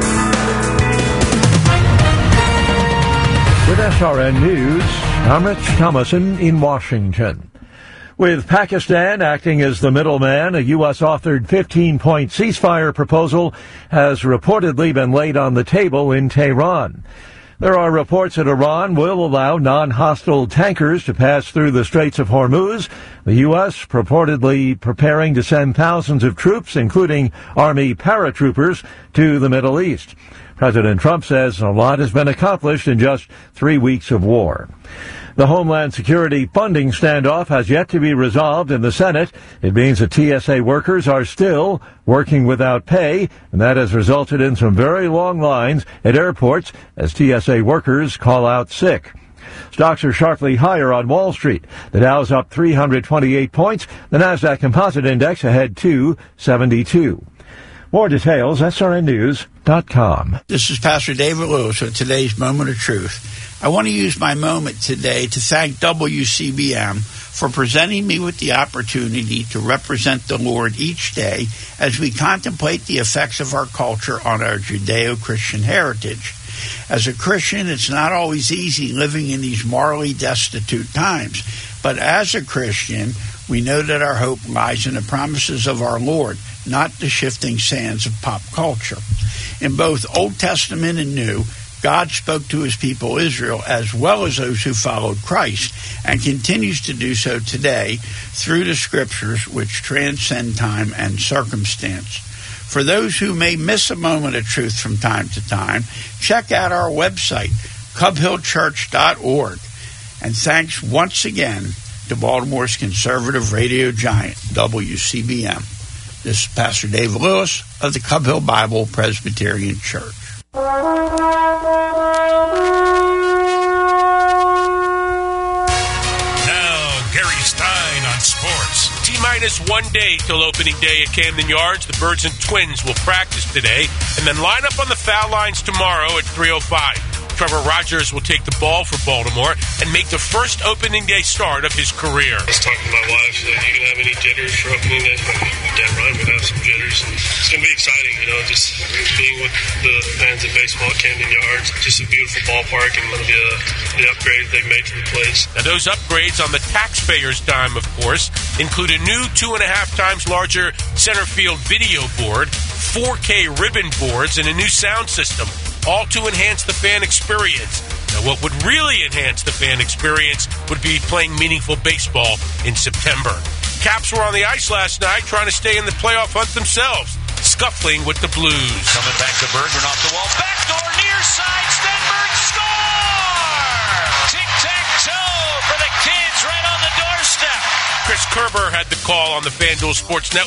With SRN News, I'm Rich Thomason in Washington. With Pakistan acting as the middleman, a U.S.-authored 15-point ceasefire proposal has reportedly been laid on the table in Tehran. There are reports that Iran will allow non-hostile tankers to pass through the Straits of Hormuz, the U.S. purportedly preparing to send thousands of troops, including Army paratroopers, to the Middle East. President Trump says a lot has been accomplished in just 3 weeks of war. The Homeland Security funding standoff has yet to be resolved in the Senate. It means that TSA workers are still working without pay, and that has resulted in some very long lines at airports as TSA workers call out sick. Stocks are sharply higher on Wall Street. The Dow's up 328 points. The Nasdaq Composite Index ahead 272. More details, srnnews.com.
This is Pastor David Lewis with today's Moment of Truth. I want to use my moment today to thank WCBM for presenting me with the opportunity to represent the Lord each day as we contemplate the effects of our culture on our Judeo-Christian heritage. As a Christian, it's not always easy living in these morally destitute times, but as a Christian, we know that our hope lies in the promises of our Lord, not the shifting sands of pop culture. In both Old Testament and New, God spoke to his people Israel as well as those who followed Christ and continues to do so today through the scriptures which transcend time and circumstance. For those who may miss a moment of truth from time to time, check out our website, cubhillchurch.org. And thanks once again to Baltimore's conservative radio giant, WCBM. This is Pastor David Lewis of the Cub Hill Bible Presbyterian Church.
Gary Stein on sports.
T-minus 1 day till opening day at Camden Yards. The Birds and Twins will practice today and then line up on the foul lines tomorrow at 3:05. Trevor Rogers will take the ball for Baltimore and make the first opening day start of his career.
I was talking to my wife that you can have any jitters for opening day. Damn right, we'd have some jitters. And it's going to be exciting, just being with the fans of baseball at Camden Yards. Just a beautiful ballpark and one of the upgrades they've made to the place.
Now, those upgrades on the taxpayers' dime, of course, include a new 2.5 times larger center field video board, 4K ribbon boards, and a new sound system, all to enhance the fan experience. Now, what would really enhance the fan experience would be playing meaningful baseball in September. Caps were on the ice last night trying to stay in the playoff hunt themselves, scuffling with the Blues.
Coming back to Berggren off the wall. Backdoor near side. Stenberg score! Tic-tac-toe for the kids right on the doorstep.
Chris Kerber had the call on the FanDuel Sports Network.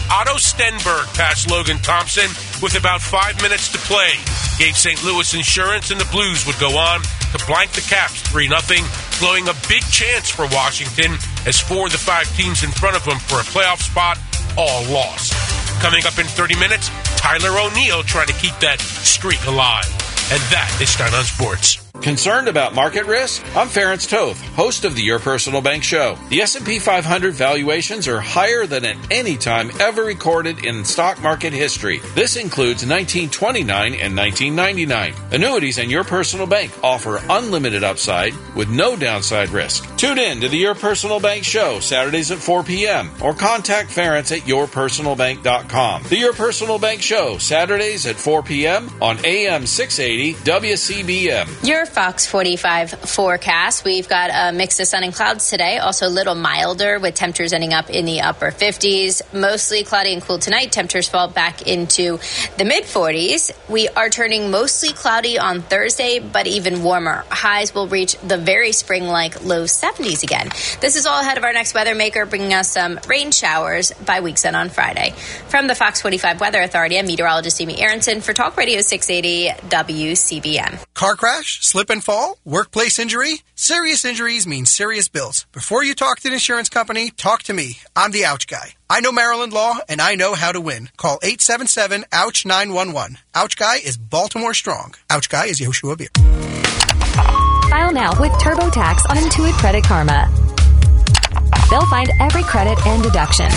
Otto Stenberg passed Logan Thompson with about 5 minutes to play. Gave St. Louis Insurance and the Blues would go on to blank the Caps 3-0, blowing a big chance for Washington as 4 of the 5 teams in front of them for a playoff spot all lost. Coming up in 30 minutes, Tyler O'Neill trying to keep that streak alive. And that is Stein on Sports.
Concerned about market risk? I'm Ference Toth, host of the Your Personal Bank Show. The S&P 500 valuations are higher than at any time ever recorded in stock market history. This includes 1929 and 1999. Annuities and Your Personal Bank offer unlimited upside with no downside risk. Tune in to the Your Personal Bank Show Saturdays at 4 p.m. or contact Ference at yourpersonalbank.com. The Your Personal Bank Show Saturdays at 4 p.m. on AM 680 WCBM.
Your Fox 45 forecast. We've got a mix of sun and clouds today, also a little milder with temperatures ending up in the upper 50s. Mostly cloudy and cool tonight. Temperatures fall back into the mid-40s. We are turning mostly cloudy on Thursday, but even warmer. Highs will reach the very spring-like low 70s again. This is all ahead of our next weather maker, bringing us some rain showers by week's end on Friday. From the Fox 45 Weather Authority, I'm meteorologist Amy Aronson for Talk Radio 680 WCBM.
Car crash? Slip and fall? Workplace injury? Serious injuries mean serious bills. Before you talk to an insurance company, talk to me. I'm the Ouch Guy. I know Maryland law, and I know how to win. Call 877-OUCH-911. Ouch Guy is Baltimore strong. Ouch Guy is Yoshua Beer.
File now with TurboTax on Intuit Credit Karma. They'll find every credit and deduction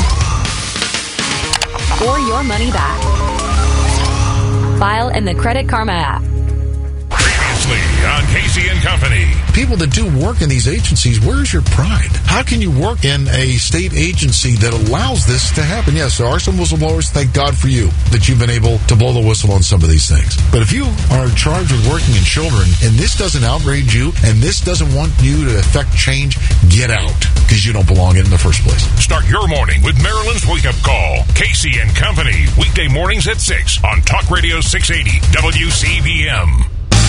or your money back. File in the Credit Karma app.
On Casey and Company.
People that do work in these agencies, where's your pride? How can you work in a state agency that allows this to happen? Yes, there are some whistleblowers. Thank God for you that you've been able to blow the whistle on some of these things. But if you are charged with working in children and this doesn't outrage you and this doesn't want you to affect change, get out because you don't belong in the first place.
Start your morning with Maryland's Wake Up Call. Casey and Company. Weekday mornings at 6 on Talk Radio 680 WCBM.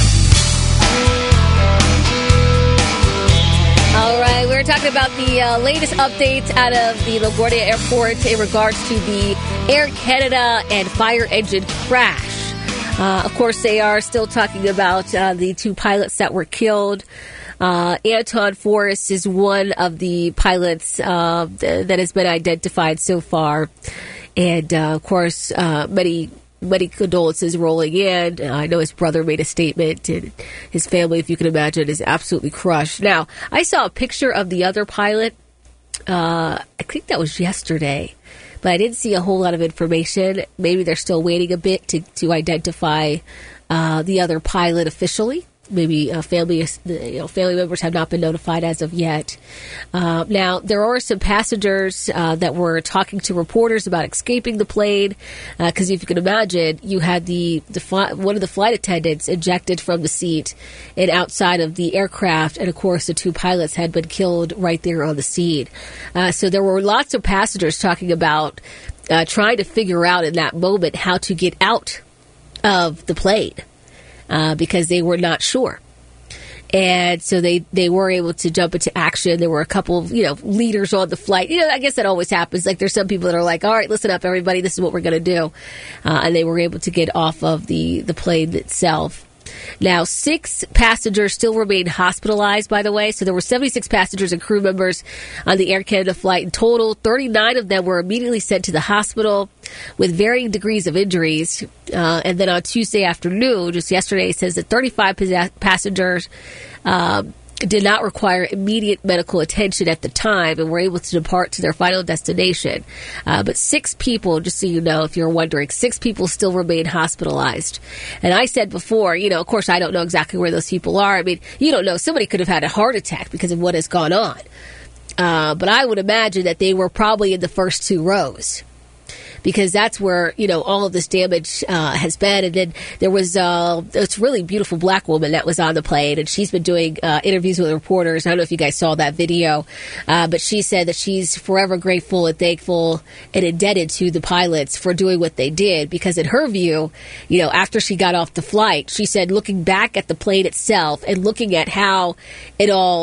All right, we're talking about the latest updates out of the LaGuardia Airport in regards to the Air Canada and fire engine crash. Of course, they are still talking about the 2 pilots that were killed. Anton Forrest is one of the pilots that has been identified so far. And, of course, many condolences rolling in. I know his brother made a statement, and his family, if you can imagine, is absolutely crushed. Now, I saw a picture of the other pilot. I think that was yesterday, but I didn't see a whole lot of information. Maybe they're still waiting a bit to identify the other pilot officially. Maybe family members have not been notified as of yet. Now, there are some passengers that were talking to reporters about escaping the plane, because if you can imagine, you had one of the flight attendants ejected from the seat and outside of the aircraft, and of course, the 2 pilots had been killed right there on the scene. So there were lots of passengers talking about trying to figure out in that moment how to get out of the plane. Because they were not sure. And so they were able to jump into action. There were a couple of, leaders on the flight. I guess that always happens. Like, there's some people that are like, all right, listen up, everybody. This is what we're going to do. And they were able to get off of the plane itself. Now, 6 passengers still remain hospitalized, by the way. So there were 76 passengers and crew members on the Air Canada flight in total. 39 of them were immediately sent to the hospital with varying degrees of injuries. And then on Tuesday afternoon, just yesterday, it says that 35 passengers did not require immediate medical attention at the time and were able to depart to their final destination. But 6 people, just so you know, if you're wondering, 6 people still remain hospitalized. And I said before, of course, I don't know exactly where those people are. I mean, you don't know. Somebody could have had a heart attack because of what has gone on. But I would imagine that they were probably in the first 2 rows, because that's where, all of this damage has been. And then there was this really beautiful black woman that was on the plane, and she's been doing interviews with reporters. I don't know if you guys saw that video, but she said that she's forever grateful and thankful and indebted to the pilots for doing what they did, because in her view, after she got off the flight, she said looking back at the plane itself and looking at how it all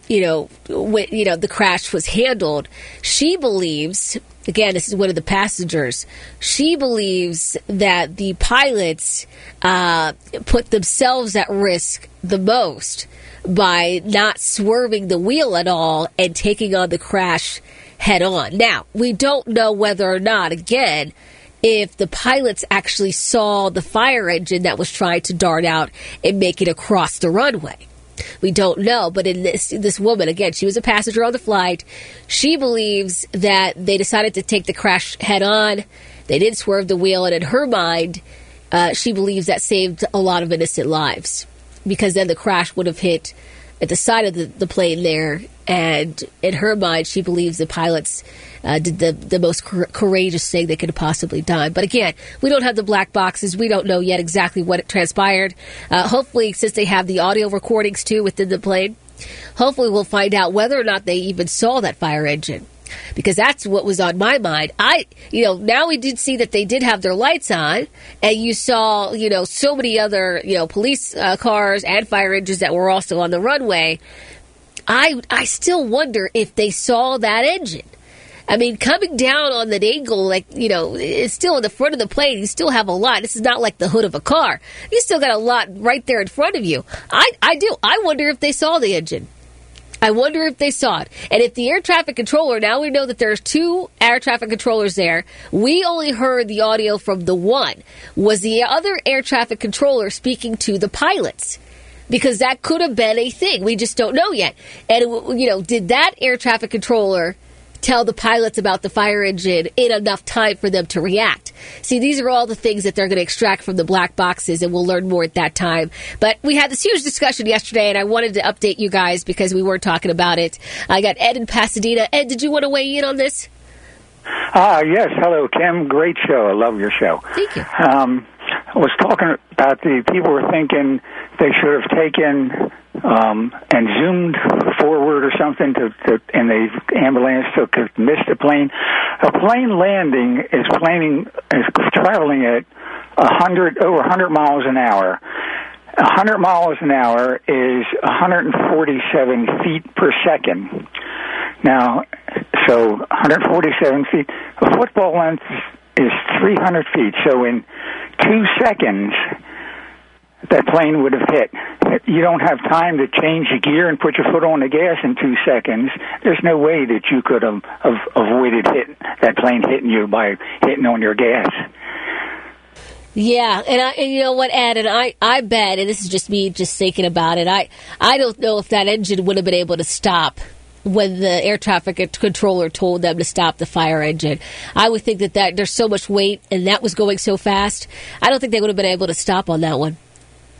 the crash was handled. She believes, again, this is one of the passengers, she believes that the pilots put themselves at risk the most by not swerving the wheel at all and taking on the crash head on. Now, we don't know whether or not, again, if the pilots actually saw the fire engine that was trying to dart out and make it across the runway. We don't know, but in this woman, again, she was a passenger on the flight. She believes that they decided to take the crash head on. They didn't swerve the wheel, and in her mind, she believes that saved a lot of innocent lives, because then the crash would have hit at the side of the plane there, and in her mind, she believes the pilots did the most courageous thing they could have possibly done. But again, we don't have the black boxes. We don't know yet exactly what transpired. Hopefully, since they have the audio recordings too within the plane, hopefully we'll find out whether or not they even saw that fire engine, because that's what was on my mind. Now we did see that they did have their lights on, and you saw, so many other, police cars and fire engines that were also on the runway. I still wonder if they saw that engine. I mean, coming down on that angle, it's still in the front of the plane. You still have a lot. This is not like the hood of a car. You still got a lot right there in front of you. I do. I wonder if they saw the engine. I wonder if they saw it. And if the air traffic controller, now we know that there's 2 air traffic controllers there. We only heard the audio from the one. Was the other air traffic controller speaking to the pilots? Because that could have been a thing. We just don't know yet. And, did that air traffic controller tell the pilots about the fire engine in enough time for them to react? See, these are all the things that they're going to extract from the black boxes, and we'll learn more at that time. But we had this huge discussion yesterday, and I wanted to update you guys because we weren't talking about it. I got Ed in Pasadena. Ed, did you want to weigh in on this?
Yes. Hello, Kim. Great show. I love your show.
Thank you.
I was talking about the people were thinking they should have taken and zoomed forward or something and the ambulance could miss the plane. A plane landing is traveling at over 100 miles an hour. 100 miles an hour is 147 feet per second. Now, so 147 feet. A football length is 300 feet. So in 2 seconds, that plane would have hit. You don't have time to change the gear and put your foot on the gas in 2 seconds. There's no way that you could have avoided that plane hitting you by hitting on your gas.
Yeah, and you know what, Ed, and I bet, and this is just me just thinking about it, I don't know if that engine would have been able to stop when the air traffic controller told them to stop the fire engine. I would think that there's so much weight, and that was going so fast, I don't think they would have been able to stop on that one.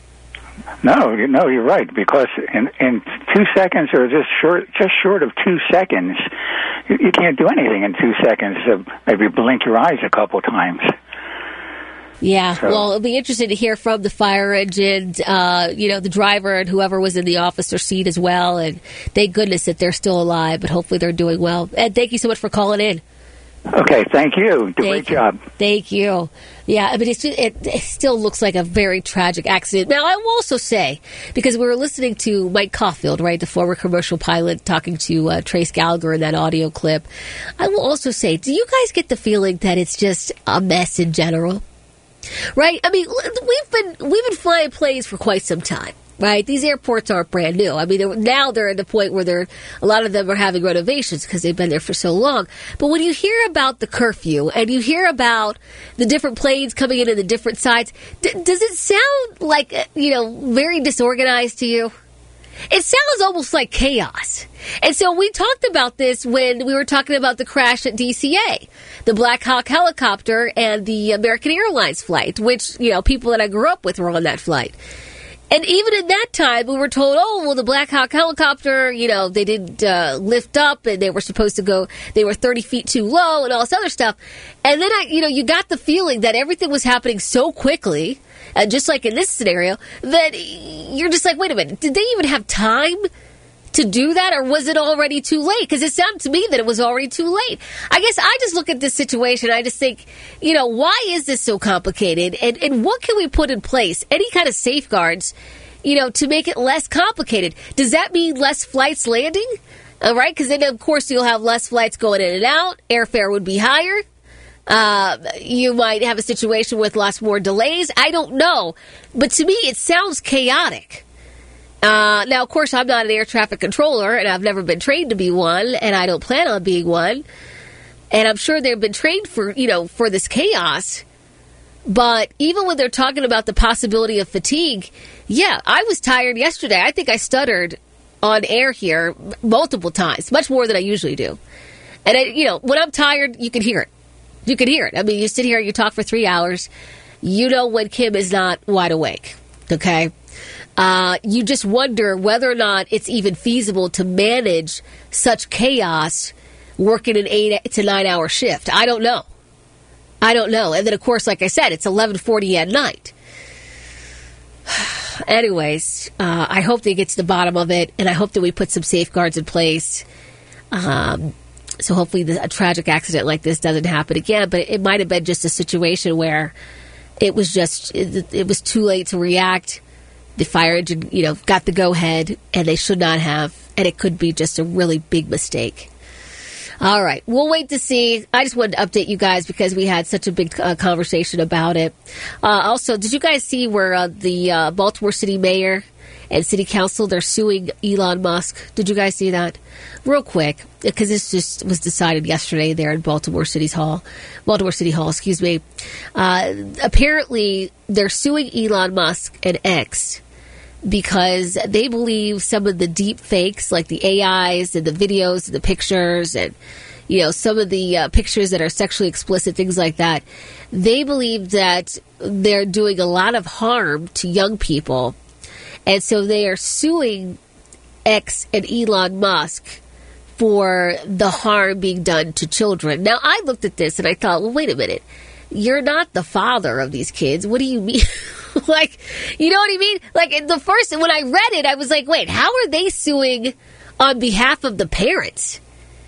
No, you're right, because in 2 seconds, or just short of 2 seconds, you can't do anything in 2 seconds. So maybe blink your eyes a couple times.
Yeah, well, it'll be interesting to hear from the fire engine, the driver and whoever was in the officer seat as well. And thank goodness that they're still alive, but hopefully they're doing well. Ed, thank you so much for calling in.
Okay, thank you. Great job.
Thank you. Yeah, I mean, it still looks like a very tragic accident. Now, I will also say, because we were listening to Mike Caulfield, right, the former commercial pilot, talking to Trace Gallagher in that audio clip, I will also say, do you guys get the feeling that it's just a mess in general? Right? I mean, we've been flying planes for quite some time. Right? These airports aren't brand new. I mean, now they're at the point where a lot of them are having renovations because they've been there for so long. But when you hear about the curfew and you hear about the different planes coming in the different sides, does it sound like, very disorganized to you? It sounds almost like chaos. And so we talked about this when we were talking about the crash at DCA, the Black Hawk helicopter and the American Airlines flight, which, people that I grew up with were on that flight. And even in that time, we were told, the Black Hawk helicopter, they didn't lift up and they were supposed to go, they were 30 feet too low and all this other stuff. And then, you got the feeling that everything was happening so quickly, just like in this scenario, that you're just like, wait a minute, did they even have time to do that, or was it already too late? Because it sounded to me that it was already too late. I guess I just look at this situation, I just think, why is this so complicated? And what can we put in place? Any kind of safeguards, to make it less complicated. Does that mean less flights landing? All right, because then, of course, you'll have less flights going in and out. Airfare would be higher. You might have a situation with lots more delays. I don't know. But to me, it sounds chaotic. Now, of course, I'm not an air traffic controller, and I've never been trained to be one, and I don't plan on being one. And I'm sure they've been trained for this chaos. But even when they're talking about the possibility of fatigue, yeah, I was tired yesterday. I think I stuttered on air here multiple times, much more than I usually do. And, when I'm tired, you can hear it. You can hear it. I mean, you sit here, you talk for 3 hours. You know when Kim is not wide awake, okay? You just wonder whether or not it's even feasible to manage such chaos working an 8 to 9 hour shift. I don't know. And then, of course, like I said, it's 11:40 at night. Anyways, I hope they get to the bottom of it, and I hope that we put some safeguards in place. So hopefully a tragic accident like this doesn't happen again. But it might have been just a situation where it was too late to react. The fire engine, got the go-ahead, and they should not have. And it could be just a really big mistake. All right. We'll wait to see. I just wanted to update you guys because we had such a big conversation about it. Also, did you guys see where the Baltimore City Mayor and City Council, they're suing Elon Musk? Did you guys see that? Real quick, because this just was decided yesterday there in Baltimore City Hall, excuse me. Apparently, they're suing Elon Musk and X because they believe some of the deep fakes, like the AIs and the videos and the pictures and, some of the pictures that are sexually explicit, things like that, they believe that they're doing a lot of harm to young people. And so they are suing X and Elon Musk for the harm being done to children. Now, I looked at this and I thought, well, wait a minute. You're not the father of these kids. What do you mean? Like, you know what I mean? Like, when I read it, I was like, wait, how are they suing on behalf of the parents?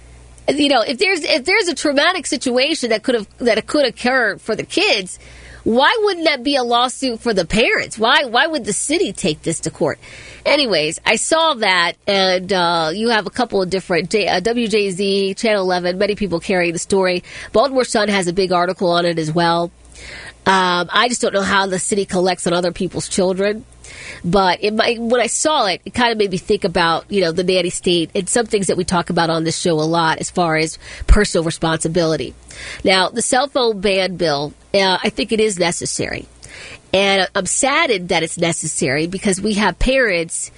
If there's a traumatic situation that could occur for the kids, why wouldn't that be a lawsuit for the parents? Why would the city take this to court? Anyways, I saw that, and you have a couple of different WJZ, Channel 11, many people carrying the story. Baltimore Sun has a big article on it as well. I just don't know how the city collects on other people's children. But when I saw it, it kind of made me think about, the nanny state and some things that we talk about on this show a lot as far as personal responsibility. Now, the cell phone ban bill, I think it is necessary. And I'm saddened that it's necessary because we have parents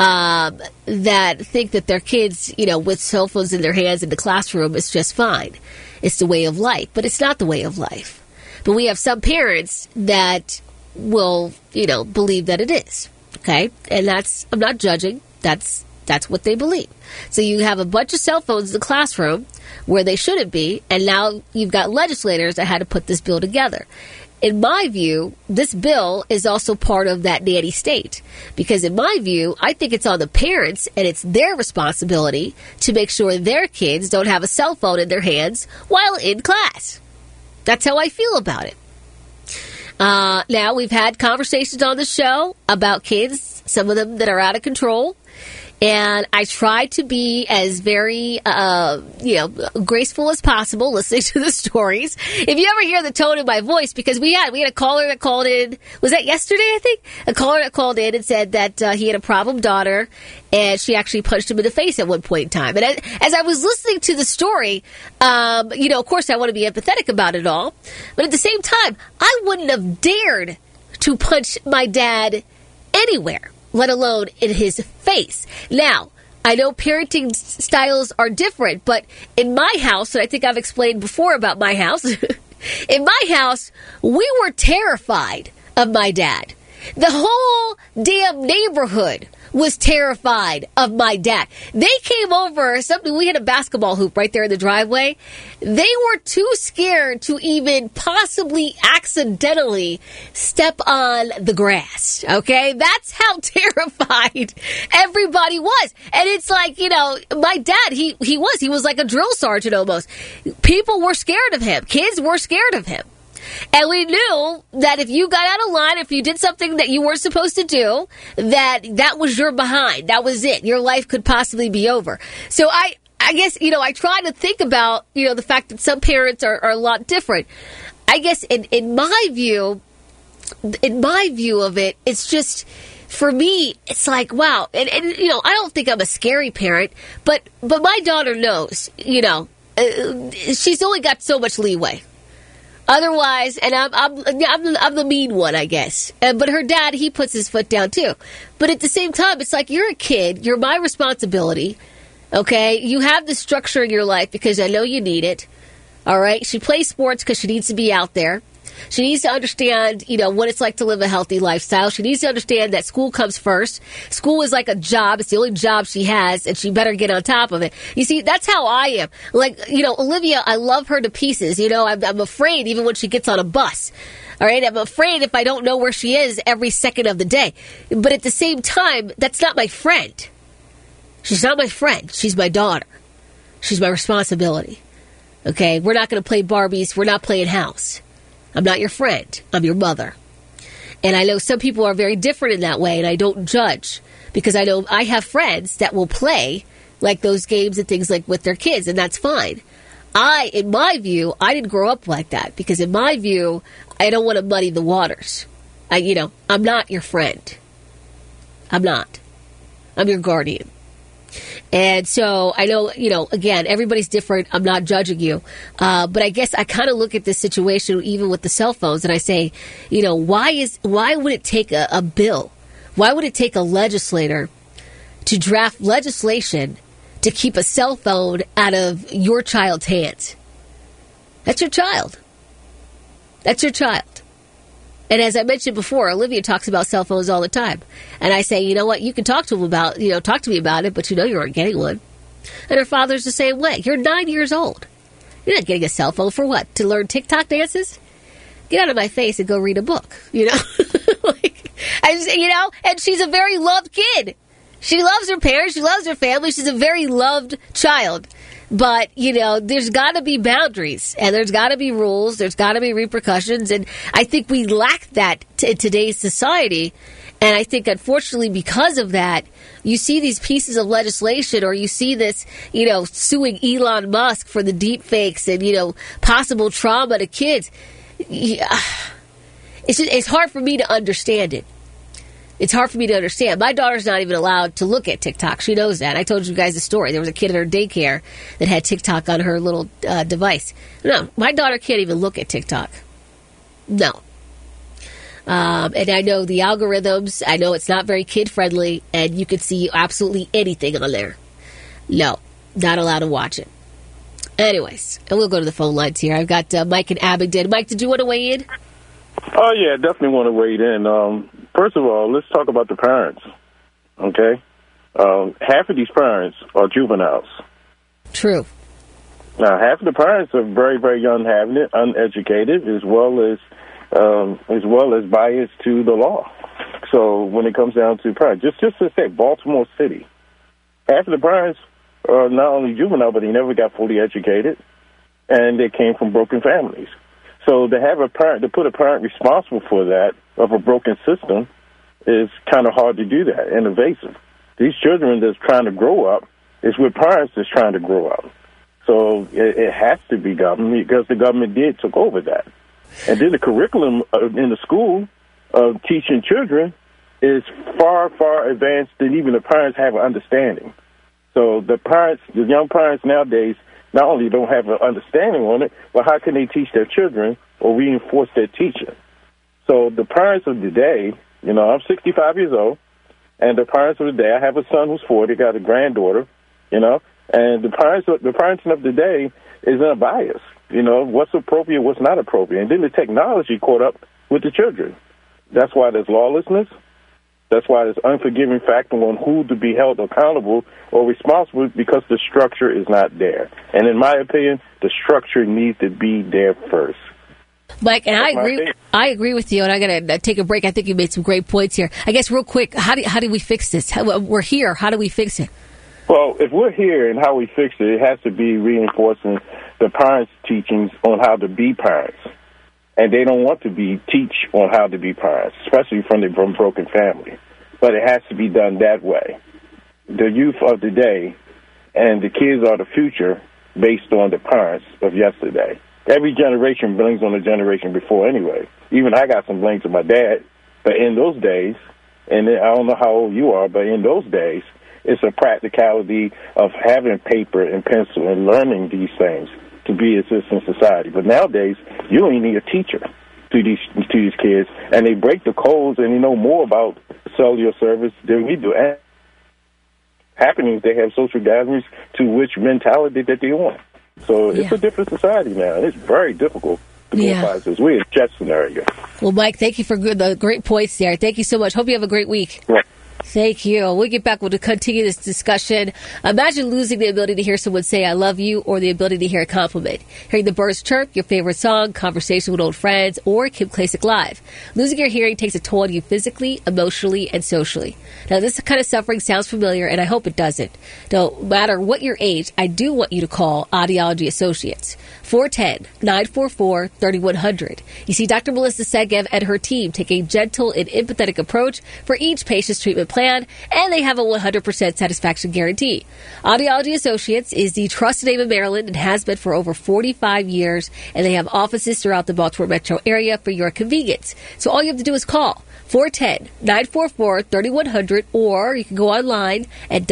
that think that their kids, with cell phones in their hands in the classroom is just fine. It's the way of life. But it's not the way of life. But we have some parents that will, believe that it is. Okay? And I'm not judging. That's what they believe. So you have a bunch of cell phones in the classroom where they shouldn't be, and now you've got legislators that had to put this bill together. In my view, this bill is also part of that nanny state. Because in my view, I think it's on the parents, and it's their responsibility to make sure their kids don't have a cell phone in their hands while in class. That's how I feel about it. Now, we've had conversations on the show about kids, some of them that are out of control. And I try to be as very, graceful as possible listening to the stories. If you ever hear the tone in my voice, because we had a caller that called in, was that yesterday, I think? A caller that called in and said that he had a problem daughter, and she actually punched him in the face at one point in time. And as I was listening to the story, of course I want to be empathetic about it all. But at the same time, I wouldn't have dared to punch my dad anywhere, let alone in his face. Now, I know parenting styles are different, but in my house, and I think I've explained before about my house, in my house, we were terrified of my dad. The whole damn neighborhood was terrified of my dad. They came over, we had a basketball hoop right there in the driveway. They were too scared to even possibly accidentally step on the grass, okay? That's how terrified everybody was. And it's like, my dad, he was like a drill sergeant almost. People were scared of him. Kids were scared of him. And we knew that if you got out of line, if you did something that you weren't supposed to do, that was your behind. That was it. Your life could possibly be over. So I guess, I try to think about, the fact that some parents are a lot different. I guess in my view of it, it's just, for me, it's like, wow. And I don't think I'm a scary parent, but my daughter knows, she's only got so much leeway. Otherwise, and I'm the mean one, I guess. But her dad, he puts his foot down too. But at the same time, it's like, you're a kid. You're my responsibility. Okay? You have the structure in your life because I know you need it. All right? She plays sports because she needs to be out there. She needs to understand, what it's like to live a healthy lifestyle. She needs to understand that school comes first. School is like a job. It's the only job she has, and she better get on top of it. You see, that's how I am. Like, Olivia, I love her to pieces. I'm afraid even when she gets on a bus. All right? I'm afraid if I don't know where she is every second of the day. But at the same time, that's not my friend. She's not my friend. She's my daughter. She's my responsibility. Okay? We're not going to play Barbies. We're not playing house. I'm not your friend. I'm your mother. And I know some people are very different in that way, and I don't judge. Because I know I have friends that will play like those games and things like with their kids, and that's fine. In my view, I didn't grow up like that. Because in my view, I don't want to muddy the waters. I'm not your friend. I'm not. I'm your guardian. And so I know, again, everybody's different. I'm not judging you. But I guess I kind of look at this situation, even with the cell phones, and I say, why would it take a bill? Why would it take a legislator to draft legislation to keep a cell phone out of your child's hands? That's your child. That's your child. And as I mentioned before, Olivia talks about cell phones all the time. And I say, you know what, you can talk to me about it, but you aren't getting one. And her father's the same way. You're 9 years old. You're not getting a cell phone for what? To learn TikTok dances? Get out of my face and go read a book, and she's a very loved kid. She loves her parents. She loves her family. She's a very loved child. But, there's got to be boundaries, and there's got to be rules, there's got to be repercussions, and I think we lack that in today's society. And I think, unfortunately, because of that, you see these pieces of legislation, or you see this, suing Elon Musk for the deep fakes and, possible trauma to kids. It's hard for me to understand it. It's hard for me to understand. My daughter's not even allowed to look at TikTok. She knows that. I told you guys the story. There was a kid at her daycare that had TikTok on her little device. No, my daughter can't even look at TikTok. No. And I know the algorithms. I know it's not very kid-friendly, and you can see absolutely anything on there. No, not allowed to watch it. Anyways, and we'll go to the phone lines here. I've got Mike in Abingdon. Mike, did you want to weigh in?
Oh, yeah, definitely want to weigh in. First of all, let's talk about the parents, okay? Half of these parents are juveniles.
True.
Now, half of the parents are very, very uneducated, as well as biased to the law. So when it comes down to parents, just to say, Baltimore City, half of the parents are not only juvenile, but they never got fully educated, and they came from broken families. So to put a parent responsible for that, of a broken system, is kind of hard to do that and evasive. These children that's trying to grow up is with parents that's trying to grow up. So it has to be government, because the government took over that. And then the curriculum in the school of teaching children is far, far advanced than even the parents have an understanding. So the young parents nowadays, not only don't have an understanding on it, but how can they teach their children or reinforce their teaching? So the parents of the day, I'm 65 years old, and the parents of the day, I have a son who's 40, got a granddaughter, and the parenting of the day is unbiased. What's appropriate, what's not appropriate. And then the technology caught up with the children. That's why there's lawlessness. That's why there's unforgiving factor on who to be held accountable or responsible, because the structure is not there. And in my opinion, the structure needs to be there first.
Mike, and I agree with you, and I'm going to take a break. I think you made some great points here. I guess real quick, how do we fix this? We're here. How do we fix it?
Well, if we're here and how we fix it, it has to be reinforcing the parents' teachings on how to be parents. and they don't want to teach on how to be parents, especially from broken family. But it has to be done that way. The youth of the day and the kids are the future based on the parents of yesterday. Every generation blames on the generation before anyway. Even I got some blame to my dad, but in those days, and I don't know how old you are, but in those days, it's a practicality of having paper and pencil and learning these things to be a citizen society. But nowadays, you don't even need a teacher to these kids, and they break the codes and they know more about cellular service than we do. And happenings, they have social gatherings to which mentality that they want. So it's a different society now. It's very difficult to go past this. We're in a chess scenario.
Well, Mike, thank you for the great points there. Thank you so much. Hope you have a great week.
Yeah.
Thank you. We'll get back. We'll continue this discussion. Imagine losing the ability to hear someone say, I love you, or the ability to hear a compliment. Hearing the birds chirp, your favorite song, conversation with old friends, or Kim Klacik Live. Losing your hearing takes a toll on you physically, emotionally, and socially. Now, this kind of suffering sounds familiar, and I hope it doesn't. No matter what your age, I do want you to call Audiology Associates. 410-944-3100. You see, Dr. Melissa Segev and her team take a gentle and empathetic approach for each patient's treatment plan, and they have a 100% satisfaction guarantee. Audiology Associates is the trusted name of Maryland and has been for over 45 years, and they have offices throughout the Baltimore metro area for your convenience. So all you have to do is call 410-944-3100, or you can go online at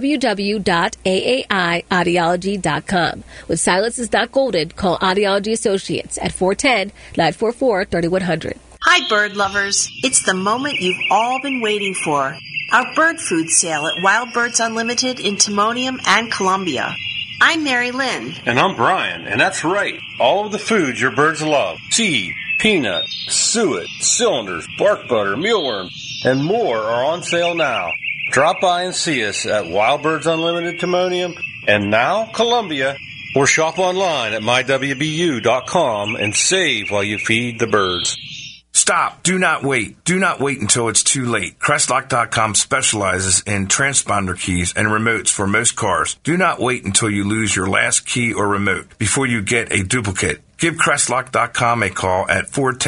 www.aaiaudiology.com. When silence is not golden, call Audiology Associates at 410-944-3100.
Hi, bird lovers. It's the moment you've all been waiting for. Our bird food sale at Wild Birds Unlimited in Timonium and Columbia. I'm Mary Lynn.
And I'm Brian, and that's right. All of the foods your birds love. Seed, peanut, suet, cylinders, bark butter, mealworm, and more are on sale now. Drop by and see us at Wild Birds Unlimited Timonium and now Columbia, or shop online at mywbu.com and save while you feed the birds.
Stop. Do not wait. Do not wait until it's too late. Crestlock.com specializes in transponder keys and remotes for most cars. Do not wait until you lose your last key or remote before you get a duplicate. Give Crestlock.com a call at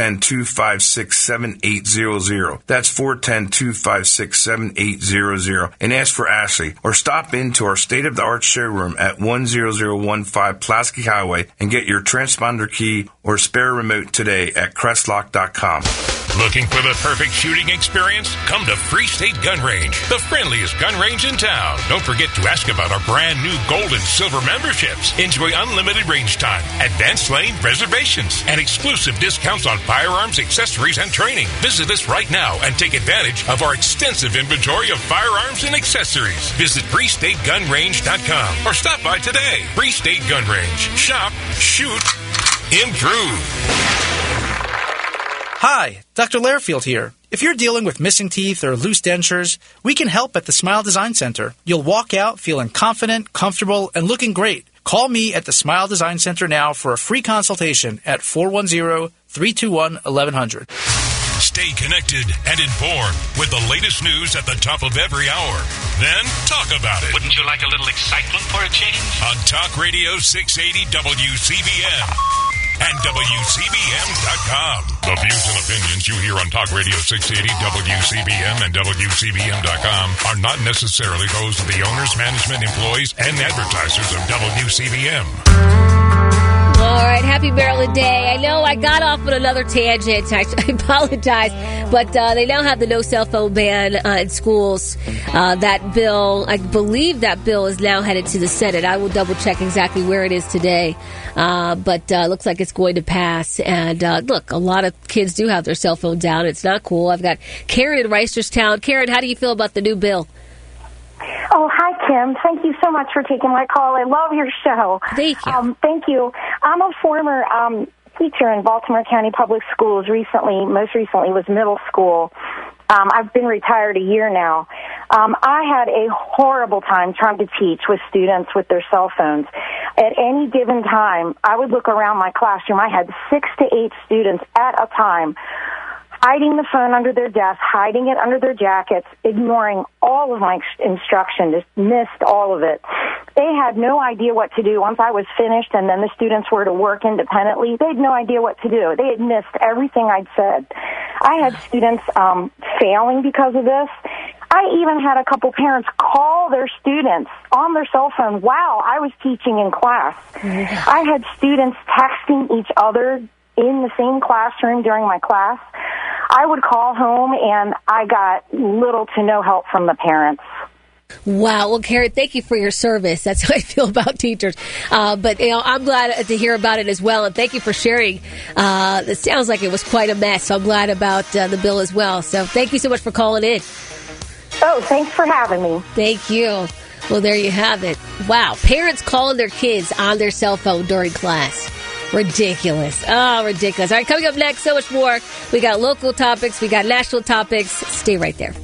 410-256-7800. That's 410-256-7800. And ask for Ashley. Or stop into our state-of-the-art showroom at 10015 Pulaski Highway and get your transponder key or spare remote today at Crestlock.com.
Looking for the perfect shooting experience? Come to Free State Gun Range, the friendliest gun range in town. Don't forget to ask about our brand new gold and silver memberships. Enjoy unlimited range time, advanced lane reservations, and exclusive discounts on firearms, accessories, and training. Visit us right now and take advantage of our extensive inventory of firearms and accessories. Visit FreeStateGunRange.com or stop by today. Free State Gun Range. Shop, shoot, improve.
Hi, Dr. Lairfield here. If you're dealing with missing teeth or loose dentures, we can help at the Smile Design Center. You'll walk out feeling confident, comfortable, and looking great. Call me at the Smile Design Center now for a free consultation at 410-321-1100.
Stay connected and informed with the latest news at the top of every hour. Then talk about it.
Wouldn't you like a little excitement for a change?
On Talk Radio 680 WCBM. And WCBM.com. The views and opinions you hear on Talk Radio 680 WCBM and WCBM.com are not necessarily those of the owners, management, employees, and advertisers of WCBM.
All right, happy Maryland Day. I know I got off on another tangent. I apologize. But they now have the no cell phone ban in schools. That bill, I believe that bill is now headed to the Senate. I will double check exactly where it is today. But looks like it's going to pass. And look, a lot of kids do have their cell phone down. It's not cool. I've got Karen in Reisterstown. Karen, how do you feel about the new bill?
Oh, hi, Kim. Thank you so much for taking my call. I love your show.
Thank you.
Thank you. I'm a former teacher in Baltimore County Public Schools. Most recently was middle school. I've been retired a year now. I had a horrible time trying to teach with students with their cell phones. At any given time, I would look around my classroom. I had 6 to 8 students at a time hiding the phone under their desk, hiding it under their jackets, ignoring all of my instruction, just missed all of it. They had no idea what to do once I was finished and then the students were to work independently. They had no idea what to do. They had missed everything I'd said. I had students failing because of this. I even had a couple parents call their students on their cell phone while I was teaching in class. I had students texting each other in the same classroom during my class. I would call home, and I got little to no help from the parents.
Wow. Well, Karen, thank you for your service. That's how I feel about teachers. But, I'm glad to hear about it as well. And thank you for sharing. It sounds like it was quite a mess. So I'm glad about the bill as well. So thank you so much for calling in.
Oh, thanks for having me.
Thank you. Well, there you have it. Wow. Parents calling their kids on their cell phone during class. Ridiculous. Oh, ridiculous. All right, coming up next, so much more. We got local topics. We got national topics. Stay right there.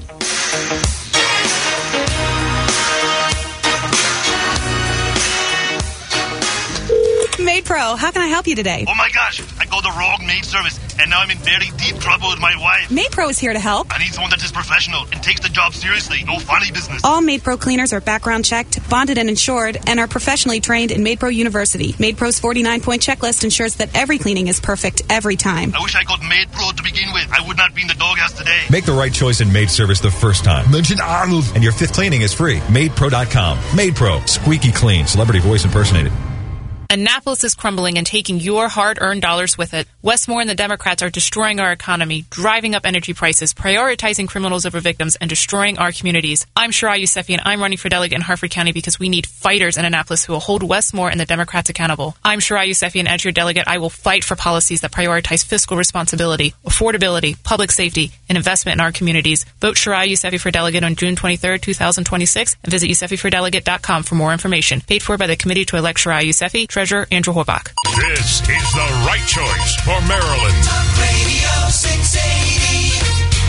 Maid Pro, how can I help you today?
Oh my gosh, I called the wrong maid service, and now I'm in very deep trouble with my wife.
Maid Pro is here to help.
I need someone that is professional and takes the job seriously. No funny business.
All Maid Pro cleaners are background checked, bonded and insured, and are professionally trained in Maid Pro University. Maid Pro's 49-point checklist ensures that every cleaning is perfect every time.
I wish I called Maid Pro to begin with. I would not be in the doghouse today.
Make the right choice in maid service the first time. Mention Arnold, and your 5th cleaning is free. MaidPro.com. Maid Pro. Squeaky clean. Celebrity voice impersonated.
Annapolis is crumbling and taking your hard-earned dollars with it. Westmore and the Democrats are destroying our economy, driving up energy prices, prioritizing criminals over victims, and destroying our communities. I'm Shariah Yousefi, and I'm running for delegate in Harford County because we need fighters in Annapolis who will hold Westmore and the Democrats accountable. I'm Shariah Yousefi, and as your delegate, I will fight for policies that prioritize fiscal responsibility, affordability, public safety, and investment in our communities. Vote Shariah Yousefi for delegate on June 23, 2026, and visit YousefiForDelegate.com for more information. Paid for by the Committee to Elect Shariah Yousefi, Treasurer Andrew Horbach.
This is the right choice for Maryland.
Radio 680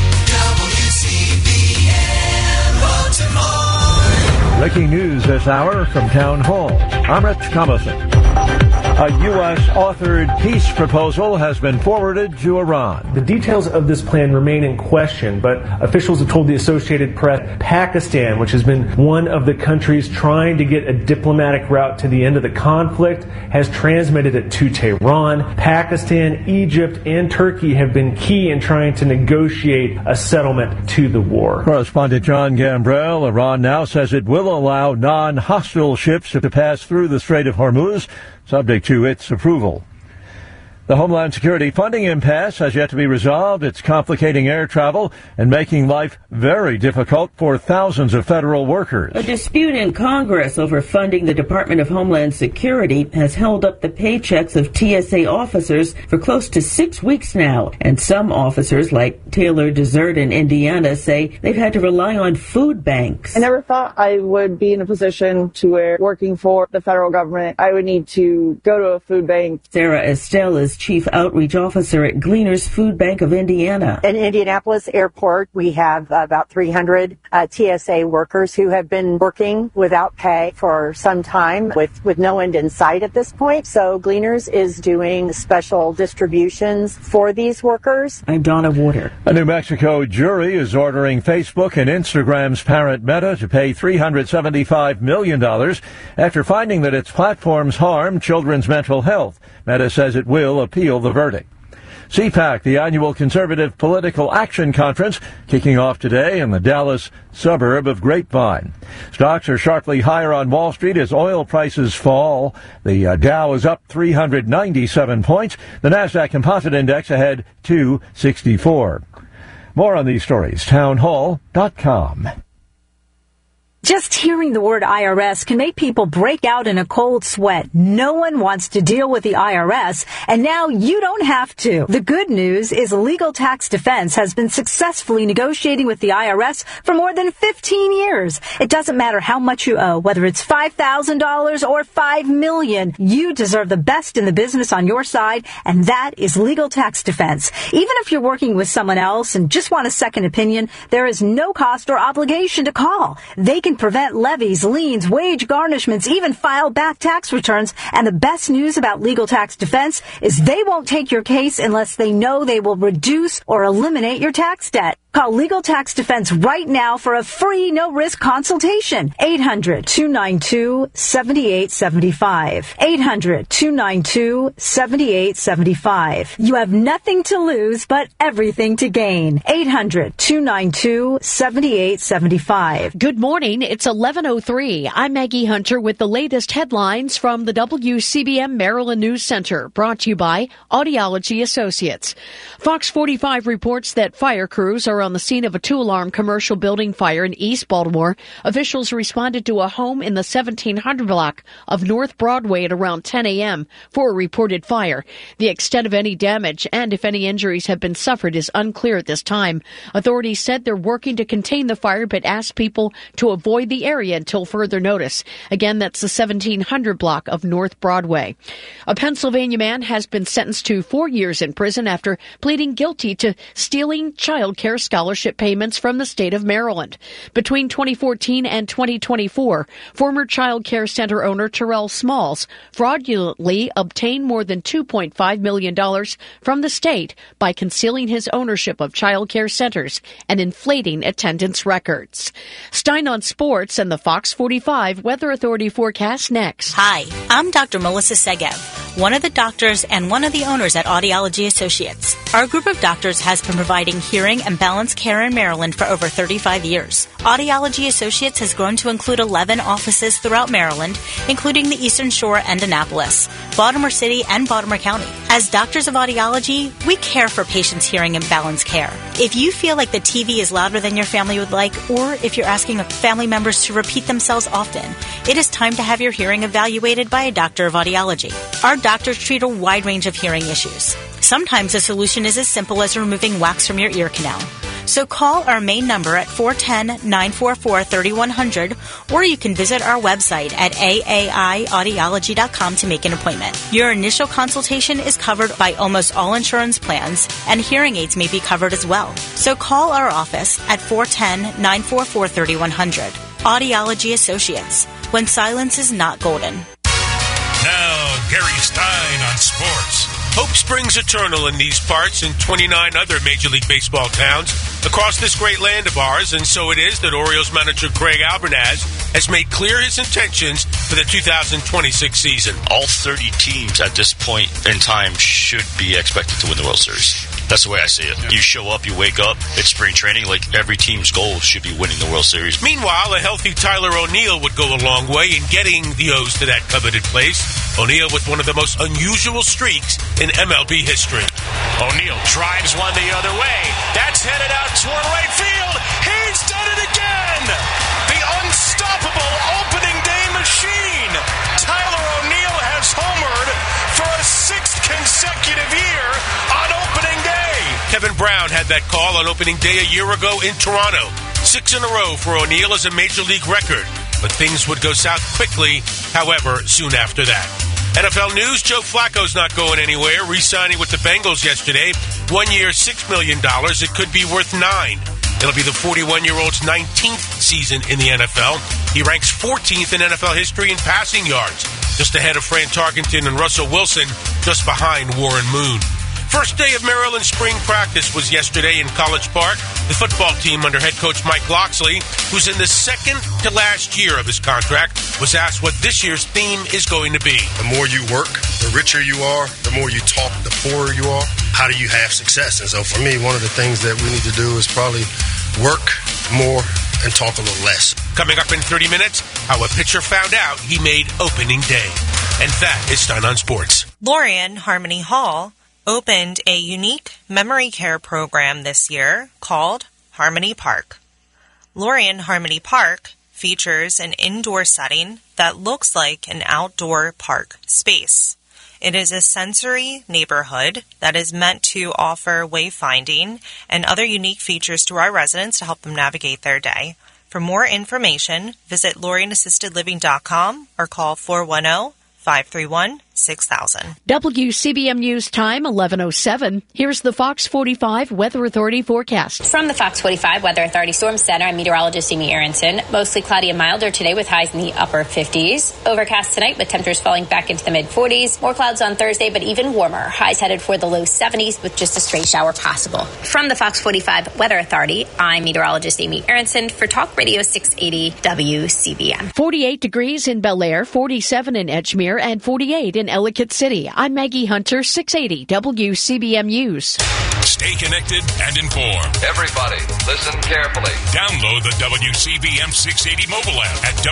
WCBM Baltimore.
Breaking news this hour from Town Hall. I'm Rich Thomason. A U.S.-authored peace proposal has been forwarded to Iran.
The details of this plan remain in question, but officials have told the Associated Press Pakistan, which has been one of the countries trying to get a diplomatic route to the end of the conflict, has transmitted it to Tehran. Pakistan, Egypt, and Turkey have been key in trying to negotiate a settlement to the war.
Correspondent John Gambrell. Iran now says it will allow non-hostile ships to pass through the Strait of Hormuz, subject to its approval. The Homeland Security funding impasse has yet to be resolved. It's complicating air travel and making life very difficult for thousands of federal workers.
A dispute in Congress over funding the Department of Homeland Security has held up the paychecks of TSA officers for close to 6 weeks now. And some officers, like Taylor Desert in Indiana, say they've had to rely on food banks.
I never thought I would be in a position to where working for the federal government, I would need to go to a food bank.
Sarah Estelle is Chief Outreach Officer at Gleaners Food Bank of Indiana.
In Indianapolis Airport, we have about 300 TSA workers who have been working without pay for some time with no end in sight at this point. So Gleaners is doing special distributions for these workers.
I'm Donna Water.
A New Mexico jury is ordering Facebook and Instagram's parent Meta to pay $375 million after finding that its platforms harm children's mental health. Meta says it will appeal the verdict. CPAC, the annual Conservative Political Action Conference, kicking off today in the Dallas suburb of Grapevine. Stocks are sharply higher on Wall Street as oil prices fall. The Dow is up 397 points. The Nasdaq Composite Index ahead 264. More on these stories, townhall.com.
Just hearing the word IRS can make people break out in a cold sweat. No one wants to deal with the IRS, and now you don't have to. The good news is Legal Tax Defense has been successfully negotiating with the IRS for more than 15 years. It doesn't matter how much you owe, whether it's $5,000 or $5 million. You deserve the best in the business on your side, and that is Legal Tax Defense. Even if you're working with someone else and just want a second opinion, there is no cost or obligation to call. They can prevent levies, liens, wage garnishments, even file back tax returns. And the best news about Legal Tax Defense is they won't take your case unless they know they will reduce or eliminate your tax debt. Call Legal Tax Defense right now for a free, no-risk consultation. 800-292-7875. 800-292-7875. You have nothing to lose, but everything to gain. 800-292-7875.
Good morning. It's 11:03. I'm Maggie Hunter with the latest headlines from the WCBM Maryland News Center, brought to you by Audiology Associates. Fox 45 reports that fire crews are on the scene of a 2-alarm commercial building fire in East Baltimore. Officials responded to a home in the 1700 block of North Broadway at around 10 a.m. for a reported fire. The extent of any damage and if any injuries have been suffered is unclear at this time. Authorities said they're working to contain the fire but asked people to avoid the area until further notice. Again, that's the 1700 block of North Broadway. A Pennsylvania man has been sentenced to 4 years in prison after pleading guilty to stealing child care scholarship payments from the state of Maryland. Between 2014 and 2024, former child care center owner Terrell Smalls fraudulently obtained more than $2.5 million from the state by concealing his ownership of child care centers and inflating attendance records. Stein on Sports and the Fox 45 Weather Authority forecast next.
Hi, I'm Dr. Melissa Segev, one of the doctors and one of the owners at Audiology Associates. Our group of doctors has been providing hearing and balance care in Maryland for over 35 years. Audiology Associates has grown to include 11 offices throughout Maryland, including the Eastern Shore and Annapolis, Baltimore City, and Baltimore County. As doctors of audiology, we care for patients' hearing and balance care. If you feel like the TV is louder than your family would like, or if you're asking family members to repeat themselves often, it is time to have your hearing evaluated by a doctor of audiology. Our doctors treat a wide range of hearing issues. Sometimes the solution is as simple as removing wax from your ear canal. So call our main number at 410-944-3100, or you can visit our website at aaiaudiology.com to make an appointment. Your initial consultation is covered by almost all insurance plans, and hearing aids may be covered as well. So call our office at 410-944-3100. Audiology Associates, when silence is not golden.
Now, Gary Stein on sports. Hope springs eternal in these parts and 29 other Major League Baseball towns across this great land of ours, and so it is that Orioles manager Craig Albernaz has made clear his intentions for the 2026 season.
All 30 teams at this point in time should be expected to win the World Series. That's the way I see it. Yeah. You show up, you wake up, it's spring training, like every team's goal should be winning the World Series.
Meanwhile, a healthy Tyler O'Neill would go a long way in getting the O's to that coveted place. O'Neill with one of the most unusual streaks in MLB history.
O'Neill drives one the other way. That's headed out toward right field. He's done it again! The unstoppable opening day machine! Tyler O'Neill has homered for a 6th consecutive year on opening day.
Kevin Brown had that call on opening day a year ago in Toronto. 6 in a row for O'Neill is a major league record. But things would go south quickly, however, soon after that. NFL news, Joe Flacco's not going anywhere, re-signing with the Bengals yesterday. 1 year, $6 million. It could be worth $9 million. It'll be the 41-year-old's 19th season in the NFL. He ranks 14th in NFL history in passing yards, just ahead of Fran Tarkenton and Russell Wilson, just behind Warren Moon. First day of Maryland spring practice was yesterday in College Park. The football team under head coach Mike Locksley, who's in the second to last year of his contract, was asked what this year's theme is going to be.
The more you work, the richer you are. The more you talk, the poorer you are. How do you have success? And so for me, one of the things that we need to do is probably work more and talk a little less.
Coming up in 30 minutes, how a pitcher found out he made opening day. And that is Stein on Sports.
Lorian Harmony Hall opened a unique memory care program this year called Harmony Park. Lorian Harmony Park features an indoor setting that looks like an outdoor park space. It is a sensory neighborhood that is meant to offer wayfinding and other unique features to our residents to help them navigate their day. For more information, visit LorianAssistedLiving.com or call 410-531-6900. 6000.
WCBM News Time, 11:07. Here's the Fox 45 Weather Authority forecast.
From the Fox 45 Weather Authority Storm Center, I'm meteorologist Amy Aronson. Mostly cloudy and milder today with highs in the upper 50s. Overcast tonight with temperatures falling back into the mid-40s. More clouds on Thursday, but even warmer. Highs headed for the low 70s with just a stray shower possible. From the Fox 45 Weather Authority, I'm meteorologist Amy Aronson for Talk Radio 680 WCBM.
48 degrees in Bel Air, 47 in Edgemere, and 48 in Ellicott City. I'm Maggie Hunter, 680 WCBM News.
Stay connected and informed.
Everybody, listen carefully.
Download the WCBM 680 mobile app at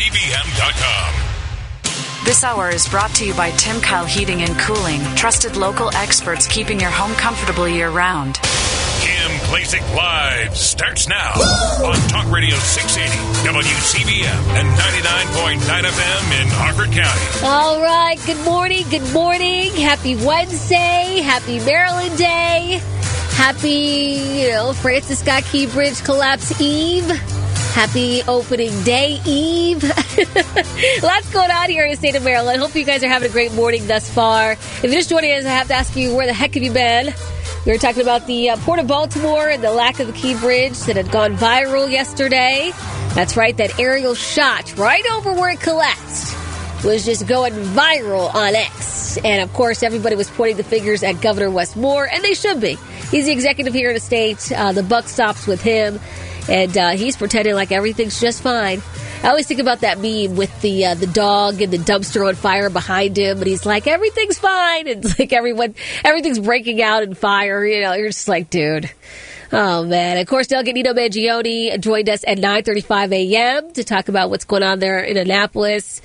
WCBM.com.
This hour is brought to you by Timcal Heating and Cooling, trusted local experts keeping your home comfortable year-round.
Kim Klacik Live starts now on Talk Radio 680, WCBM, and 99.9 FM in Harford County.
All right, good morning. Happy Wednesday, happy Maryland Day, happy, Francis Scott Key Bridge Collapse Eve. Happy opening day eve. Lots going on here in the state of Maryland. Hope you guys are having a great morning thus far. If you're just joining us, I have to ask you, where the heck have you been? We were talking about the Port of Baltimore and the lack of the Key Bridge that had gone viral yesterday. That's right, that aerial shot right over where it collapsed was just going viral on X. And, of course, everybody was pointing the fingers at Governor Wes Moore, and they should be. He's the executive here in the state. The buck stops with him. And he's pretending like everything's just fine. I always think about that meme with the dog and the dumpster on fire behind him, and he's like, everything's fine. And it's like everything's breaking out in fire. You're just like, dude. Oh, man. Of course, Delegate Nino Mangione joined us at 9:35 a.m. to talk about what's going on there in Annapolis.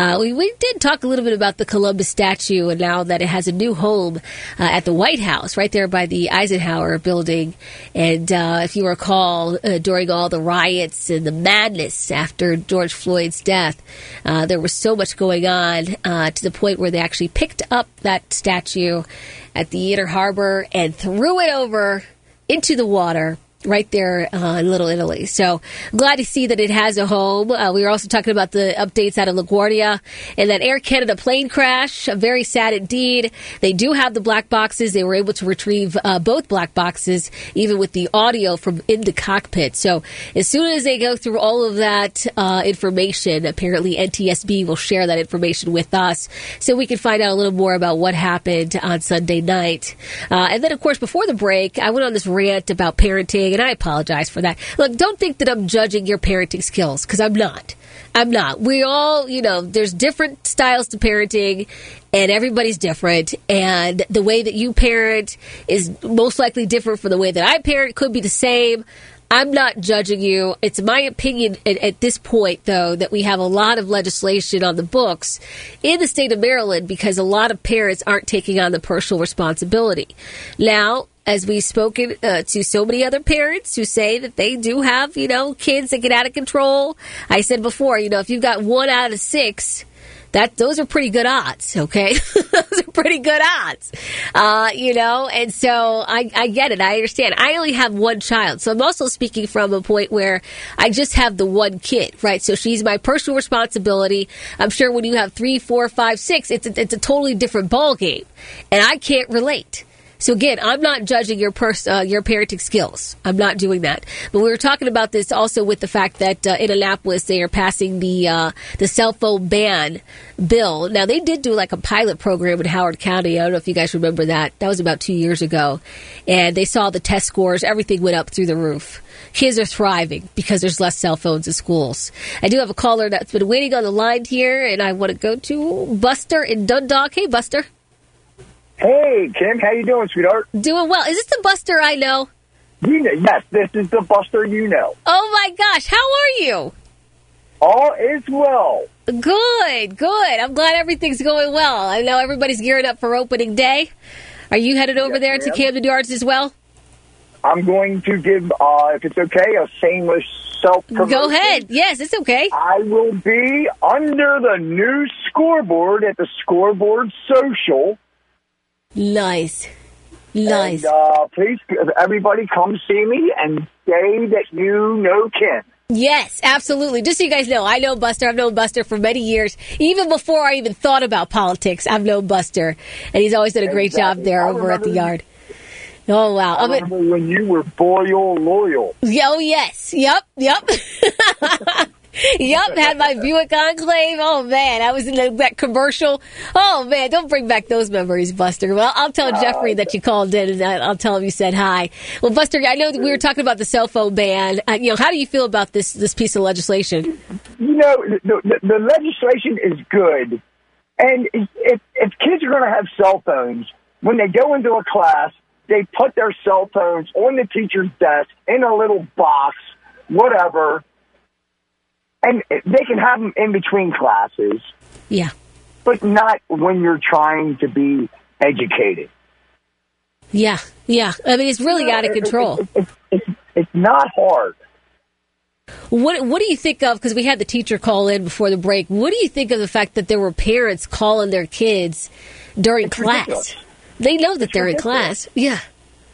We did talk a little bit about the Columbus statue and now that it has a new home at the White House, right there by the Eisenhower building. And if you recall, during all the riots and the madness after George Floyd's death, there was so much going on to the point where they actually picked up that statue at the Inner Harbor and threw it over into the water right there in Little Italy. So glad to see that it has a home. We were also talking about the updates out of LaGuardia and that Air Canada plane crash. Very sad indeed. They do have the black boxes. They were able to retrieve both black boxes, even with the audio from in the cockpit. So as soon as they go through all of that information, apparently NTSB will share that information with us so we can find out a little more about what happened on Sunday night. And then, of course, before the break, I went on this rant about parenting, and I apologize for that. Look, don't think that I'm judging your parenting skills, because I'm not. We all, there's different styles to parenting, and everybody's different. And the way that you parent is most likely different from the way that I parent. Could be the same. I'm not judging you. It's my opinion at this point, though, that we have a lot of legislation on the books in the state of Maryland because a lot of parents aren't taking on the personal responsibility. Now, as we've spoken to so many other parents who say that they do have, kids that get out of control. I said before, if you've got 1 out of 6, those are pretty good odds, okay? Those are pretty good odds, and so I get it. I understand. I only have one child, so I'm also speaking from a point where I just have the one kid, right? So she's my personal responsibility. I'm sure when you have 3, 4, 5, 6, it's a totally different ballgame, and I can't relate. So again, I'm not judging your parenting skills. I'm not doing that. But we were talking about this also with the fact that in Annapolis they are passing the cell phone ban bill. Now they did do like a pilot program in Howard County. I don't know if you guys remember that. That was about 2 years ago, and they saw the test scores. Everything went up through the roof. Kids are thriving because there's less cell phones in schools. I do have a caller that's been waiting on the line here, and I want to go to Buster in Dundalk. Hey, Buster.
Hey, Kim, how you doing, sweetheart?
Doing well. Is this the Buster I know?
Yes, this is the Buster you know.
Oh, my gosh. How are you?
All is well.
Good. I'm glad everything's going well. I know everybody's gearing up for opening day. Are you headed over there to Camden Yards as well?
I'm going to give, if it's okay, a shameless self-promotion.
Go ahead. Yes, it's okay.
I will be under the new scoreboard at the Scoreboard Social.
Nice.
And, please, everybody come see me and say that you know Ken.
Yes, absolutely. Just so you guys know, I know Buster. I've known Buster for many years. Even before I even thought about politics, I've known Buster. And he's always done a great job there over at the yard. Oh, wow.
I remember when you were loyal.
Oh, yes. Yep. Yep, had my Buick Enclave. Oh, man, I was in that commercial. Oh, man, don't bring back those memories, Buster. Well, I'll tell Jeffrey that you called in, and I'll tell him you said hi. Well, Buster, I know that we were talking about the cell phone ban. How do you feel about this piece of legislation?
The legislation is good. And if kids are going to have cell phones, when they go into a class, they put their cell phones on the teacher's desk in a little box, whatever. And they can have them in between classes.
Yeah.
But not when you're trying to be educated.
Yeah. I mean, it's really out of control.
It's not hard.
What do you think of, because we had the teacher call in before the break, what do you think of the fact that there were parents calling their kids during class?
Ridiculous.
They know that they're in class. Yeah.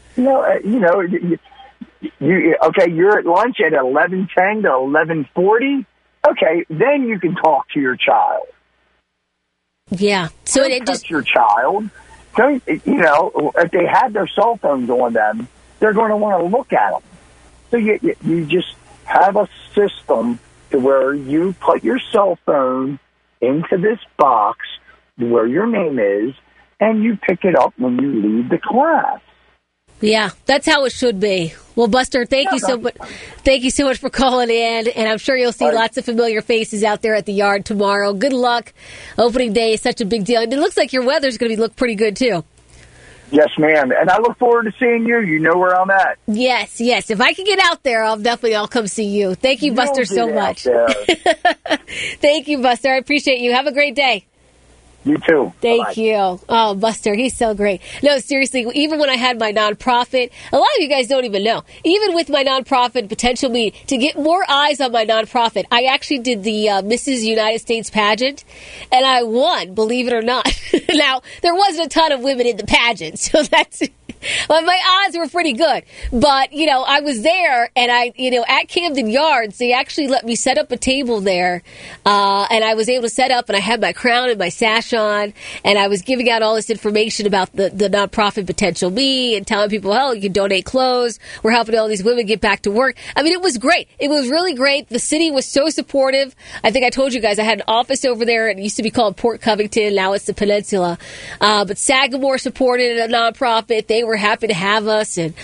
You're at lunch at 11:10 to 11:40. Okay, then you can talk to your child.
Yeah. So
Don't touch your child. Don't, if they have their cell phones on them, they're going to want to look at them. So you just have a system to where you put your cell phone into this box where your name is, and you pick it up when you leave the class.
Yeah, that's how it should be. Well, Buster, thank you so much. Thank you so much for calling in, and I'm sure you'll see lots of familiar faces out there at the yard tomorrow. Good luck. Opening day is such a big deal, and it looks like your weather's going to look pretty good too.
Yes, ma'am, and I look forward to seeing you. You know where I'm at.
Yes. If I can get out there, I'll come see you. Thank you, Buster, so much. Thank you, Buster. I appreciate you. Have a great day.
You too.
Thank you. Oh, Buster, he's so great. No, seriously, even when I had my nonprofit, a lot of you guys don't even know, even with my nonprofit, Potential Me, to get more eyes on my nonprofit, I actually did the Mrs. United States pageant, and I won, believe it or not. Now, there wasn't a ton of women in the pageant, so that's... Well, my odds were pretty good. But, I was there, and at Camden Yards, they actually let me set up a table there, and I was able to set up, and I had my crown and my sash on, and I was giving out all this information about the nonprofit Potential Me, and telling people, you can donate clothes. We're helping all these women get back to work. I mean, it was great. It was really great. The city was so supportive. I think I told you guys I had an office over there. It used to be called Port Covington. Now it's the Peninsula. But Sagamore supported a nonprofit. They were happy to have us, and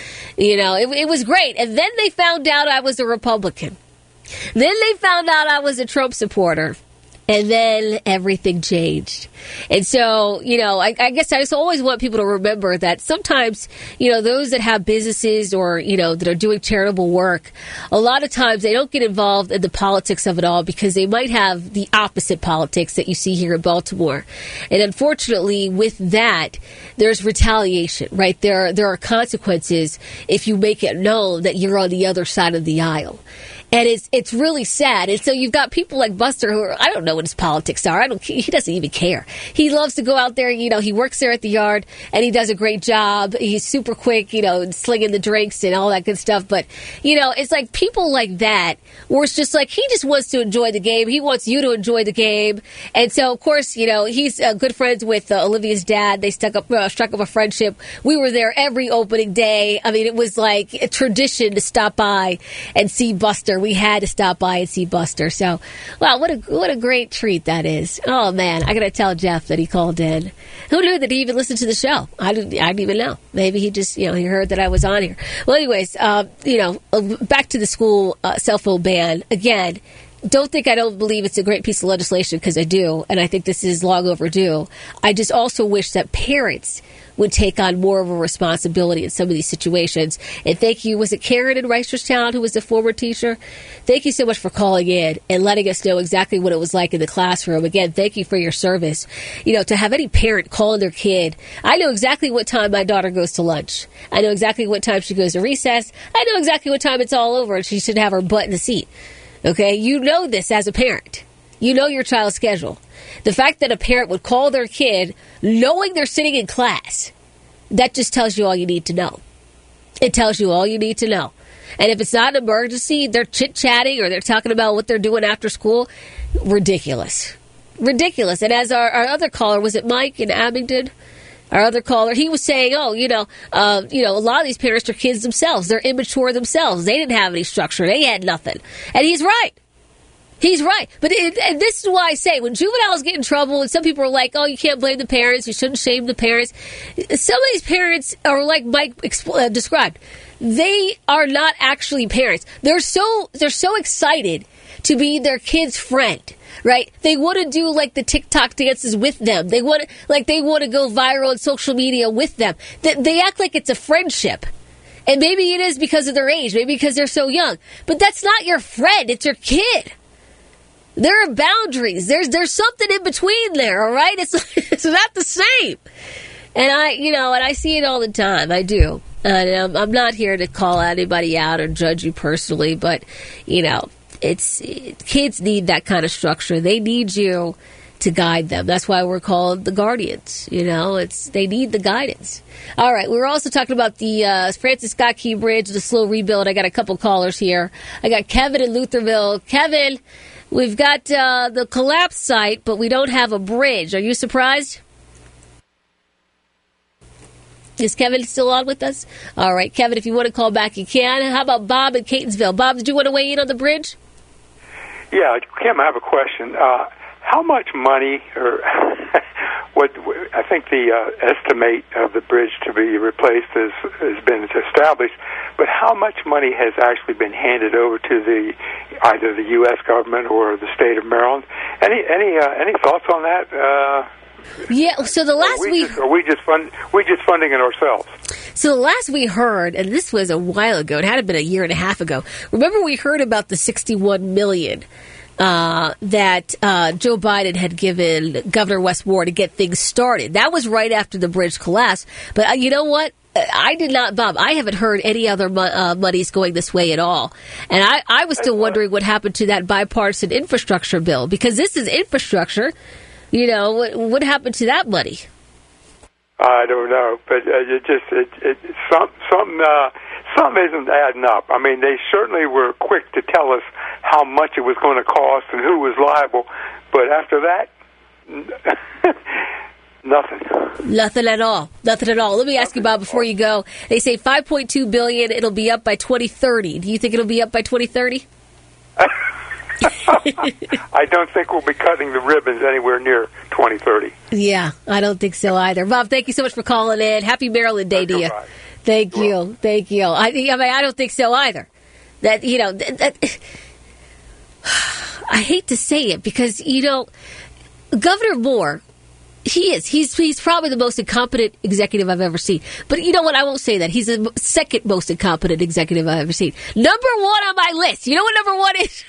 it was great. And then they found out I was a Republican. Then they found out I was a Trump supporter. And then everything changed. And so, I guess I just always want people to remember that sometimes, those that have businesses or, that are doing charitable work, a lot of times they don't get involved in the politics of it all because they might have the opposite politics that you see here in Baltimore. And unfortunately, with that, there's retaliation, right? There are consequences if you make it known that you're on the other side of the aisle. And it's really sad. And so you've got people like Buster who I don't know what his politics are. He doesn't even care. He loves to go out there. He works there at the yard and he does a great job. He's super quick, slinging the drinks and all that good stuff. But, it's like people like that where it's just like he just wants to enjoy the game. He wants you to enjoy the game. And so, of course, he's good friends with Olivia's dad. They struck up a friendship. We were there every opening day. I mean, it was like a tradition to stop by and see Buster. We had to stop by and see Buster. So, wow, what a great treat that is. Oh, man, I got to tell Jeff that he called in. Who knew that he even listened to the show? I didn't even know. Maybe he just, he heard that I was on here. Well, anyways, back to the school cell phone ban. Again, don't think I don't believe it's a great piece of legislation, because I do, and I think this is long overdue. I just also wish that parents would take on more of a responsibility in some of these situations. And thank you. Was it Karen in Reisterstown who was a former teacher? Thank you so much for calling in and letting us know exactly what it was like in the classroom. Again, thank you for your service. To have any parent calling their kid, I know exactly what time my daughter goes to lunch. I know exactly what time she goes to recess. I know exactly what time it's all over and she should have her butt in the seat. Okay? You know this as a parent. You know your child's schedule. The fact that a parent would call their kid knowing they're sitting in class, that just tells you all you need to know. It tells you all you need to know. And if it's not an emergency, they're chit-chatting or they're talking about what they're doing after school. Ridiculous. Ridiculous. And as our other caller, was it Mike in Abingdon? Our other caller, he was saying, a lot of these parents are kids themselves. They're immature themselves. They didn't have any structure. They had nothing. And he's right. He's right. But and this is why I say, when juveniles get in trouble, and some people are like, oh, you can't blame the parents, you shouldn't shame the parents. Some of these parents are like Mike described. They are not actually parents. They're so excited to be their kid's friend. Right? They want to do like the TikTok dances with them. They want to go viral on social media with them. They act like it's a friendship. And maybe it is because of their age, maybe because they're so young. But that's not your friend, it's your kid. There are boundaries. There's something in between there, all right? It's not the same. And I see it all the time. I do. And I'm not here to call anybody out or judge you personally, but kids need that kind of structure. They need you to guide them. That's why we're called the guardians. They need the guidance. All right, we were also talking about the Francis Scott Key Bridge, the slow rebuild. I got a couple callers here. I got Kevin in Lutherville. Kevin, we've got the collapse site, but we don't have a bridge. Are you surprised? Is Kevin still on with us? All right, Kevin, if you want to call back, you can. How about Bob in Catonsville? Bob, did you want to weigh in on the bridge?
Yeah, Kim, I have a question. How much money, or what I think the estimate of the bridge to be replaced has been established, but how much money has actually been handed over to either the U.S. government or the state of Maryland? Any thoughts on that?
Yeah. So the last
we just funding it ourselves.
So the last we heard, and this was a while ago, it had been a year and a half ago. Remember, we heard about the $61 million that Joe Biden had given Governor Wes Moore to get things started. That was right after the bridge collapsed. But you know what? I did not, Bob. I haven't heard any other monies going this way at all. And I was still wondering what happened to that bipartisan infrastructure bill, because this is infrastructure. What happened to that money?
I don't know, but something isn't adding up. I mean, they certainly were quick to tell us how much it was going to cost and who was liable, but after that, nothing.
Nothing at all. Nothing at all. Let me ask you, Bob, before you go. They say $5.2 billion. It'll be up by 2030. Do you think it'll be up by 2030?
I don't think we'll be cutting the ribbons anywhere near 2030.
Yeah, I don't think so either. Bob, thank you so much for calling in. Happy Maryland Day to you. Thank you. Thank you. I don't think so either. I hate to say it because, Governor Moore, he's probably the most incompetent executive I've ever seen. But you know what? I won't say that. He's the second most incompetent executive I've ever seen. Number one on my list. You know what number one is?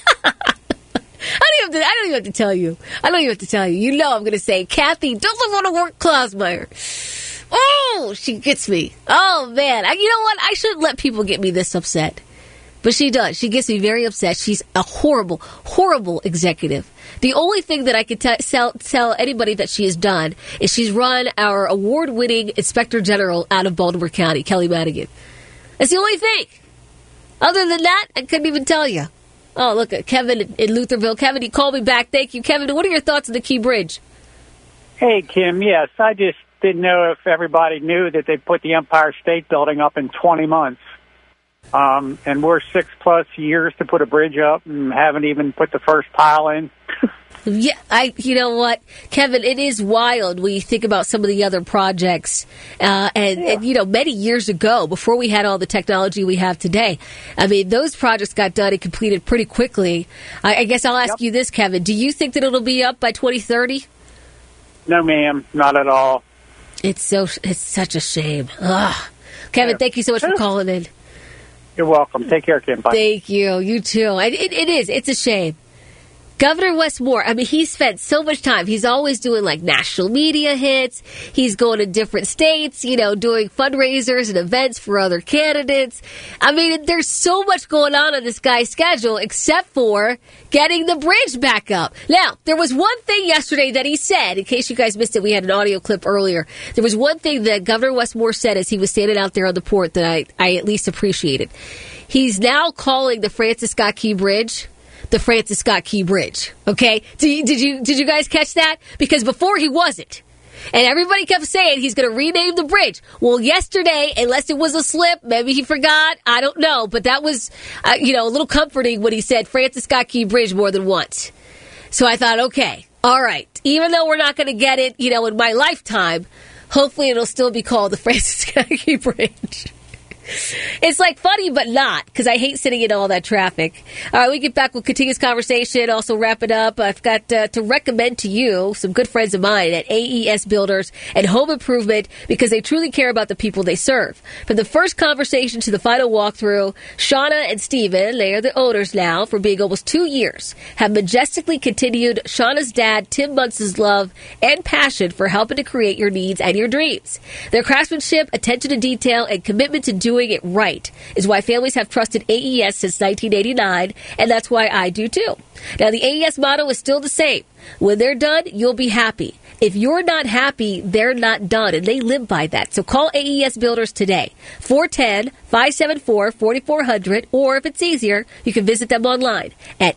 I don't even have to tell you. I don't even have to tell you. You know I'm going to say, Kathy doesn't want to work Klausmeyer. Oh, she gets me. Oh, man. You know what? I shouldn't let people get me this upset. But she does. She gets me very upset. She's a horrible, horrible executive. The only thing that I could tell anybody that she has done is she's run our award-winning Inspector General out of Baltimore County, Kelly Madigan. That's the only thing. Other than that, I couldn't even tell you. Oh, look, Kevin in Lutherville. Kevin, you called me back. Thank you. Kevin, what are your thoughts on the Key Bridge?
Hey, Kim, yes. I just didn't know if everybody knew that they put the Empire State Building up in 20 months. And we're 6+ years to put a bridge up and haven't even put the first pile in.
Yeah, you know what, Kevin, it is wild when you think about some of the other projects. And many years ago, before we had all the technology we have today, I mean, those projects got done and completed pretty quickly. I guess I'll ask you this, Kevin. Do you think that it'll be up by 2030?
No, ma'am, not at all.
It's such a shame. Ugh. Kevin, thank you so much for calling in.
You're welcome. Take care, Kim. Bye.
Thank you. You too. It is. It's a shame. Governor Wes Moore, I mean, he spent so much time. He's always doing like national media hits. He's going to different states, doing fundraisers and events for other candidates. I mean, there's so much going on this guy's schedule except for getting the bridge back up. Now, there was one thing yesterday that he said, in case you guys missed it, we had an audio clip earlier. There was one thing that Governor Wes Moore said as he was standing out there on the port that I at least appreciated. He's now calling the Francis Scott Key Bridge the Francis Scott Key Bridge. Okay? Did you guys catch that? Because before he wasn't. And everybody kept saying he's going to rename the bridge. Well, yesterday, unless it was a slip, maybe he forgot, I don't know. But that was, a little comforting when he said Francis Scott Key Bridge more than once. So I thought, okay, all right. Even though we're not going to get it, in my lifetime, hopefully it'll still be called the Francis Scott Key Bridge. It's like funny, but not, because I hate sitting in all that traffic. All right, we get back. We'll continue this conversation, also wrap it up. I've got to recommend to you some good friends of mine at AES Builders and Home Improvement because they truly care about the people they serve. From the first conversation to the final walkthrough, Shauna and Steven, they are the owners now for being almost 2 years, have majestically continued Shauna's dad, Tim Muntz's love and passion for helping to create your needs and your dreams. Their craftsmanship, attention to detail, and commitment to doing it right is why families have trusted AES since 1989, and that's why I do too. Now, the AES motto is still the same. When they're done, you'll be happy. If you're not happy, they're not done, and they live by that. So call AES Builders today, 410-574-4400, or if it's easier, you can visit them online at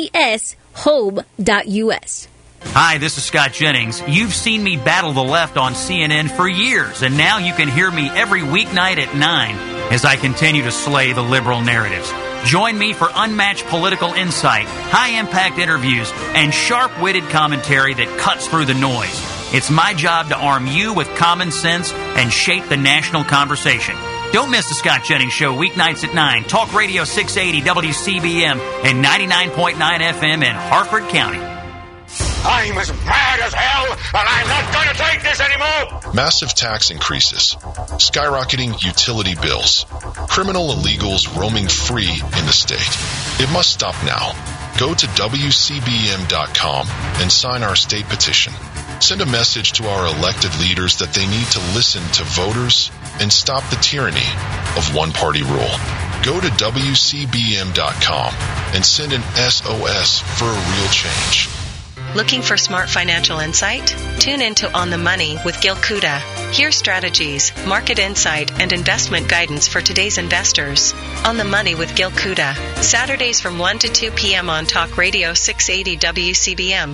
aeshome.us.
Hi, this is Scott Jennings. You've seen me battle the left on CNN for years, and now you can hear me every weeknight at 9 as I continue to slay the liberal narratives. Join me for unmatched political insight, high-impact interviews, and sharp-witted commentary that cuts through the noise. It's my job to arm you with common sense and shape the national conversation. Don't miss the Scott Jennings Show weeknights at 9. Talk Radio 680 WCBM and 99.9 FM in Harford County.
I'm as mad as hell, and I'm not going to take this anymore!
Massive tax increases, skyrocketing utility bills, criminal illegals roaming free in the state. It must stop now. Go to WCBM.com and sign our state petition. Send a message to our elected leaders that they need to listen to voters and stop the tyranny of one-party rule. Go to WCBM.com and send an SOS for a real change.
Looking for smart financial insight? Tune into On the Money with Gil Kuda. Hear strategies, market insight, and investment guidance for today's investors. On the Money with Gil Kuda. Saturdays from 1 to 2 p.m. on Talk Radio 680 WCBM.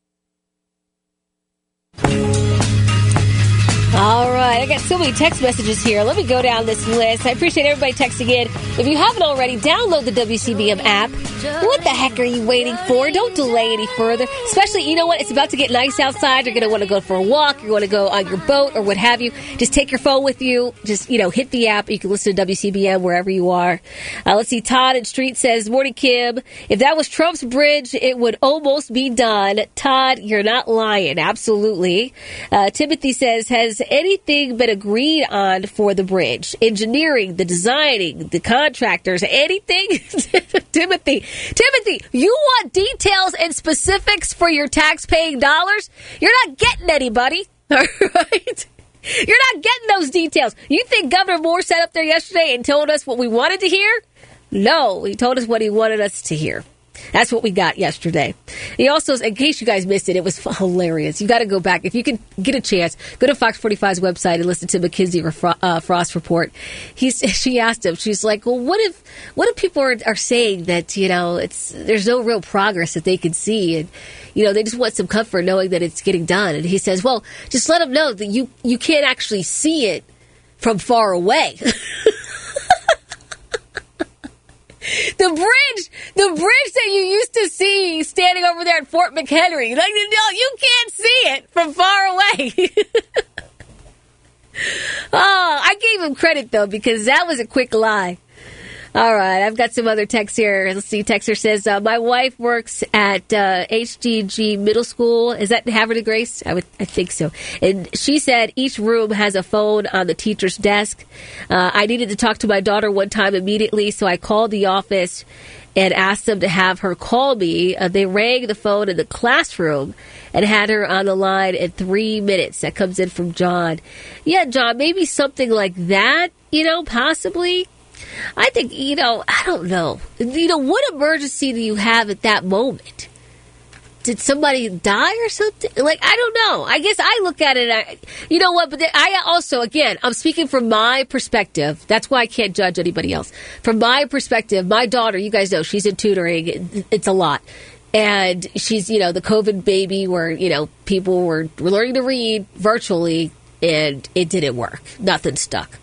All right, I got so many text messages here. Let me go down this list. I appreciate everybody texting in. If you haven't already, download the WCBM app. What the heck are you waiting for? Don't delay any further. Especially, you know what? It's about to get nice outside. You're going to want to go for a walk. You're going to go on your boat or what have you. Just take your phone with you. Just, hit the app. You can listen to WCBM wherever you are. Let's see. Todd in Street says, Morning, Kim. If that was Trump's bridge, it would almost be done. Todd, you're not lying. Absolutely. Timothy says, has anything been agreed on for the bridge? Engineering, the designing, the contractors, anything? Timothy, you want details and specifics for your tax-paying dollars? You're not getting anybody, all right? You're not getting those details. You think Governor Moore sat up there yesterday and told us what we wanted to hear? No, he told us what he wanted us to hear. That's what we got yesterday. He also, in case you guys missed it, it was hilarious. You got to go back. If you can get a chance, go to Fox 45's website and listen to McKinsey Frost report. She asked him, she's like, well, what if people are saying that, there's no real progress that they can see and, they just want some comfort knowing that it's getting done. And he says, well, just let them know that you can't actually see it from far away. The bridge that you used to see standing over there at Fort McHenry, you can't see it from far away. I gave him credit, though, because that was a quick lie. All right, I've got some other texts here. Let's see. Texter says, my wife works at HGG Middle School. Is that Havre de Grace? I think so. And she said each room has a phone on the teacher's desk. I needed to talk to my daughter one time immediately, so I called the office and asked them to have her call me. They rang the phone in the classroom and had her on the line in 3 minutes. That comes in from John. Yeah, John, maybe something like that, possibly. I think, I don't know. What emergency do you have at that moment? Did somebody die or something? I don't know. I guess I look at it, you know what? But I also, again, I'm speaking from my perspective. That's why I can't judge anybody else. From my perspective, my daughter, you guys know, she's in tutoring. It's a lot. And she's, the COVID baby where, people were learning to read virtually, and it didn't work. Nothing stuck.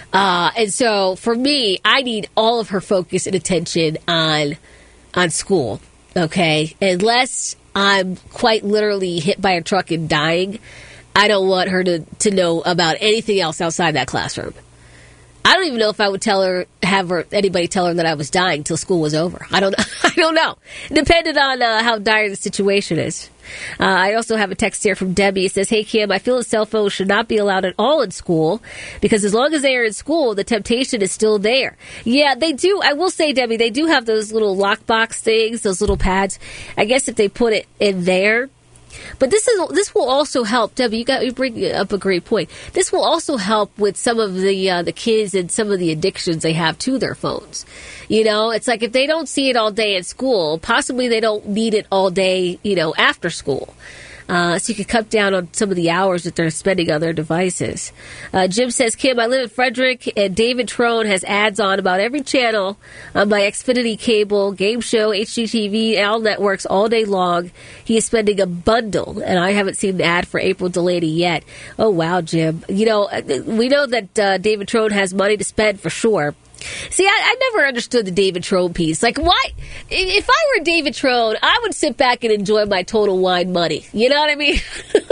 And so for me, I need all of her focus and attention on school. Okay. Unless I'm quite literally hit by a truck and dying, I don't want her to know about anything else outside that classroom. I don't even know if I would have anybody tell her that I was dying till school was over. I don't know. Depending on how dire the situation is. I also have a text here from Debbie. It says, hey, Kim, I feel that cell phones should not be allowed at all in school because as long as they are in school, the temptation is still there. Yeah, they do. I will say, Debbie, they do have those little lockbox things, those little pads. I guess if they put it in there. But this will also help, Debbie. You bring up a great point. This will also help with some of the kids and some of the addictions they have to their phones. It's like if they don't see it all day at school, possibly they don't need it all day, after school. So you can cut down on some of the hours that they're spending on their devices. Jim says, Kim, I live in Frederick, and David Trone has ads on about every channel on my Xfinity cable, game show, HGTV, all networks all day long. He is spending a bundle, and I haven't seen the ad for April Delaney yet. Oh, wow, Jim. We know that David Trone has money to spend for sure. See, I never understood the David Trone piece. Why? If I were David Trone, I would sit back and enjoy my Total Wine money. You know what I mean?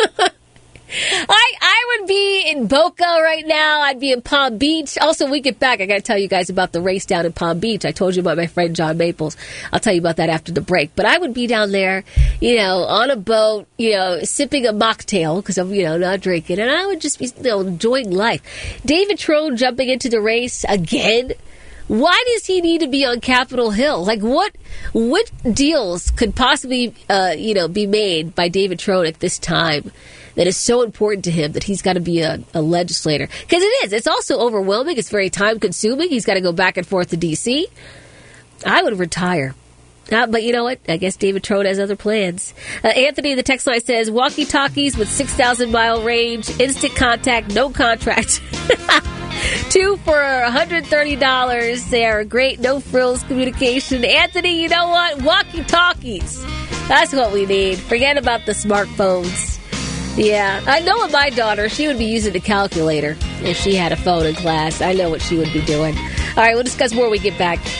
I would be in Boca right now. I'd be in Palm Beach. Also, when we get back, I got to tell you guys about the race down in Palm Beach. I told you about my friend John Maples. I'll tell you about that after the break. But I would be down there, on a boat, sipping a mocktail because I'm, not drinking. And I would just be, enjoying life. David Trone jumping into the race again. Why does he need to be on Capitol Hill? What deals could possibly, be made by David Trone at this time that is so important to him that he's got to be a legislator? Because it is. It's also overwhelming. It's very time-consuming. He's got to go back and forth to D.C. I would retire. But you know what? I guess David Trone has other plans. Anthony, the text line says, walkie-talkies with 6,000-mile range, instant contact, no contract. 2 for $130. They are great, no-frills communication. Anthony, you know what? Walkie-talkies. That's what we need. Forget about the smartphones. Yeah, I know with my daughter, she would be using the calculator if she had a phone in class. I know what she would be doing. All right, we'll discuss more when we get back.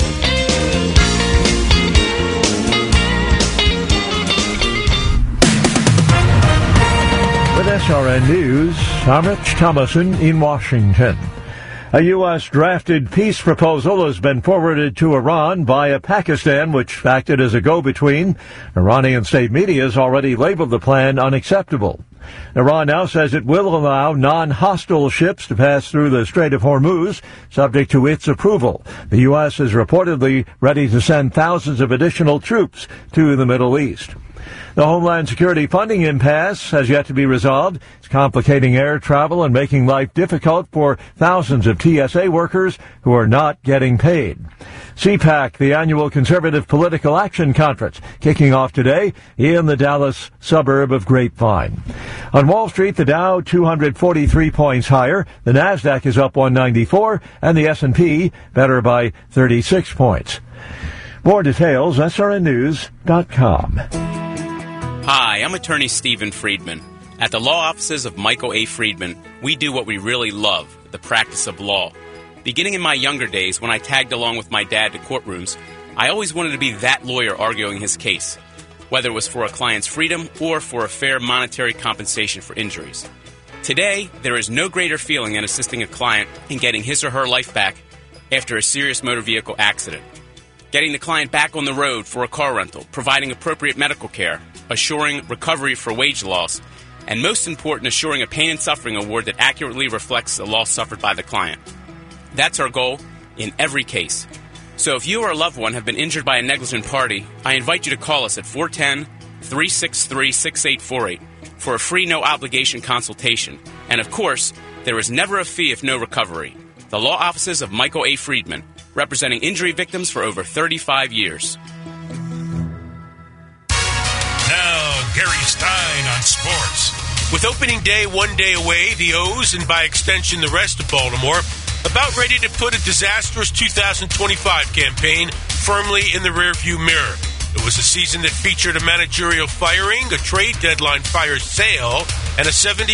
With SRN News, I'm Rich Thomason in Washington. A U.S. drafted peace proposal has been forwarded to Iran via Pakistan, which acted as a go-between. Iranian state media has already labeled the plan unacceptable. Iran now says it will allow non-hostile ships to pass through the Strait of Hormuz, subject to its approval. The U.S. is reportedly ready to send thousands of additional troops to the Middle East. The Homeland Security funding impasse has yet to be resolved. It's complicating air travel and making life difficult for thousands of TSA workers who are not getting paid. CPAC, the annual Conservative Political Action Conference, kicking off today in the Dallas suburb of Grapevine. On Wall Street, the Dow 243 points higher, the Nasdaq is up 194, and the S&P better by 36 points. More details, srnnews.com.
Hi, I'm attorney Stephen Friedman. At the law offices of Michael A. Friedman, we do what we really love, the practice of law. Beginning in my younger days, when I tagged along with my dad to courtrooms, I always wanted to be that lawyer arguing his case, whether it was for a client's freedom or for a fair monetary compensation for injuries. Today, there is no greater feeling than assisting a client in getting his or her life back after a serious motor vehicle accident, getting the client back on the road for a car rental, providing appropriate medical care, assuring recovery for wage loss, and most important, assuring a pain and suffering award that accurately reflects the loss suffered by the client. That's our goal in every case. So if you or a loved one have been injured by a negligent party, I invite you to call us at 410-363-6848 for a free no-obligation consultation. And of course, there is never a fee if no recovery. The law offices of Michael A. Friedman, representing injury victims for over 35 years.
Now, Gary Stein on sports. With opening day 1 day away, the O's, and by extension the rest of Baltimore, about ready to put a disastrous 2025 campaign firmly in the rearview mirror. It was a season that featured a managerial firing, a trade deadline fire sale, and a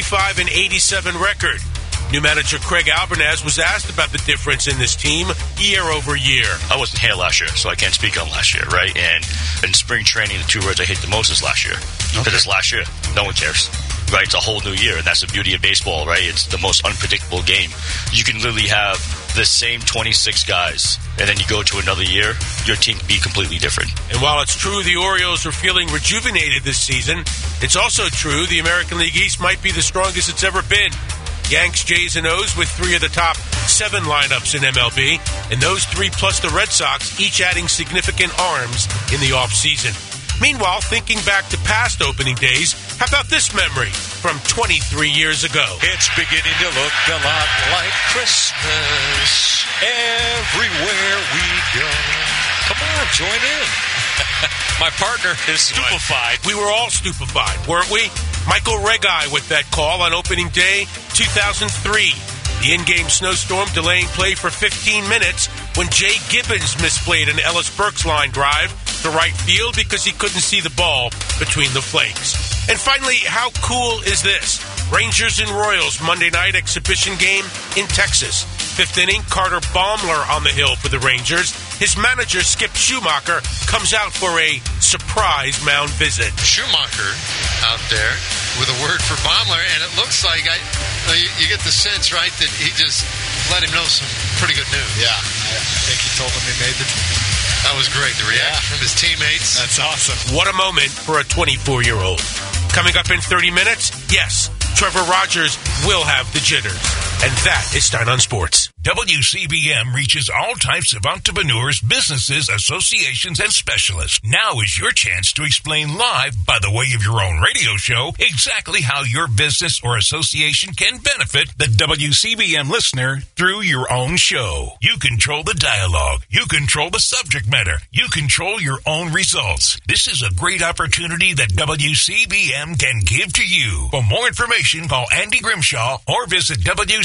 75-87 record. New manager Craig Albernaz was asked about the difference in this team year over year.
I wasn't here last year, so I can't speak on last year, right? And in spring training, the two words I hate the most is last year. Because it's last year. No one cares. Right? It's a whole new year, and that's the beauty of baseball, right? It's the most unpredictable game. You can literally have the same 26 guys, and then you go to another year, your team can be completely different.
And while it's true the Orioles are feeling rejuvenated this season, it's also true the American League East might be the strongest it's ever been. Yanks, Jays, and O's with 3 of the top 7 lineups in MLB, and those 3 plus the Red Sox each adding significant arms in the offseason. Meanwhile, thinking back to past opening days, how about this memory from 23 years ago?
It's beginning to look a lot like Christmas everywhere we go. Come on, join in. My partner is stupefied.
We were all stupefied, weren't we? Michael Regai with that call on opening day 2003. The in-game snowstorm delaying play for 15 minutes when Jay Gibbons misplayed an Ellis Burks line drive to right field because he couldn't see the ball between the flakes. And finally, how cool is this? Rangers and Royals Monday night exhibition game in Texas. 5th inning, Carter Baumler on the hill for the Rangers. His manager, Skip Schumacher, comes out for a surprise mound visit.
Schumacher out there with a word for Baumler, and it looks like you get the sense, right, that he just let him know some pretty good news.
Yeah, I think he told him he made the team.
That was great. The reaction from his teammates.
That's awesome.
What a moment for a 24-year-old. Coming up in 30 minutes, yes, Trevor Rogers will have the jitters. And that is Stein on Sports.
WCBM reaches all types of entrepreneurs, businesses, associations, and specialists. Now is your chance to explain live, by the way of your own radio show, exactly how your business or association can benefit the WCBM listener through your own show. You control the dialogue. You control the subject matter. You control your own results. This is a great opportunity that WCBM can give to you. For more information, call Andy Grimshaw or visit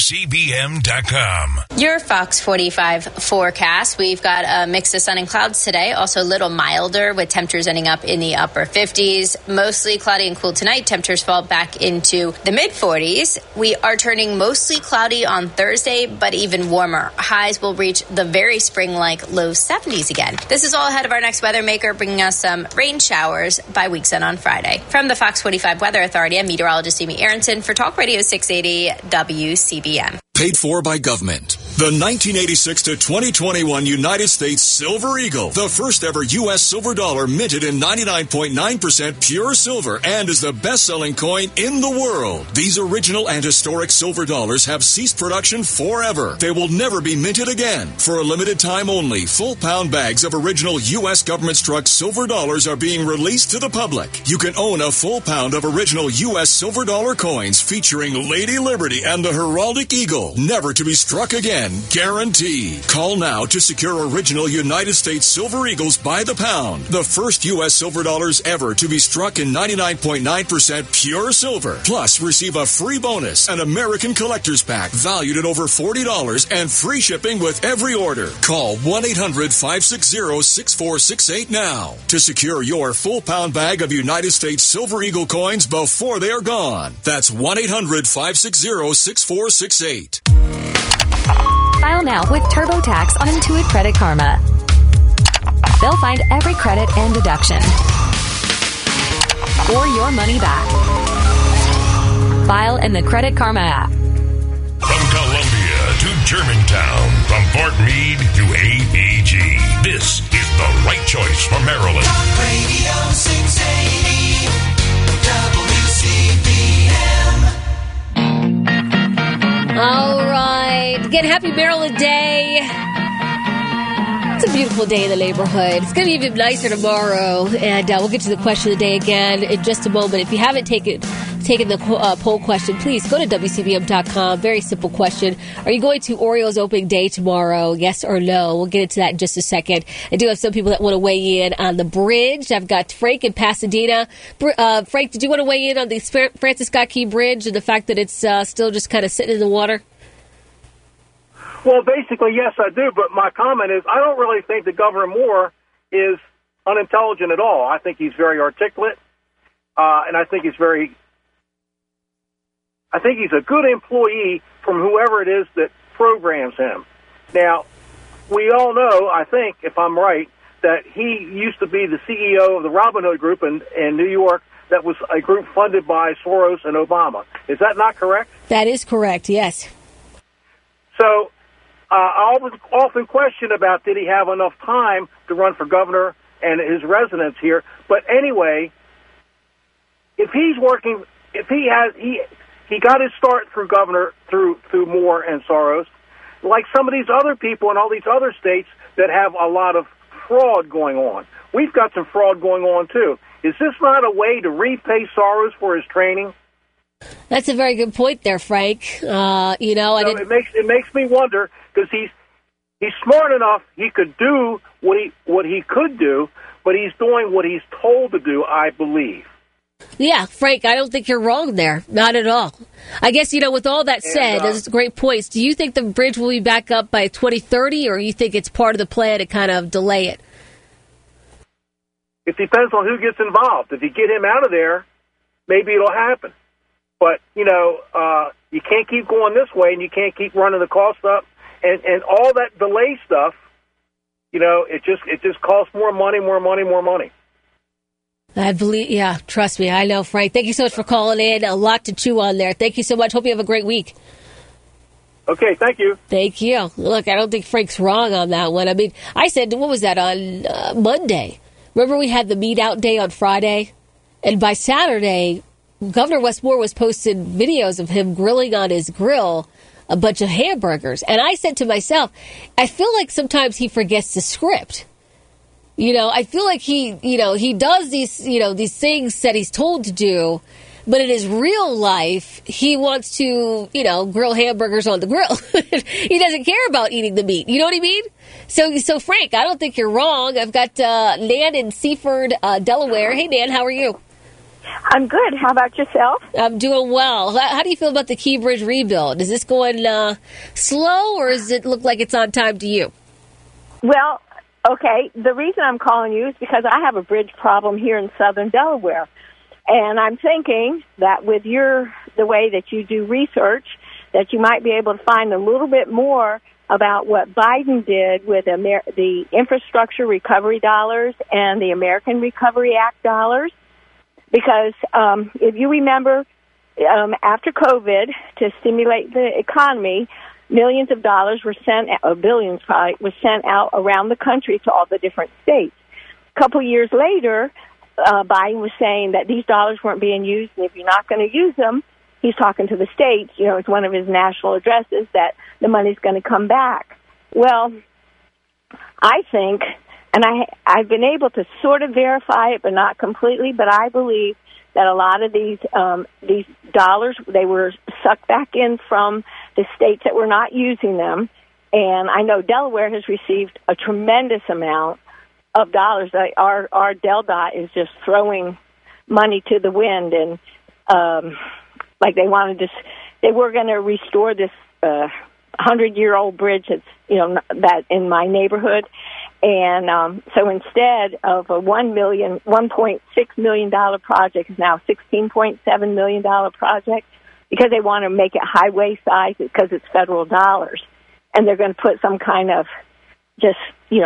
WCBM.com.
Your Fox 45 forecast. We've got a mix of sun and clouds today, also a little milder with temperatures ending up in the upper 50s. Mostly cloudy and cool tonight. Temperatures fall back into the mid-40s. We are turning mostly cloudy on Thursday, but even warmer. Highs will reach the very spring-like low 70s again. This is all ahead of our next weather maker, bringing us some rain showers by week's end on Friday. From the Fox 45 Weather Authority, I'm meteorologist Amy Aronson for Talk Radio 680 WCBM.
Paid for by government. The 1986 to 2021 United States Silver Eagle, the first ever U.S. silver dollar minted in 99.9% pure silver and is the best-selling coin in the world. These original and historic silver dollars have ceased production forever. They will never be minted again. For a limited time only, full pound bags of original U.S. government-struck silver dollars are being released to the public. You can own a full pound of original U.S. silver dollar coins featuring Lady Liberty and the heraldic eagle, never to be struck again. Guaranteed. Call now to secure original United States Silver Eagles by the pound. The first U.S. silver dollars ever to be struck in 99.9% pure silver. Plus, receive a free bonus, an American Collector's Pack valued at over $40 and free shipping with every order. Call 1-800-560-6468 now to secure your full pound bag of United States Silver Eagle coins before they are gone. That's 1-800-560-6468.
File now with TurboTax on Intuit Credit Karma. They'll find every credit and deduction or your money back. File in the Credit Karma app.
From Columbia to Germantown, from Fort Meade
right, happy Maryland Day. It's a beautiful day in the neighborhood. It's going to be even nicer tomorrow, and we'll get to the question of the day again in just a moment. If you haven't taken the poll question, please go to WCBM.com. Very simple question. Are you going to Orioles opening day tomorrow? Yes or no? We'll get into that in just a second. I do have some people that want to weigh in on the bridge. I've got Frank in Pasadena. Frank, did you want to weigh in on the Francis Scott Key Bridge and the fact that it's still just kind of sitting in the water?
Well, basically, yes, I do. But my comment is I don't really think that Governor Moore is unintelligent at all. I think he's very articulate, and I think he's a good employee from whoever it is that programs him. Now, we all know, I think, if I'm right, that he used to be the CEO of the Robin Hood Group in New York. That was a group funded by Soros and Obama. Is that not correct?
That is correct, yes.
So I often question about did he have enough time to run for governor and his residence here. But anyway, if he's working, if he got his start through governor, through Moore and Soros, like some of these other people in all these other states that have a lot of fraud going on. We've got some fraud going on, too. Is this not a way to repay Soros for his training?
That's a very good point there, Frank.
It makes me wonder, because he's smart enough, he could do what he could do, but he's doing what he's told to do, I believe.
Yeah, Frank, I don't think you're wrong there. Not at all. I guess, with all that said, those great points. Do you think the bridge will be back up by 2030, or you think it's part of the plan to kind of delay it?
It depends on who gets involved. If you get him out of there, maybe it'll happen. But, you can't keep going this way, and you can't keep running the cost up. And all that delay stuff, it just costs more money.
I believe, yeah, trust me, I know, Frank. Thank you so much for calling in. A lot to chew on there. Thank you so much. Hope you have a great week.
Okay, thank you.
Thank you. Look, I don't think Frank's wrong on that one. I mean, I said, what was that, on Monday? Remember we had the meat out day on Friday? And by Saturday, Governor Wes Moore was posting videos of him grilling on his grill a bunch of hamburgers. And I said to myself, I feel like sometimes he forgets the script. I feel like he does these things that he's told to do, but in his real life, he wants to, grill hamburgers on the grill. He doesn't care about eating the meat. You know what I mean? So Frank, I don't think you're wrong. I've got Nan in Seaford, Delaware. Hey, Nan, how are you?
I'm good. How about yourself?
I'm doing well. How do you feel about the Key Bridge rebuild? Is this going slow, or does it look like it's on time to you?
Well, okay, the reason I'm calling you is because I have a bridge problem here in southern Delaware. And I'm thinking that with the way that you do research, that you might be able to find a little bit more about what Biden did with the infrastructure recovery dollars and the American Recovery Act dollars. Because if you remember, after COVID, to stimulate the economy, millions of dollars were sent, or billions probably, was sent out around the country to all the different states. A couple years later, Biden was saying that these dollars weren't being used, and if you're not going to use them, he's talking to the states, it's one of his national addresses, that the money's going to come back. Well, I think, and I've been able to sort of verify it, but not completely, but I believe that a lot of these dollars, they were sucked back in from the states that were not using them. And I know Delaware has received a tremendous amount of dollars. Our DelDOT is just throwing money to the wind, and like they were going to restore this 100-year-old bridge that's that in my neighborhood. And so instead of a $1.6 million project, is now $16.7 million project, because they want to make it highway size because it's federal dollars, and they're going to put some kind of just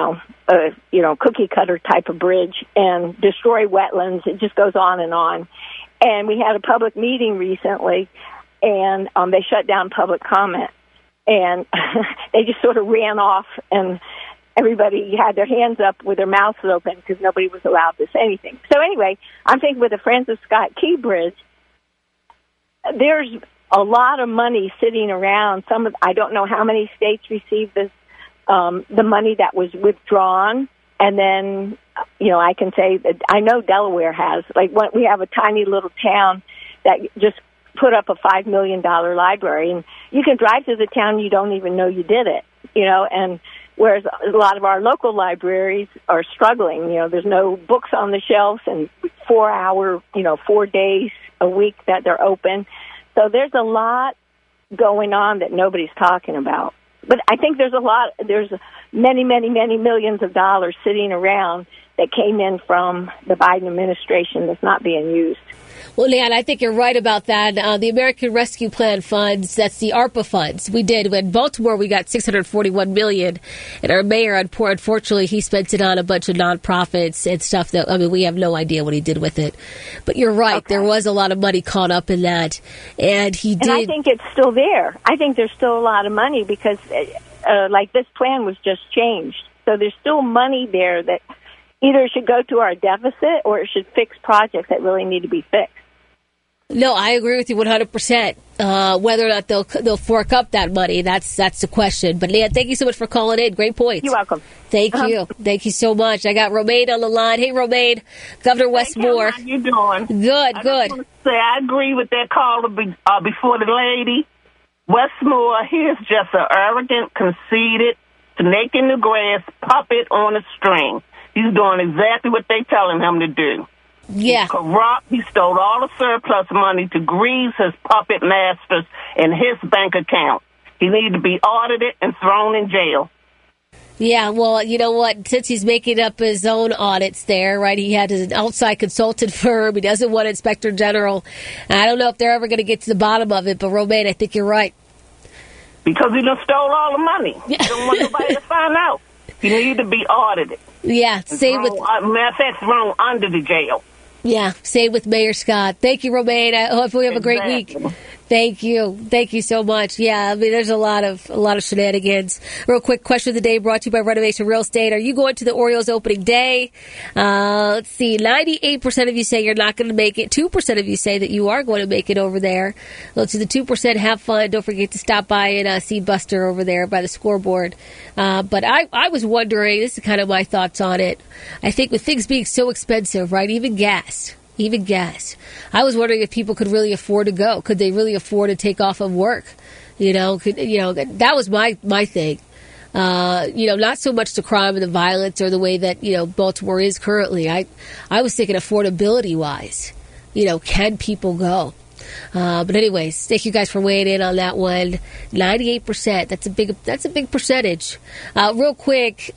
cookie cutter type of bridge and destroy wetlands. It just goes on and on. And we had a public meeting recently, and they shut down public comment, and they just sort of ran off, and everybody had their hands up with their mouths open because nobody was allowed to say anything. So anyway, I'm thinking with the Francis Scott Key Bridge, there's a lot of money sitting around. I don't know how many states received this, the money that was withdrawn. And then, I can say that I know Delaware has. Like, we have a tiny little town that just put up a $5 million library. And you can drive through the town, you don't even know you did it, and whereas a lot of our local libraries are struggling. There's no books on the shelves and 4 days a week that they're open. So there's a lot going on that nobody's talking about. But I think there's many, many, many millions of dollars sitting around that came in from the Biden administration that's not being used.
Well, Leanne, I think you're right about that. The American Rescue Plan funds, that's the ARPA funds. We did. In Baltimore, we got $641 million. And our mayor, unfortunately, he spent it on a bunch of nonprofits and stuff that, we have no idea what he did with it. But you're right. Okay. There was a lot of money caught up in that. And he did.
And I think it's still there. I think there's still a lot of money because, this plan was just changed. So there's still money there that either should go to our deficit or it should fix projects that really need to be fixed.
No, I agree with you 100%. Whether or not they'll fork up that money, that's the question. But Leanne, thank you so much for calling in. Great points.
You're welcome.
Thank you. Thank you so much. I got Romaine on the line. Hey, Romaine, Governor Wes Moore.
How you doing?
Good.
I just want to say I agree with that caller before the lady. Wes Moore, he is just an arrogant, conceited, snake in the grass, puppet on a string. He's doing exactly what they telling him to do.
Yeah.
He's corrupt. He stole all the surplus money to grease his puppet masters in his bank account. He needs to be audited and thrown in jail.
Yeah, well, you know what? Since he's making up his own audits there, right? He had an outside consultant firm. He doesn't want Inspector General. I don't know if they're ever going to get to the bottom of it, but Romaine, I think you're right.
Because he done stole all the money. He don't want nobody to find out. He needs to be audited.
Yeah, same with...
matter of fact, thrown under the jail.
Yeah, same with Mayor Scott. Thank you, Romaine. I hope we have a great week. Thank you. Thank you so much. Yeah, there's a lot of shenanigans. Real quick question of the day brought to you by Renovation Real Estate. Are you going to the Orioles opening day? Let's see. 98% of you say you're not going to make it. 2% of you say that you are going to make it over there. Well, to the 2%, have fun. Don't forget to stop by and see Buster over there by the scoreboard. But I was wondering, this is kind of my thoughts on it. I think with things being so expensive, right, even gas. I was wondering if people could really afford to go. Could they really afford to take off of work? That was my thing. Not so much the crime and the violence or the way that, Baltimore is currently. I was thinking affordability wise. Can people go? But anyways, thank you guys for weighing in on that one. 98%. That's a big percentage. Real quick,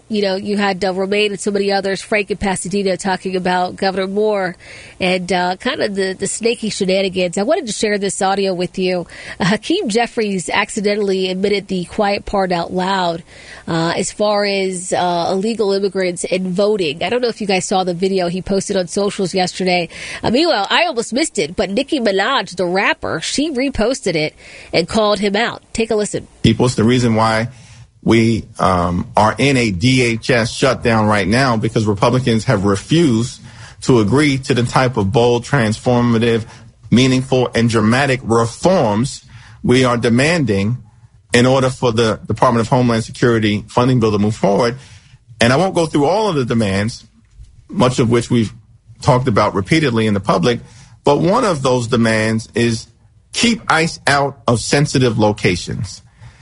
you had Romaine and so many others, Frank and Pasadena, talking about Governor Moore and kind of the snaky shenanigans. I wanted to share this audio with you. Hakeem Jeffries accidentally admitted the quiet part out loud as far as illegal immigrants and voting. I don't know if you guys saw the video he posted on socials yesterday. Meanwhile, I almost missed it, but Nicki Minaj, the rapper, she reposted it and called him out. Take a listen.
It's the reason why we are in a DHS shutdown right now, because Republicans have refused to agree to the type of bold, transformative, meaningful, and dramatic reforms we are demanding in order for the Department of Homeland Security funding bill to move forward. And I won't go through all of the demands, much of which we've talked about repeatedly in the public, but one of those demands is keep ICE out of sensitive locations.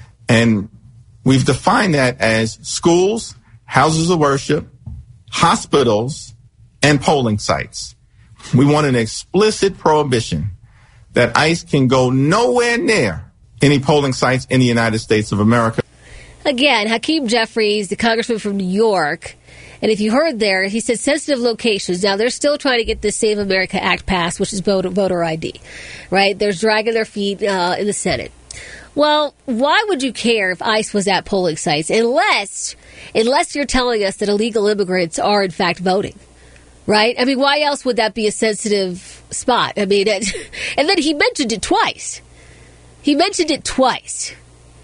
And we've defined that as schools, houses of worship, hospitals, and polling sites. We want an explicit prohibition that ICE can go nowhere near any polling sites in the United States of America.
Again, Hakeem Jeffries, the congressman from New York, and if you heard there, he said sensitive locations. Now, they're still trying to get this Save America Act passed, which is voter ID, right? They're dragging their feet in the Senate. Well, why would you care if ICE was at polling sites unless you're telling us that illegal immigrants are, in fact, voting, right? I mean, why else would that be a sensitive spot? I mean, and then he mentioned it twice.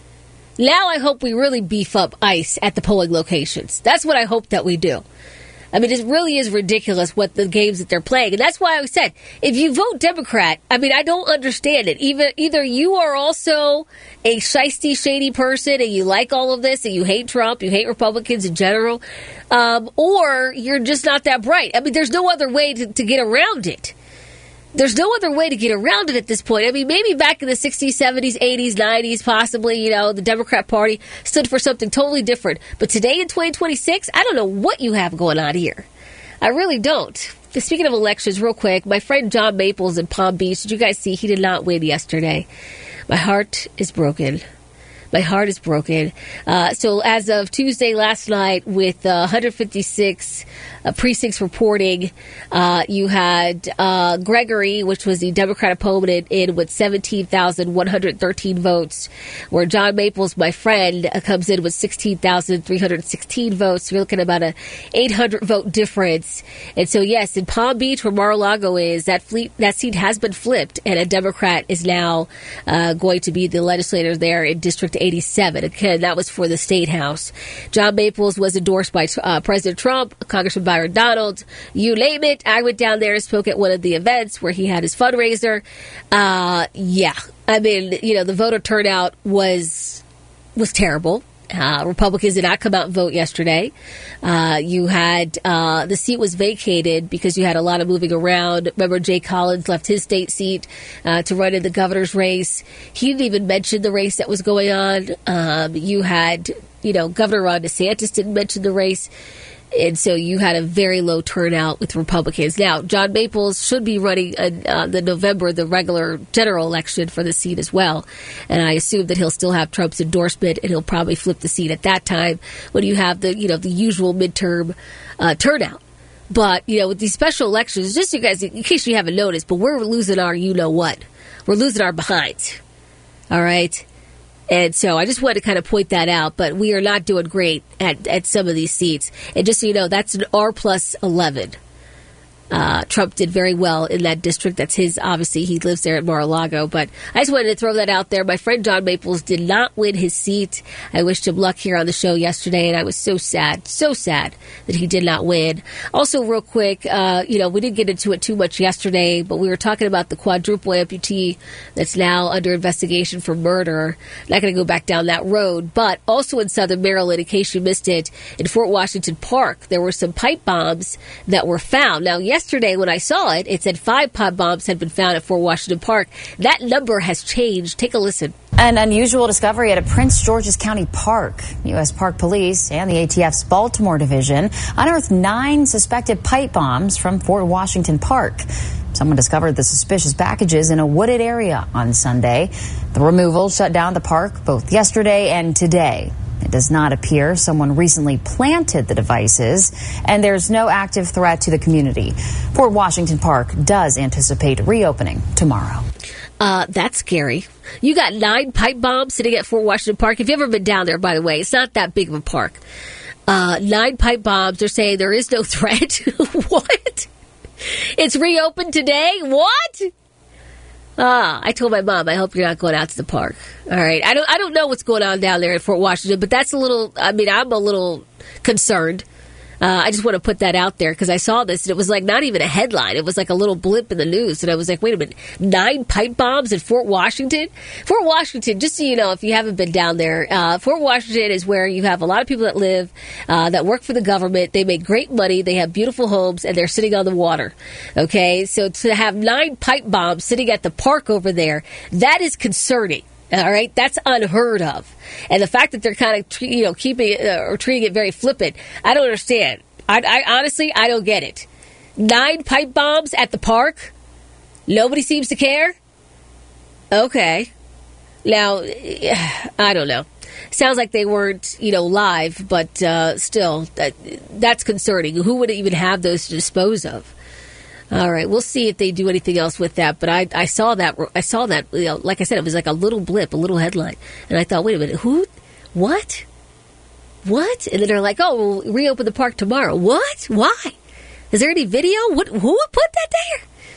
Now I hope we really beef up ICE at the polling locations. That's what I hope that we do. I mean, it really is ridiculous what the games that they're playing. And that's why I said, if you vote Democrat, I mean, I don't understand it. Either you are also a shiesty, shady person and you like all of this and you hate Trump, you hate Republicans in general, or you're just not that bright. I mean, there's no other way to get around it. There's no other way to get around it at this point. I mean, maybe back in the 60s, 70s, 80s, 90s, possibly, the Democrat Party stood for something totally different. But today in 2026, I don't know what you have going on here. I really don't. Speaking of elections, real quick, my friend John Maples in Palm Beach, did you guys see he did not win yesterday? My heart is broken. My heart is broken. So as of Tuesday last night, with 156 precincts reporting, you had Gregory, which was the Democrat opponent, in with 17,113 votes, where John Maples, my friend, comes in with 16,316 votes. So you're looking at about an 800-vote difference. And so, yes, in Palm Beach, where Mar-a-Lago is, that seat has been flipped, and a Democrat is now going to be the legislator there in District 87. Again, that was for the State House. John Maples was endorsed by President Trump, Congressman Byron Donald, you name it. I went down there and spoke at one of the events where he had his fundraiser. Yeah, I mean, the voter turnout was terrible. Republicans did not come out and vote yesterday. You had the seat was vacated because you had a lot of moving around. Remember, Jay Collins left his state seat to run in the governor's race. He didn't even mention the race that was going on. You had, Governor Ron DeSantis didn't mention the race. And so you had a very low turnout with Republicans. Now, John Maples should be running the November, the regular general election for the seat as well. And I assume that he'll still have Trump's endorsement, and he'll probably flip the seat at that time when you have the usual midterm turnout. But, with these special elections, just so you guys, in case you haven't noticed, but we're losing our what. We're losing our behinds. All right? And so I just wanted to kind of point that out, but we are not doing great at some of these seats. And just so you know, that's an R+11. Trump did very well in that district. That's his, obviously, he lives there at Mar-a-Lago. But I just wanted to throw that out there. My friend John Maples did not win his seat. I wished him luck here on the show yesterday, and I was so sad that he did not win. Also, real quick, we didn't get into it too much yesterday, but we were talking about the quadruple amputee that's now under investigation for murder. Not going to go back down that road, but also in Southern Maryland, in case you missed it, in Fort Washington Park, there were some pipe bombs that were found. Now, yesterday when I saw it, it said 5 pipe bombs had been found at Fort Washington Park. That number has changed. Take a listen.
An unusual discovery at a Prince George's County park. U.S. Park Police and the ATF's Baltimore Division unearthed 9 suspected pipe bombs from Fort Washington Park. Someone discovered the suspicious packages in a wooded area on Sunday. The removal shut down the park both yesterday and today. It does not appear someone recently planted the devices, and there's no active threat to the community. Fort Washington Park does anticipate reopening tomorrow.
That's scary. You got 9 pipe bombs sitting at Fort Washington Park. If you've ever been down there, by the way, it's not that big of a park. 9 pipe bombs. They're saying there is no threat. What? It's reopened today? What? I told my mom, I hope you're not going out to the park. All right. I don't know what's going on down there in Fort Washington, but that's I'm a little concerned. I just want to put that out there because I saw this and it was like not even a headline. It was like a little blip in the news. And I was like, wait a minute, 9 pipe bombs in Fort Washington? Fort Washington, just so you know, if you haven't been down there, Fort Washington is where you have a lot of people that live, that work for the government. They make great money. They have beautiful homes and they're sitting on the water. Okay. So to have 9 pipe bombs sitting at the park over there, that is concerning. All right, that's unheard of, and the fact that they're kind of keeping it or treating it very flippant, I don't understand. I honestly don't get it. 9 pipe bombs at the park, nobody seems to care. Okay, now I don't know. Sounds like they weren't live, but still, that's concerning. Who would even have those to dispose of? All right, we'll see if they do anything else with that. But I saw that. Like I said, it was like a little blip, a little headline, and I thought, wait a minute, who, what? And then they're like, oh, we'll reopen the park tomorrow. What? Why? Is there any video? Who would put that there?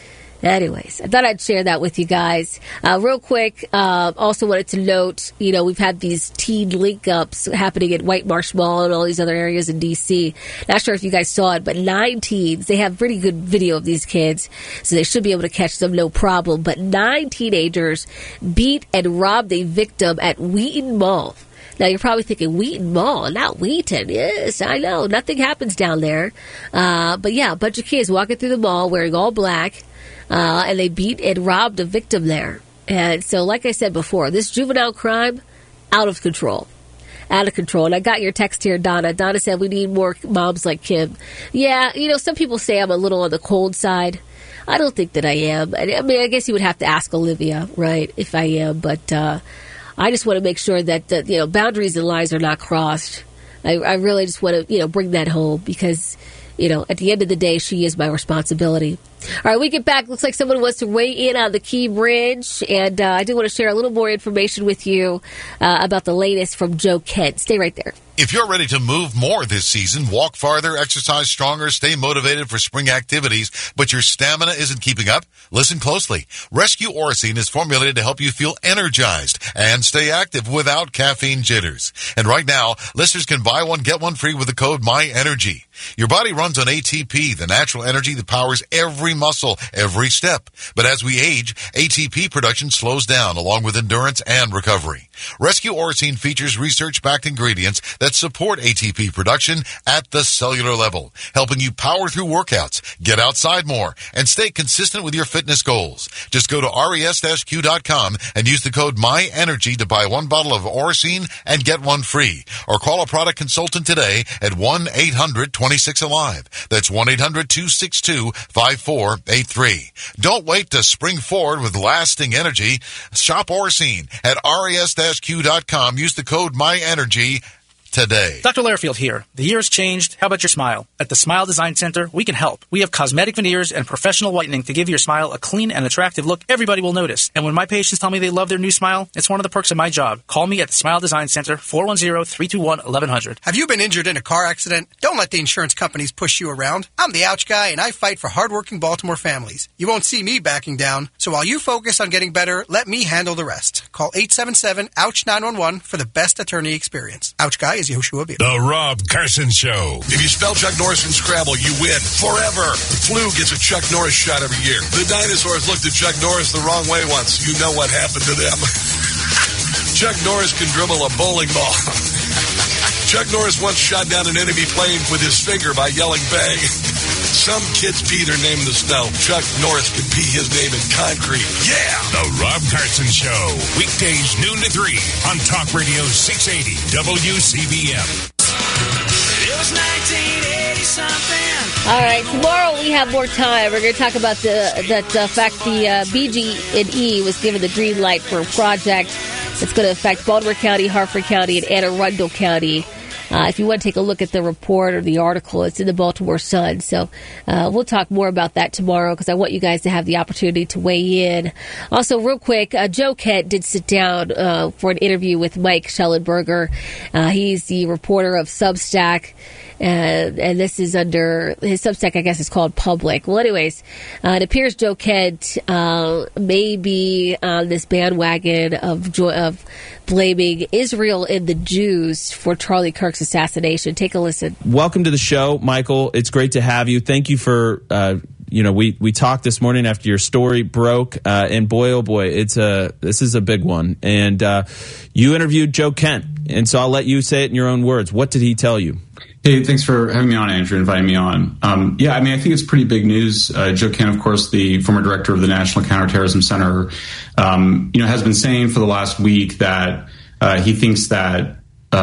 Anyways, I thought I'd share that with you guys. Real quick, also wanted to note, we've had these teen link-ups happening at White Marsh Mall and all these other areas in D.C. Not sure if you guys saw it, but 9 teens, they have pretty good video of these kids, so they should be able to catch them no problem. But 9 teenagers beat and robbed a victim at Wheaton Mall. Now, you're probably thinking, Wheaton Mall, not Wheaton. Yes, I know. Nothing happens down there. But yeah, a bunch of kids walking through the mall wearing all black. And they beat and robbed a victim there. And so, like I said before, this juvenile crime, out of control. Out of control. And I got your text here, Donna. Donna said we need more moms like Kim. Yeah, some people say I'm a little on the cold side. I don't think that I am. I mean, I guess you would have to ask Olivia, right, if I am. But I just want to make sure that, boundaries and lines are not crossed. I really just want to, bring that home because, at the end of the day, she is my responsibility. All right, we get back. Looks like someone wants to weigh in on the Key Bridge, and I do want to share a little more information with you about the latest from Joe Kent. Stay right there.
If you're ready to move more this season, walk farther, exercise stronger, stay motivated for spring activities, but your stamina isn't keeping up, listen closely. Rescue Oracene is formulated to help you feel energized and stay active without caffeine jitters. And right now, listeners can buy one, get one free with the code MyEnergy. Your body runs on ATP, the natural energy that powers every muscle, every step. But as we age, ATP production slows down along with endurance and recovery. Rescue Oracene features research-backed ingredients that support ATP production at the cellular level, helping you power through workouts, get outside more, and stay consistent with your fitness goals. Just go to res-q.com and use the code MyEnergy to buy one bottle of Oracene and get one free. Or call a product consultant today at 1-800-26-ALIVE. That's 1-800-262-5483. Don't wait to spring forward with lasting energy. Shop Oracene at res-q.com. Use the code MyEnergy today.
Dr. Lairfield here. The year has changed. How about your smile? At the Smile Design Center, we can help. We have cosmetic veneers and professional whitening to give your smile a clean and attractive look everybody will notice. And when my patients tell me they love their new smile, it's one of the perks of my job. Call me at the Smile Design Center, 410-321-1100.
Have you been injured in a car accident? Don't let the insurance companies push you around. I'm the ouch guy, and I fight for hardworking Baltimore families. You won't see me backing down. So while you focus on getting better, let me handle the rest. Call 877-OUCH-911 for the best attorney experience. Ouch guy is Yoshua Beer.
The Rob Carson Show.
If you spell Chuck Norris in Scrabble, you win. Forever. The flu gets a Chuck Norris shot every year. The dinosaurs looked at Chuck Norris the wrong way once. You know what happened to them. Chuck Norris can dribble a bowling ball. Chuck Norris once shot down an enemy plane with his finger by yelling bang. Some kids pee their name in the snow. Chuck Norris could pee his name in concrete. Yeah!
The Rob Carson Show. Weekdays noon to 3 on Talk Radio 680 WCBM.
It was 1980-something.
All right, tomorrow we have more time. We're going to talk about the fact the BG&E was given the green light for a project that's going to affect Baltimore County, Harford County, and Anne Arundel County. If you want to take a look at the report or the article, it's in the Baltimore Sun. So we'll talk more about that tomorrow because I want you guys to have the opportunity to weigh in. Also, real quick, Joe Kent did sit down for an interview with Mike Schellenberger. He's the reporter of Substack. And this is under his Substack, I guess it's called Public. Well, anyways, it appears Joe Kent may be on this bandwagon of blaming Israel and the Jews for Charlie Kirk's assassination. Take a listen.
Welcome to the show, Michael. It's great to have you. Thank you for, we talked this morning after your story broke, and boy, oh boy, this is a big one. And you interviewed Joe Kent, and so I'll let you say it in your own words. What did he tell you?
Hey, thanks for having me on, Andrew, inviting me on. I think it's pretty big news. Joe Kent, of course, the former director of the National Counterterrorism Center, has been saying for the last week that he thinks that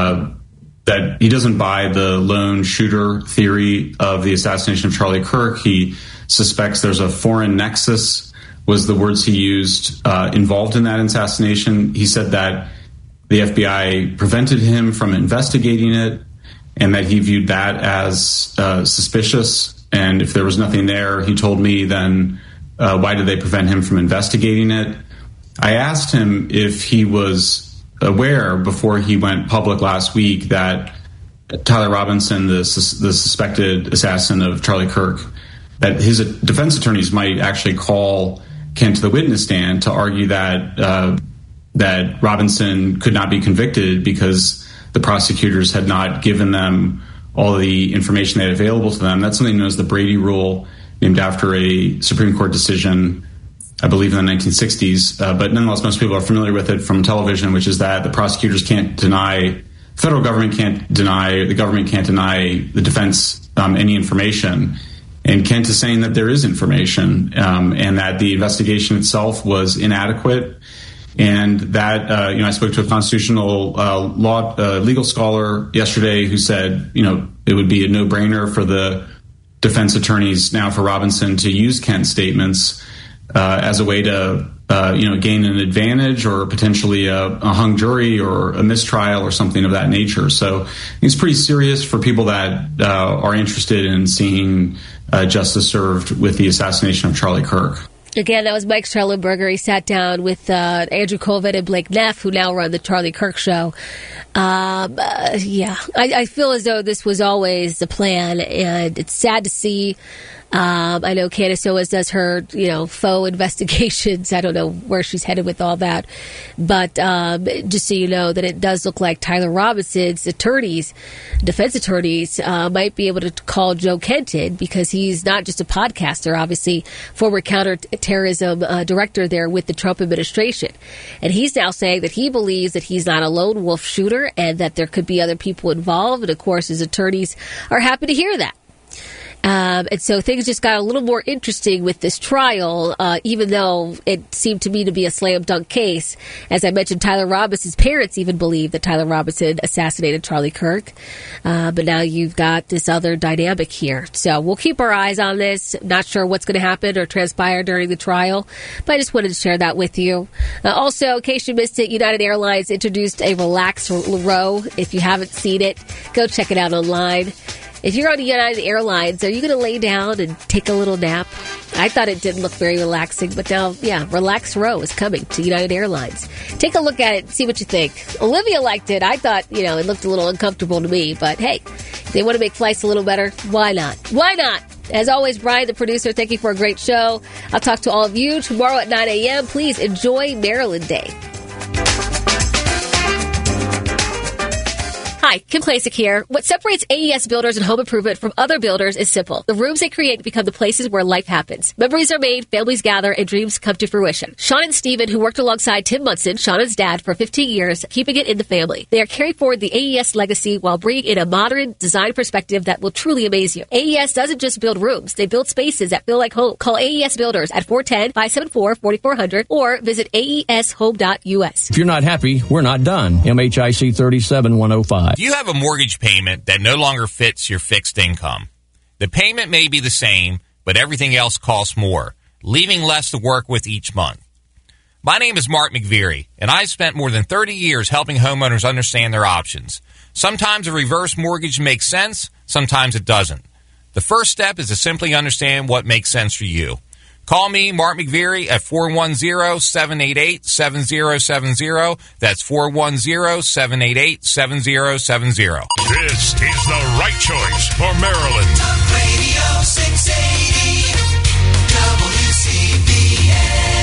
he doesn't buy the lone shooter theory of the assassination of Charlie Kirk. He suspects there's a foreign nexus, was the words he used, involved in that assassination. He said that the FBI prevented him from investigating it, and that he viewed that as suspicious. And if there was nothing there, he told me, then why did they prevent him from investigating it? I asked him if he was aware before he went public last week that Tyler Robinson, the suspected assassin of Charlie Kirk, that his defense attorneys might actually call Kent to the witness stand to argue that that Robinson could not be convicted because the prosecutors had not given them all the information they had available to them. That's something known as the Brady Rule, named after a Supreme Court decision, I believe, in the 1960s. But nonetheless, most people are familiar with it from television, which is that the prosecutors can't deny, federal government can't deny, the government can't deny the defense any information. And Kent is saying that there is information and that the investigation itself was inadequate. And that, I spoke to a constitutional legal scholar yesterday who said, it would be a no-brainer for the defense attorneys now for Robinson to use Kent's statements as a way to, gain an advantage or potentially a hung jury or a mistrial or something of that nature. So it's pretty serious for people that are interested in seeing justice served with the assassination of Charlie Kirk.
Again, that was Mike Schellenberger. He sat down with Andrew Colvin and Blake Neff, who now run the Charlie Kirk Show. I feel as though this was always the plan, and it's sad to see. I know Candace Owens does her, faux investigations. I don't know where she's headed with all that. But just so you know that it does look like Tyler Robinson's defense attorneys, might be able to call Joe Kenton, because he's not just a podcaster, obviously, former counterterrorism director there with the Trump administration. And he's now saying that he believes that he's not a lone wolf shooter and that there could be other people involved. And, of course, his attorneys are happy to hear that. And so things just got a little more interesting with this trial, even though it seemed to me to be a slam dunk case. As I mentioned, Tyler Robinson's parents even believe that Tyler Robinson assassinated Charlie Kirk. But now you've got this other dynamic here. So we'll keep our eyes on this. Not sure what's going to happen or transpire during the trial, but I just wanted to share that with you. Also, in case you missed it, United Airlines introduced a Relax Row. If you haven't seen it, go check it out online. If you're on United Airlines, are you going to lay down and take a little nap? I thought it didn't look very relaxing, but now, Relax Row is coming to United Airlines. Take a look at it and see what you think. Olivia liked it. I thought, it looked a little uncomfortable to me, but hey, if they want to make flights a little better, why not? Why not? As always, Brian, the producer, thank you for a great show. I'll talk to all of you tomorrow at 9 a.m. Please enjoy Maryland Day. Hi, Kim Klasick here. What separates AES Builders and Home Improvement from other builders is simple. The rooms they create become the places where life happens. Memories are made, families gather, and dreams come to fruition. Sean and Steven, who worked alongside Tim Munson, Shauna's dad, for 15 years, keeping it in the family. They are carrying forward the AES legacy while bringing in a modern design perspective that will truly amaze you. AES doesn't just build rooms. They build spaces that feel like home. Call AES Builders at 410-574-4400 or visit aeshome.us.
If you're not happy, we're not done. MHIC 37105.
You have a mortgage payment that no longer fits your fixed income. The payment may be the same, but everything else costs more, leaving less to work with each month. My name is Mark McVeary, and I've spent more than 30 years helping homeowners understand their options. Sometimes a reverse mortgage makes sense, sometimes it doesn't. The first step is to simply understand what makes sense for you. Call me, Mark McVeary, at 410-788-7070. That's 410-788-7070.
This is the right choice for Maryland.